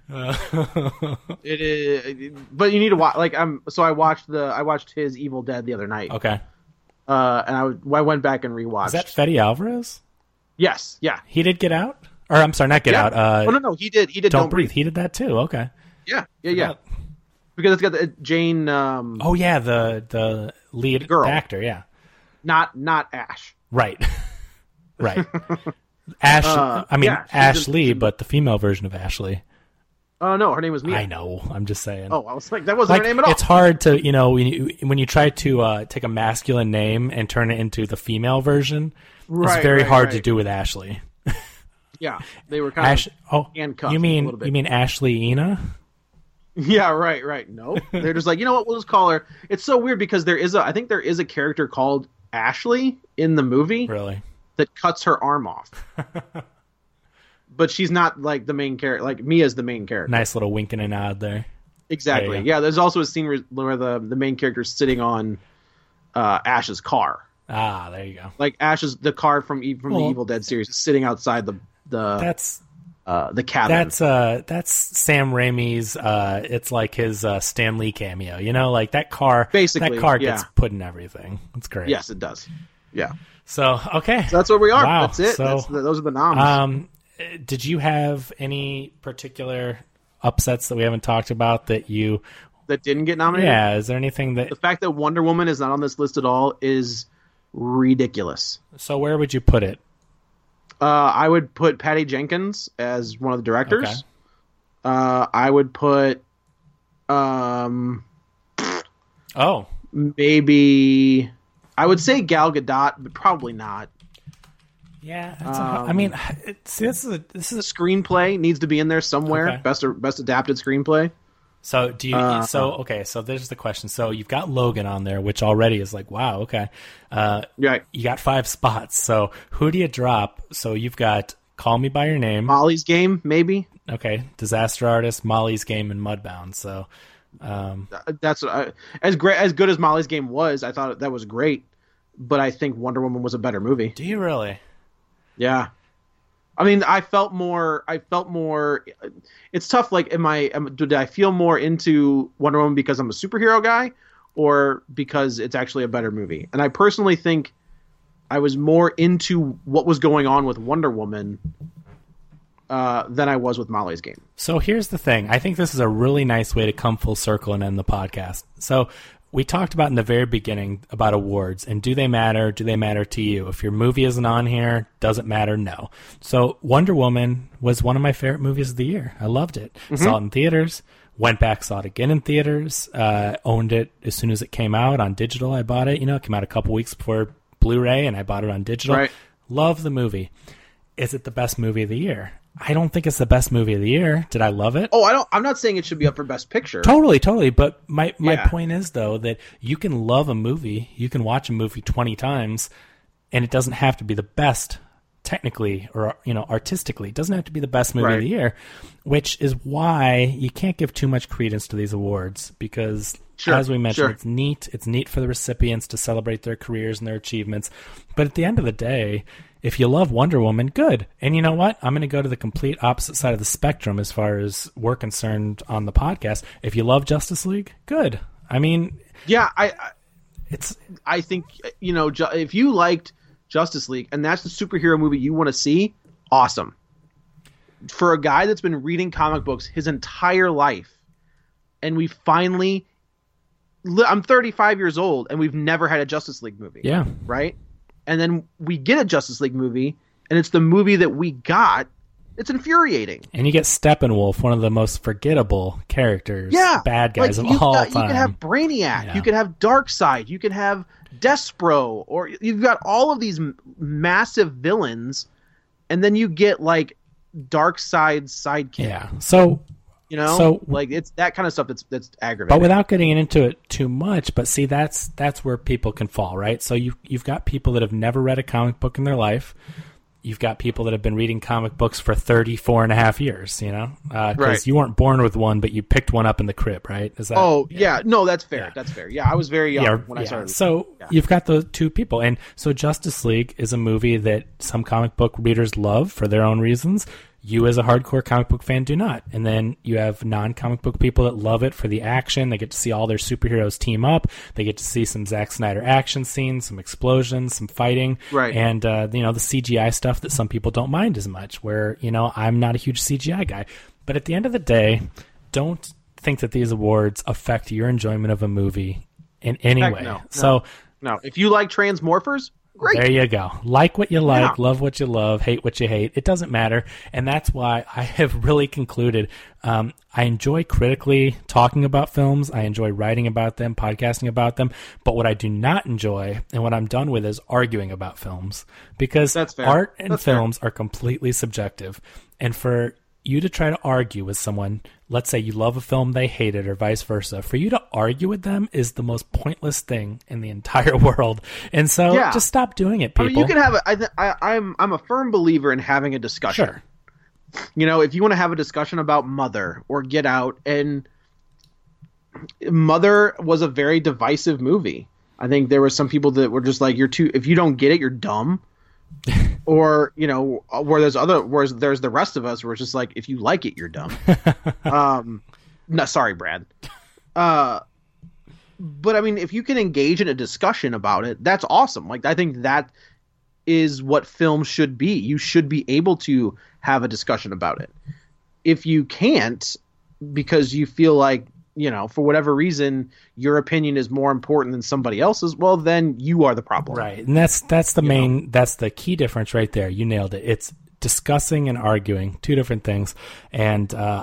It is, but you need to watch. Like I watched his Evil Dead the other night. Okay. And I went back and rewatched. Is that Fede Alvarez? Yes. Yeah. He did Get Out? Or I'm sorry, not Get Out. No. He did. Don't Breathe. He did that too. Okay. Yeah. Because it's got Jane. The lead girl. Actor. Yeah. Not Ash. Right. Ash. Ashley, but the female version of Ashley. Oh no, her name was Mia. I know. I'm just saying. Oh, I was like, that wasn't her name at all. It's hard to, when you try to take a masculine name and turn it into the female version. It's very hard to do with Ashley. Yeah, they were kind of handcuffed. You mean a little bit. You mean Ashley Ina? Yeah, right. No, they're just like, you know what? We'll just call her. It's so weird because I think there is a character called Ashley in the movie. Really? That cuts her arm off. But she's not like the main character. Like Mia's the main character. Nice little wink and a nod there. Exactly. Yeah. There's also a scene where the main character's sitting on Ash's car. Ah, there you go. Like the car from the Evil Dead series is sitting outside the the cabin. That's Sam Raimi's. It's like his Stan Lee cameo. You know, like that car. Basically, that car gets put in everything. It's great. Yes, it does. Yeah. So okay, so that's where we are. Wow. That's it. So, those are the noms. Did you have any particular upsets that we haven't talked about that didn't get nominated? Yeah. Is there anything that the fact that Wonder Woman is not on this list at all is ridiculous. So where would you put it? I would put Patty Jenkins as one of the directors. Okay. I would put maybe I would say Gal Gadot, but probably not. Yeah, I mean, this is a screenplay needs to be in there somewhere. Okay. Best adapted screenplay. So do you? So there's the question. So you've got Logan on there, which already is like, wow, okay. Right. You got 5 spots. So who do you drop? So you've got Call Me by Your Name, Molly's Game, maybe. Okay, Disaster Artist, Molly's Game, and Mudbound. So that's as good as Molly's Game was. I thought that was great, but I think Wonder Woman was a better movie. Do you really? Yeah. I mean, I felt more. It's tough. Like, did I feel more into Wonder Woman because I'm a superhero guy, or because it's actually a better movie? And I personally think I was more into what was going on with Wonder Woman than I was with Molly's Game. So here's the thing. I think this is a really nice way to come full circle and end the podcast. So we talked about in the very beginning about awards, and do they matter? Do they matter to you? If your movie isn't on here, does it matter? No. So Wonder Woman was one of my favorite movies of the year. I loved it. Mm-hmm. Saw it in theaters, went back, saw it again in theaters, owned it as soon as it came out on digital. I bought it. It came out a couple weeks before Blu-ray, and I bought it on digital. Right. Love the movie. Is it the best movie of the year? I don't think it's the best movie of the year. Did I love it? Oh, I'm not saying it should be up for Best Picture. Totally. But my point is, though, that you can love a movie, you can watch a movie 20 times, and it doesn't have to be the best technically or artistically. It doesn't have to be the best movie of the year, which is why you can't give too much credence to these awards because, as we mentioned, it's neat. It's neat for the recipients to celebrate their careers and their achievements. But at the end of the day, if you love Wonder Woman, good. And you know what? I'm going to go to the complete opposite side of the spectrum as far as we're concerned on the podcast. If you love Justice League, good. I mean, yeah, I think, if you liked Justice League and that's the superhero movie you want to see, awesome. For a guy that's been reading comic books his entire life, and we finally, I'm 35 years old and we've never had a Justice League movie. Yeah. Right? And then we get a Justice League movie, and it's the movie that we got. It's infuriating. And you get Steppenwolf, one of the most forgettable characters, bad guys of all time. You can have Brainiac, you can have Darkseid, you can have Despero, or you've got all of these massive villains, and then you get like Darkseid's sidekick. Yeah. So it's that kind of stuff that's aggravating. But without getting into it too much, but see, that's where people can fall, right? So you've got people that have never read a comic book in their life. You've got people that have been reading comic books for 34 and a half years, because you weren't born with one, but you picked one up in the crib, right? Is that? Oh, yeah. No, that's fair. Yeah. That's fair. Yeah, I was very young when I started. So you've got the two people. And so Justice League is a movie that some comic book readers love for their own reasons. You as a hardcore comic book fan do not. And then you have non-comic book people that love it for the action. They get to see all their superheroes team up. They get to see some Zack Snyder action scenes, some explosions, some fighting. Right. And, the CGI stuff that some people don't mind as much, where, I'm not a huge CGI guy. But at the end of the day, don't think that these awards affect your enjoyment of a movie in any way. No. If you like Transmorphers, great. There you go. Like what you like, love what you love, hate what you hate. It doesn't matter. And that's why I have really concluded I enjoy critically talking about films. I enjoy writing about them, podcasting about them. But what I do not enjoy and what I'm done with is arguing about films. Because art and films are completely subjective. And for you to try to argue with someone, let's say you love a film, they hate it, or vice versa, for you to argue with them is the most pointless thing in the entire world. And so just stop doing it, people. I mean, you can have I'm a firm believer in having a discussion. Sure. If you want to have a discussion about Mother or Get Out, and Mother was a very divisive movie. I think there were some people that were just like, if you don't get it, you're dumb. Or, you know, whereas there's the rest of us where it's just like, if you like it, you're dumb. No, sorry, Brad. But I mean, if you can engage in a discussion about it, that's awesome. Like, I think that is what film should be. You should be able to have a discussion about it. If you can't, because you feel like, you know, for whatever reason, your opinion is more important than somebody else's, well, then you are the problem. Right. And that's the key difference right there. You nailed it. It's discussing and arguing, two different things. And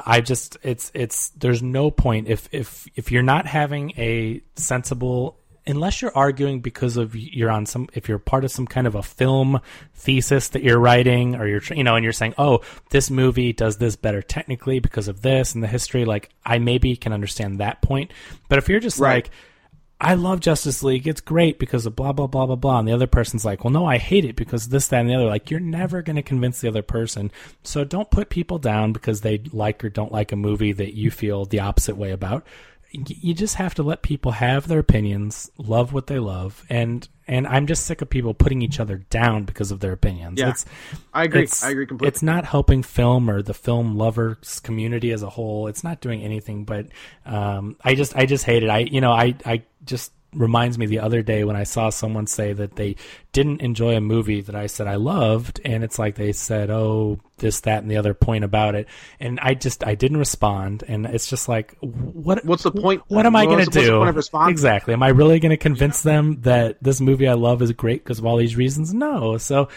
there's no point if you're not having a sensible, unless you're arguing because of if you're part of some kind of a film thesis that you're writing, or and you're saying, oh, this movie does this better technically because of this and the history, like, I maybe can understand that point. But if you're just like, I love Justice League, it's great because of blah, blah, blah, blah, blah, and the other person's like, well, no, I hate it because this, that, and the other, like, you're never going to convince the other person. So don't put people down because they like or don't like a movie that you feel the opposite way about. You just have to let people have their opinions, love what they love, and I'm just sick of people putting each other down because of their opinions. Yeah, I agree. I agree completely. It's not helping film or the film lovers community as a whole. It's not doing anything. But I just hate it. I just reminds me the other day when I saw someone say that they didn't enjoy a movie that I said I loved, and it's like they said, oh, this, that, and the other point about it, and I didn't respond, and it's just like, what's the point? What am I going to do? Exactly. Am I really going to convince them that this movie I love is great because of all these reasons? No. So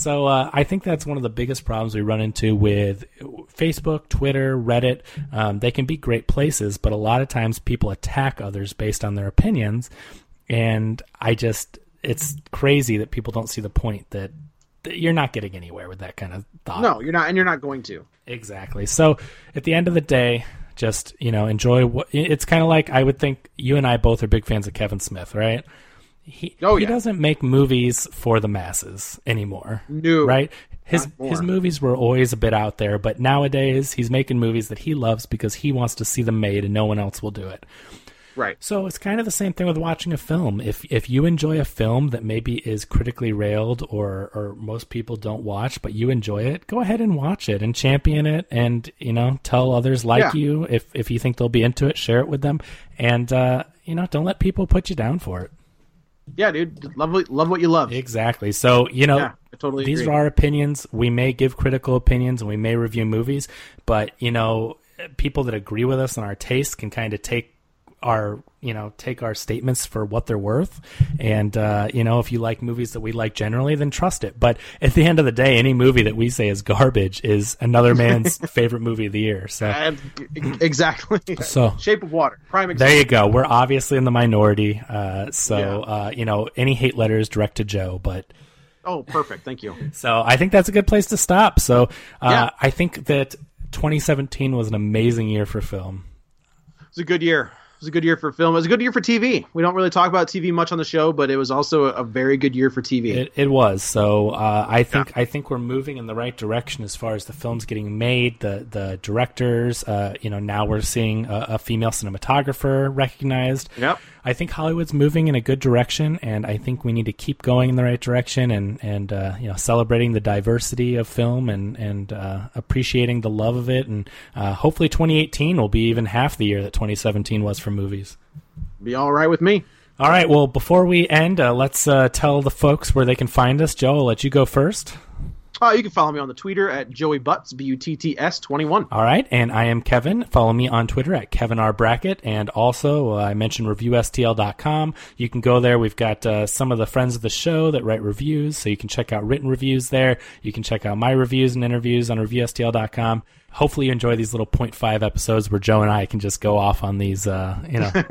I think that's one of the biggest problems we run into with Facebook, Twitter, Reddit. They can be great places, but a lot of times people attack others based on their opinions, and it's crazy that people don't see the point that you're not getting anywhere with that kind of thought. No, you're not, and you're not going to. Exactly. So at the end of the day, just, enjoy what it's kind of like. I would think you and I both are big fans of Kevin Smith, right? He doesn't make movies for the masses anymore. No. Right? His movies were always a bit out there, but nowadays he's making movies that he loves because he wants to see them made and no one else will do it. Right. So it's kind of the same thing with watching a film. If you enjoy a film that maybe is critically railed or most people don't watch, but you enjoy it, go ahead and watch it and champion it, and tell others you if you think they'll be into it, share it with them, and don't let people put you down for it. Yeah, dude, love what you love. Exactly. So I totally these agree. are our opinions. We may give critical opinions and we may review movies, but people that agree with us on our taste can kind of take our statements for what they're worth, and if you like movies that we like generally, then trust it. But at the end of the day, any movie that we say is garbage is another man's favorite movie of the year. So exactly. So Shape of Water, prime example. There you go. We're obviously in the minority, any hate letters direct to Joe, but oh, perfect, thank you. So I think that's a good place to stop. So I think that 2017 was an amazing year for film. It was a good year. It was a good year for film. It was a good year for TV. We don't really talk about TV much on the show, but it was also a very good year for TV. It was. So I think we're moving in the right direction as far as the films getting made, the directors. Now we're seeing a female cinematographer recognized. Yep. I think Hollywood's moving in a good direction, and I think we need to keep going in the right direction and celebrating the diversity of film and appreciating the love of it. And hopefully 2018 will be even half the year that 2017 was for movies. Be all right with me. All right. Well, before we end, let's tell the folks where they can find us. Joe, I'll let you go first. You can follow me on the Twitter at Joey Butts, BUTTS21. All right, and I am Kevin. Follow me on Twitter at Kevin R. Brackett, and also I mentioned ReviewSTL.com. You can go there. We've got some of the friends of the show that write reviews, so you can check out written reviews there. You can check out my reviews and interviews on ReviewSTL.com. Hopefully you enjoy these little 0.5 episodes where Joe and I can just go off on these, a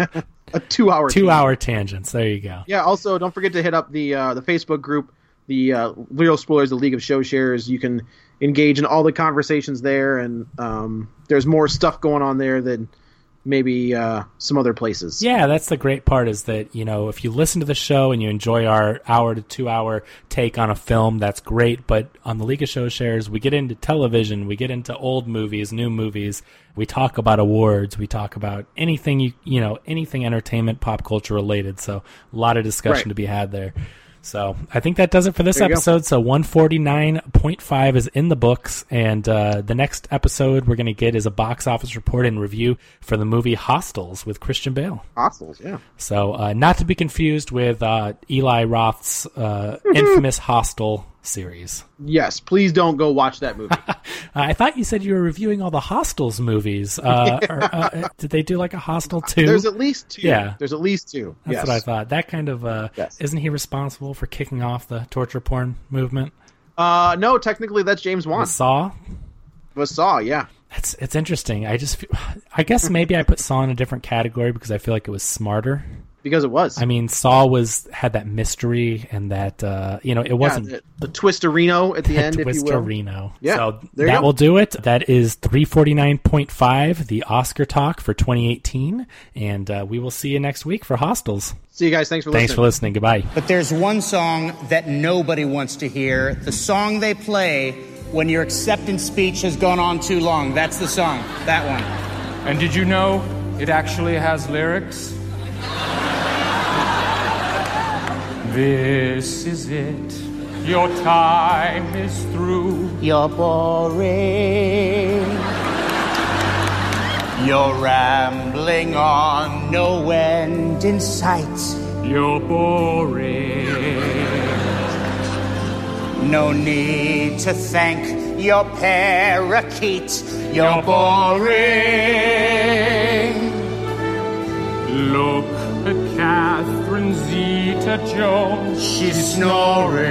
2-hour tangents. There you go. Yeah. Also, don't forget to hit up the Facebook group, the Real Spoilers, the League of Show Shares. You can engage in all the conversations there, and there's more stuff going on there than maybe some other places. Yeah, that's the great part, is that if you listen to the show and you enjoy our hour to 2 hour take on a film, that's great. But on the League of Show Shares, we get into television, we get into old movies, new movies, we talk about awards, we talk about anything anything entertainment, pop culture related. So a lot of discussion to be had there. So I think that does it for this episode. So 149.5 is in the books, and the next episode we're going to get is a box office report and review for the movie Hostels with Christian Bale. Hostels, yeah. So not to be confused with Eli Roth's infamous Hostel series. Yes, please don't go watch that movie. I thought you said you were reviewing all the Hostels movies. Did they do like a Hostel 2? There's at least 2. Yeah. There's at least 2. That's what I thought. That kind of, isn't he responsible for kicking off the torture porn movement? No, technically that's James Wan. Saw? Was Saw, yeah. It's interesting. I guess maybe I put Saw in a different category because I feel like it was smarter. Because it was. I mean, Saw had that mystery and that, it wasn't... the Twistorino at the end, if you will. Twistorino. Yeah, so that will do it. That is 349.5, the Oscar talk for 2018. And we will see you next week for Hostels. See you guys. Thanks for listening. Thanks for listening. Goodbye. But there's one song that nobody wants to hear. The song they play when your acceptance speech has gone on too long. That's the song. That one. And did you know it actually has lyrics? This is it. Your time is through. You're boring. You're rambling on, no end in sight. You're boring. No need to thank your parakeet. You're boring. Look at Catherine Zeta-Jones. She's snoring.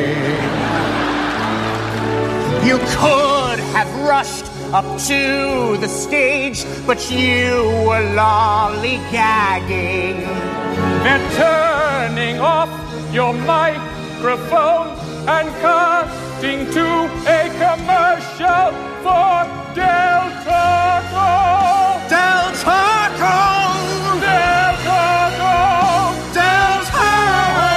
You could have rushed up to the stage, but you were lollygagging. They're turning off your microphone and cutting to a commercial for Del Taco. Del Taco! Del Taco! Del Taco!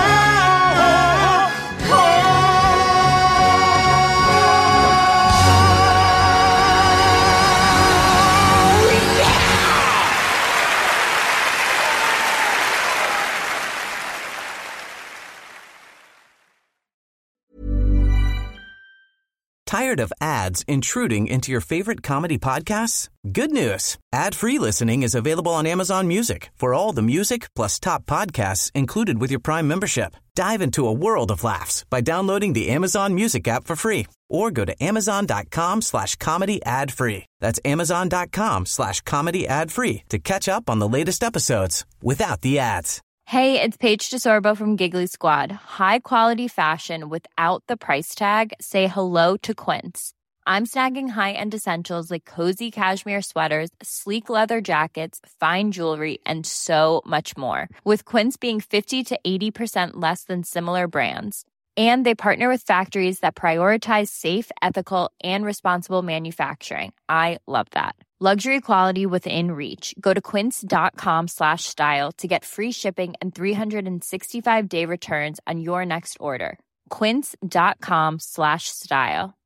Tired of ads intruding into your favorite comedy podcasts? Good news. Ad-free listening is available on Amazon Music for all the music plus top podcasts included with your Prime membership. Dive into a world of laughs by downloading the Amazon Music app for free or go to amazon.com/comedy ad-free. That's amazon.com/comedy ad-free to catch up on the latest episodes without the ads. Hey, it's Paige DeSorbo from Giggly Squad. High quality fashion without the price tag. Say hello to Quince. I'm snagging high-end essentials like cozy cashmere sweaters, sleek leather jackets, fine jewelry, and so much more. With Quince being 50 to 80% less than similar brands. And they partner with factories that prioritize safe, ethical, and responsible manufacturing. I love that. Luxury quality within reach. Go to quince.com/style to get free shipping and 365-day returns on your next order. Quince.com/style.